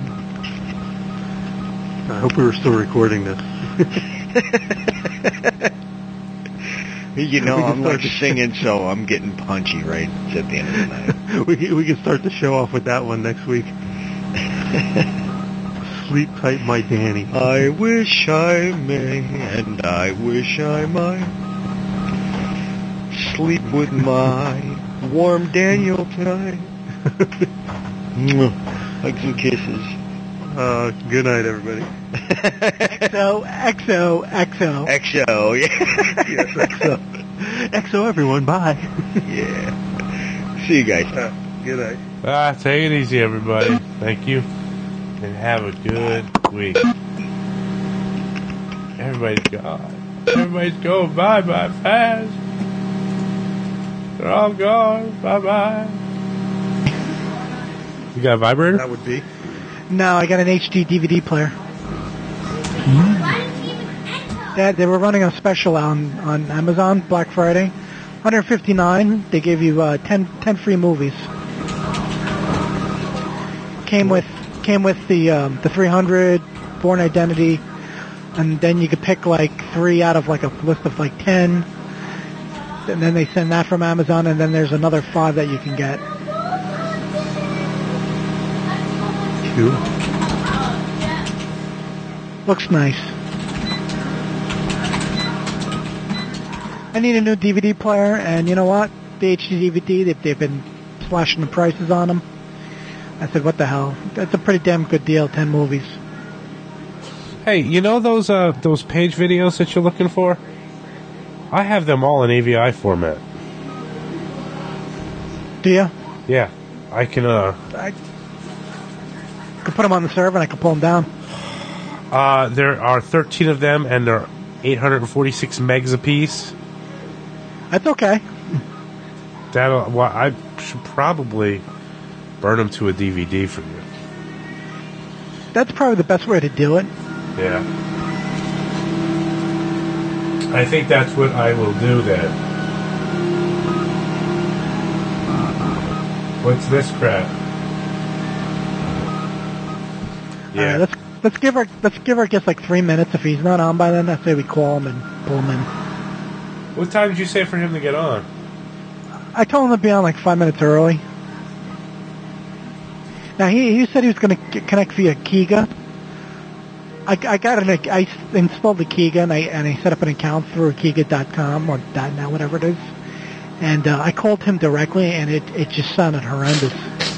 I hope we were still recording this. You know, We can I'm start like the- singing, so I'm getting punchy right at the end of the night. we can- we can start the show off with that one next week. Sleep tight, my Danny. I wish I may, and I wish I might sleep with my warm Daniel tonight. Mwah. Hugs and kisses. Uh, good night, everybody. X O, X O, X O. X O, yeah. Yes, X O. X O, everyone. Bye. Yeah. See you guys. Uh, good night. Ah, take it easy, everybody. Thank you. And have a good week. Everybody's gone. Everybody's going bye-bye fast. They're all gone. Bye-bye. You got a vibrator? That would be. No, I got an H D D V D player. Dad, they were running a special on, on Amazon Black Friday one fifty-nine. They gave you uh, ten, ten free movies. Came with came with the um, the three hundred, Bourne Identity, and then you could pick like three out of like a list of like ten. And then they send that from Amazon, and then there's another five that you can get. Cool. Looks nice. I need a new D V D player, and you know what? The H D D V D, they've, they've been slashing the prices on them. I said, what the hell? That's a pretty damn good deal, ten movies. Hey, you know those uh, those page videos that you're looking for? I have them all in A V I format. Do you? Yeah. I can, uh... I could put them on the server and I could pull them down. Uh, there are thirteen of them, and they're eight hundred forty-six megs apiece. That's okay. That'll, well, I should probably burn them to a D V D for you. That's probably the best way to do it. Yeah. I think that's what I will do then. What's this crap? Yeah. All right, let's let's give our let's give our guest like three minutes. If he's not on by then, I say we call him and pull him in. What time did you say for him to get on? I told him to be on like five minutes early. Now he he said he was going to connect via Kiga. I, I got an I installed the Kiga and I and I set up an account through Kiga dot com or .net, whatever it is. And uh, I called him directly, and it, it just sounded horrendous.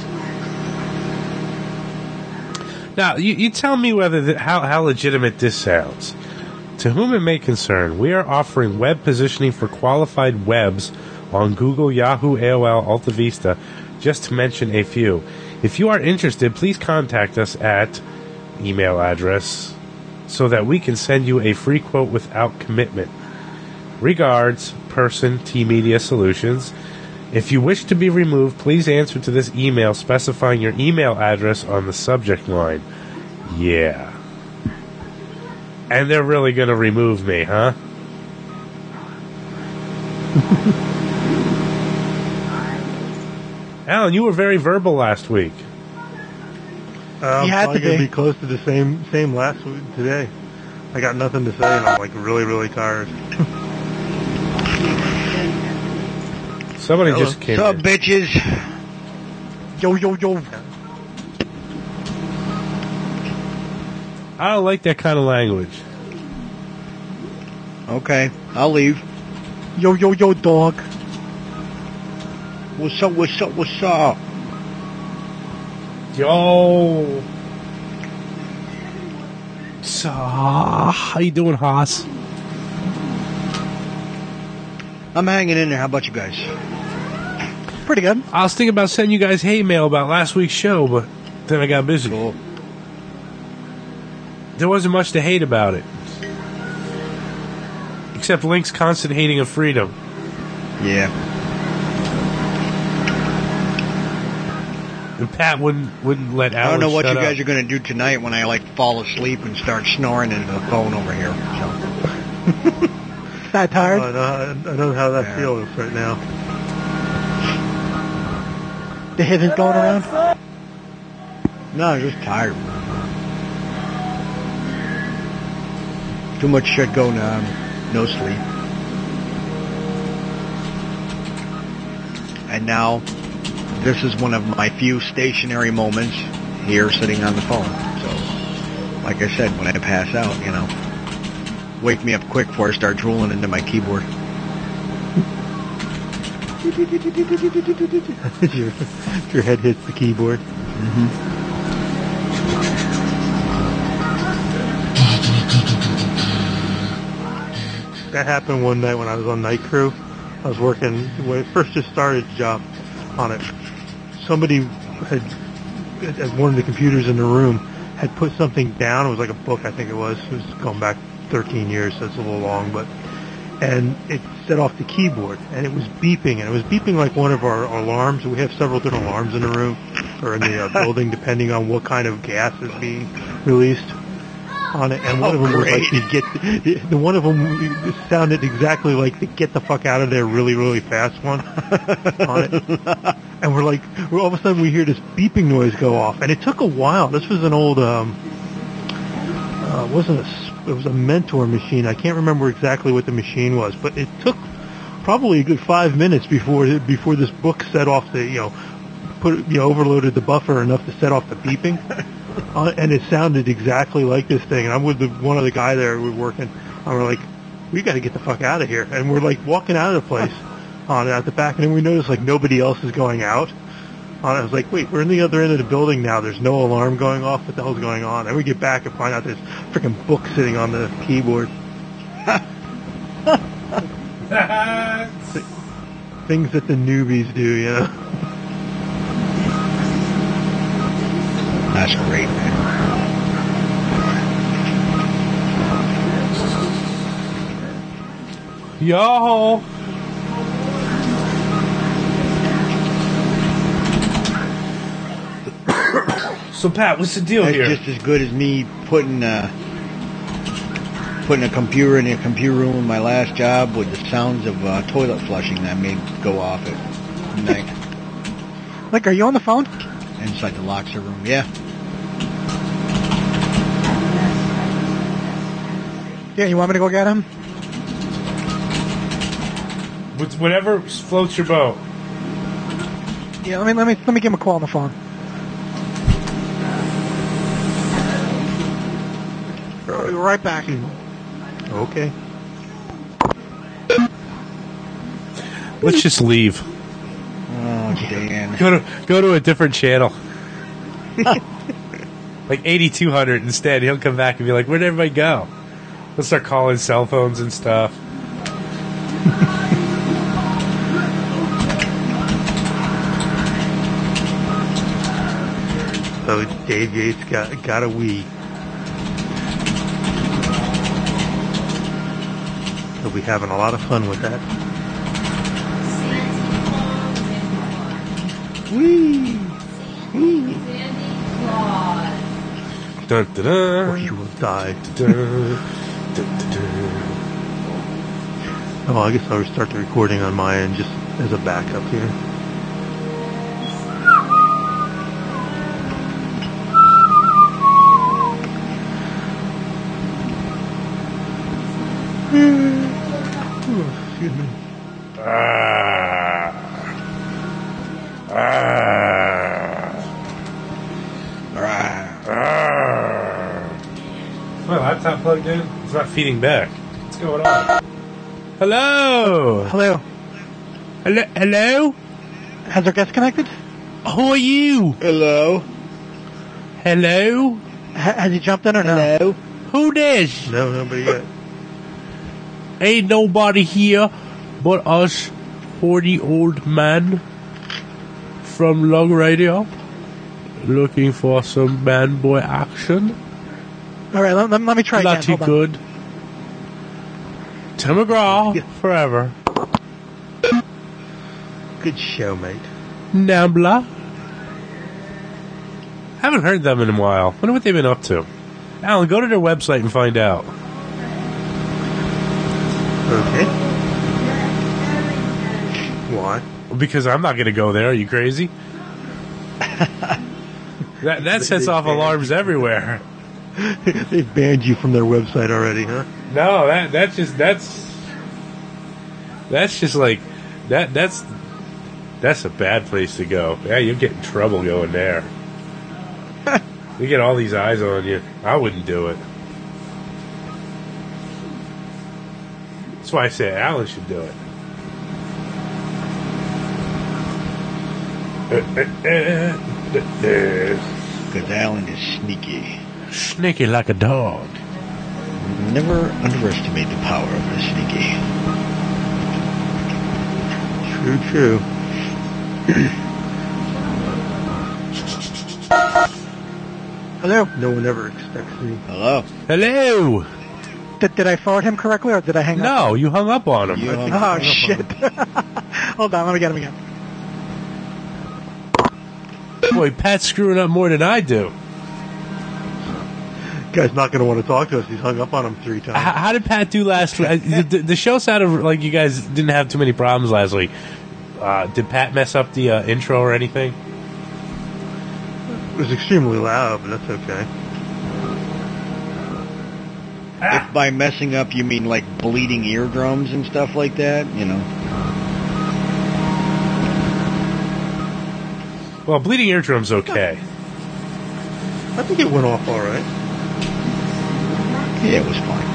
Now, you, you tell me whether the, how, how legitimate this sounds. To whom it may concern, we are offering web positioning for qualified webs on Google, Yahoo, A O L, AltaVista, just to mention a few. If you are interested, please contact us at email address so that we can send you a free quote without commitment. Regards, Person T Media Solutions. If you wish to be removed, please answer to this email specifying your email address on the subject line. Yeah. And they're really going to remove me, huh? Alan, you were very verbal last week. Uh, I'm You had probably to going to be. be close to the same same last week today. I got nothing to say, and I'm like really, really tired. Somebody Hello. just came What's up, in. bitches? Yo, yo, yo. I don't like that kind of language. Okay, I'll leave. Yo, yo, yo, dog. What's up, what's up, what's up? Yo. So, how you doing, Haas? I'm hanging in there. How about you guys? Pretty good. I was thinking about sending you guys hate mail about last week's show, but then I got busy. Cool. There wasn't much to hate about it. Except Link's constant hating of freedom. Yeah. And Pat wouldn't wouldn't let Alan I don't know what shut you guys up. are going to do tonight when I like fall asleep and start snoring into the phone over here. So. That tired? I know, I know how that Yeah. feels right now. The hit is going around? No, I'm just tired. Too much shit going on. No sleep. And now, this is one of my few stationary moments here sitting on the phone. So, like I said, when I pass out, you know, wake me up quick before I start drooling into my keyboard. your, your head hits the keyboard. That happened one night when I was on night crew. I was working, when I first just started the job on it. Somebody had, at one of the computers in the room, had put something down. It was like a book, I think it was. It was going back thirteen years, so it's a little long, but, and it set off the keyboard, and it was beeping, and it was beeping like one of our alarms. We have several different alarms in the room, or in the uh, building, depending on what kind of gas is being released. on it, and one Oh, of them was great. like the get the, the one of them sounded exactly like the get the fuck out of there really really fast one on it. And we're like, we're, all of a sudden we hear this beeping noise go off, and it took a while. This was an old, um, uh, wasn't a, s- it was a Mentor machine. I can't remember exactly what the machine was, but it took probably a good five minutes before before this book set off the, you know, put you know overloaded the buffer enough to set off the beeping, uh, and it sounded exactly like this thing. And I'm with the, one of the guy there we were working, and we're like, we got to get the fuck out of here, and we're like walking out of the place. On it at the back, and then we noticed like nobody else is going out. On it, I was like, wait, we're in the other end of the building now. There's no alarm going off. What the hell's going on? And we get back and find out there's a freaking book sitting on the keyboard. Things that the newbies do, you know. That's great, man. Yo. So Pat, what's the deal That's here? just as good as me putting uh, putting a computer in a computer room in my last job with the sounds of uh, toilet flushing that made go off at night Like, are you on the phone? inside the locker room. Yeah. Yeah, you want me to go get him? What's- Whatever floats your boat. Yeah, let me let me let me give him a call on the phone. I'll be right back. Okay. Let's just leave. Oh, Dan. Go to go to a different channel. Like eighty-two hundred instead. He'll come back and be like, where'd everybody go? He'll start calling cell phones and stuff. So Dave Yates got got a Wii. He'll be having a lot of fun with that. Wee! Wee! Dun, dun, dun. Or you will die. Dun, dun, dun, dun. Oh, I guess I'll restart the recording on my end just as a backup here. Oh, excuse me. Ah. Ah. Ah. My laptop plugged in. It's not feeding back. What's going on? Hello. Hello. Hello. Hello. Has our guest connected? Who are you? Hello. Hello. Ha- has he jumped in or no? Hello. Who this? No, nobody yet. Ain't nobody here but us forty old men from Lug Radio looking for some man boy action. All right, let, let, let me try again. Not too Hold on. good. Tim McGraw forever. Good show, mate. Nambla. Haven't heard them in a while. Wonder what they've been up to. Alan, go to their website and find out. Okay. Why? Because I'm not going to go there. Are you crazy? that that sets off alarms everywhere. They've banned you from their website already, huh? No, that that's just that's that's just like that that's that's a bad place to go. Yeah, you'll get in trouble going there. You get all these eyes on you. I wouldn't do it. That's why I say Alan should do it. Because Alan is sneaky. Sneaky like a dog. Never underestimate the power of a sneaky. True, true. Hello. No one ever expects me. Hello. Hello. Did, did I forward him correctly or did I hang up? No, you hung up on him. You hung Oh, up on shit. Hold on, let me get him again. Boy, Pat's screwing up more than I do. guy's not going to want to talk to us. He's hung up on him three times. How, how did Pat do last week? the, the show sounded like you guys didn't have too many problems last week. Uh, did Pat mess up the uh, intro or anything? It was extremely loud, but that's okay. If by messing up you mean like bleeding eardrums and stuff like that, you know. Well, bleeding eardrums okay. I think it went off all right. Yeah, it was fine.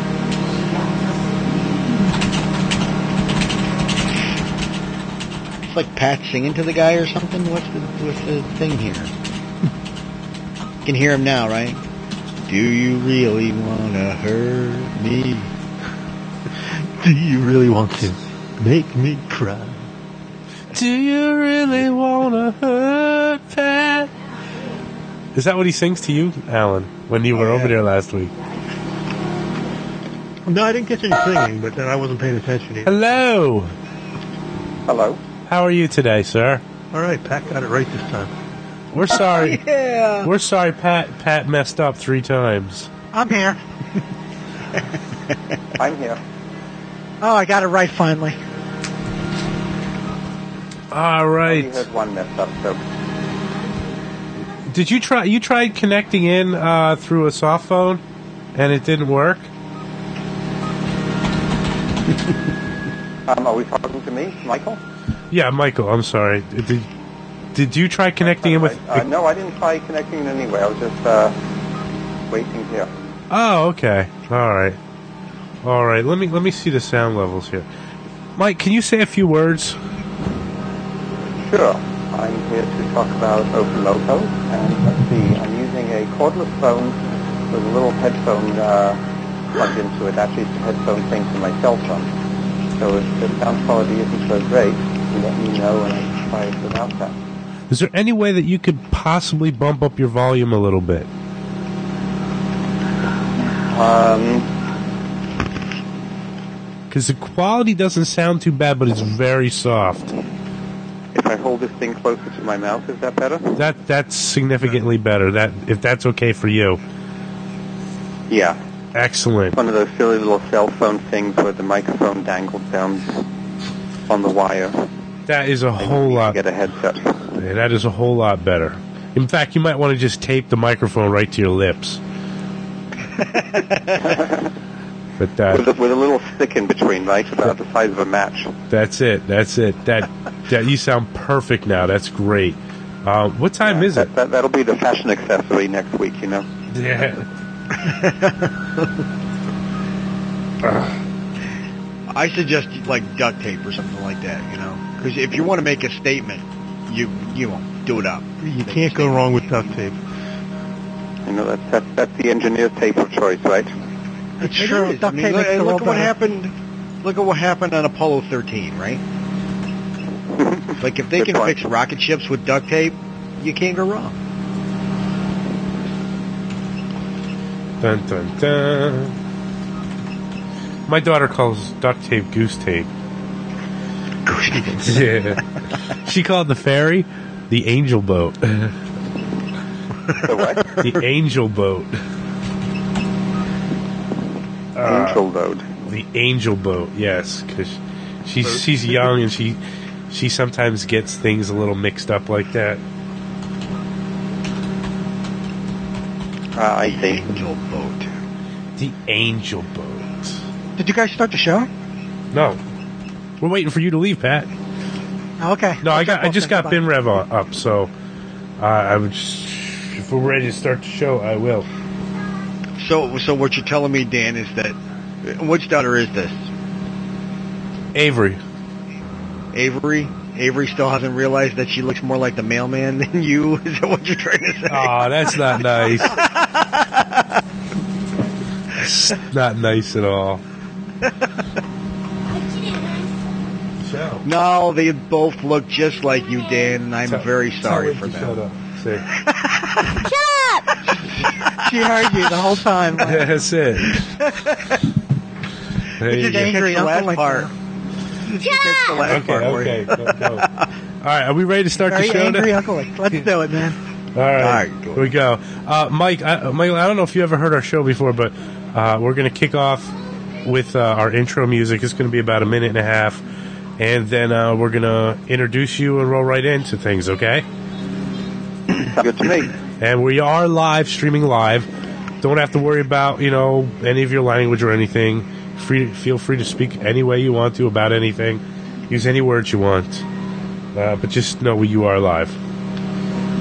It's like Pat singing to the guy or something. What's the what's the thing here? You can hear him now, right? Do you really want to hurt me? Do you really want to make me cry? Do you really want to hurt Pat? Is that what he sings to you, Alan, when you were oh, yeah. over there last week? No, I didn't catch any singing, but then I wasn't paying attention either. Hello. Hello. How are you today, sir? All right, Pat got it right this time. We're sorry. Yeah. We're sorry Pat Pat messed up three times. I'm here. I'm here. Oh, I got it right finally. All right. You heard one messed up, so. Did you try? You tried connecting in uh, through a soft phone, and it didn't work. um, are we talking to me, Michael? Yeah, Michael. I'm sorry. Did Did you try connecting in with? Uh, no, I didn't try connecting in anyway. I was just uh, waiting here. Oh, okay. All right. All right. Let me let me see the sound levels here. Mike, can you say a few words? Sure. I'm here to talk about Open-Loco, and let's see, I'm using a cordless phone with a little headphone uh, plugged into it. Actually, it's a headphone thing for my cell phone. So if the sound quality isn't so great, you let me know and I can try it without that. Is there any way that you could possibly bump up your volume a little bit? Um... Because the quality doesn't sound too bad, but it's very soft. If I hold this thing closer to my mouth, is that better? That that's significantly better. That if that's okay for you. Yeah. Excellent. One of those silly little cell phone things where the microphone dangles down on the wire. That is a whole lot. Get a headset. Yeah, that is a whole lot better. In fact, you might want to just tape the microphone right to your lips. But that, with, a, with a little stick in between, right, about the size of a match. That's it. That's it. That that you sound perfect now. That's great. Uh, what time yeah, is that, it? That, that'll be the fashion accessory next week, you know. Yeah. I suggest like duct tape or something like that, you know, because if you want to make a statement, you you know, do it up. You can't go wrong with duct tape. You know, that's that's, that's the engineer's tape of choice, right? It's true. I mean, look, look at what happened. Look at what happened on Apollo thirteen, right? Like if they Good can point. fix rocket ships with duct tape, you can't go wrong. Dun dun dun. My daughter calls duct tape goose tape. Goose Yeah. She called the ferry the angel boat. The what? The angel boat. Angel boat. Uh, the angel boat, yes, because she's she's young and she she sometimes gets things a little mixed up like that. Uh, I see. Angel boat. The angel boat. Did you guys start the show? No, we're waiting for you to leave, Pat. Oh, okay. No, I got I Okay, just got bye. BinRev on- up, so uh, I would. Just, if we're ready to start the show, I will. So, so what you're telling me, Dan, is that which daughter is this? Avery. Avery. Avery still hasn't realized that she looks more like the mailman than you. Is that what you're trying to say? Oh, that's not nice. That's not nice at all. No, they both look just like you, Dan, and I'm Tell- very sorry tell for her to them. Shut up. Say. She heard you the whole time. Like, That's it. There you It's go. angry the uncle last like part. that. That's the last Okay, part. okay. Go, go. All right, are we ready to start Very the show angry now? uncle. Like, let's do it, man. All right, All right, here we go. Uh, Mike, I, Mike, I don't know if you ever heard our show before, but uh, we're going to kick off with uh, our intro music. It's going to be about a minute and a half, and then uh, we're going to introduce you and roll right into things, okay? Good to me. And we are live, streaming live. Don't have to worry about, you know, any of your language or anything. Free, feel free to speak any way you want to about anything. Use any words you want. Uh, but just know you are live.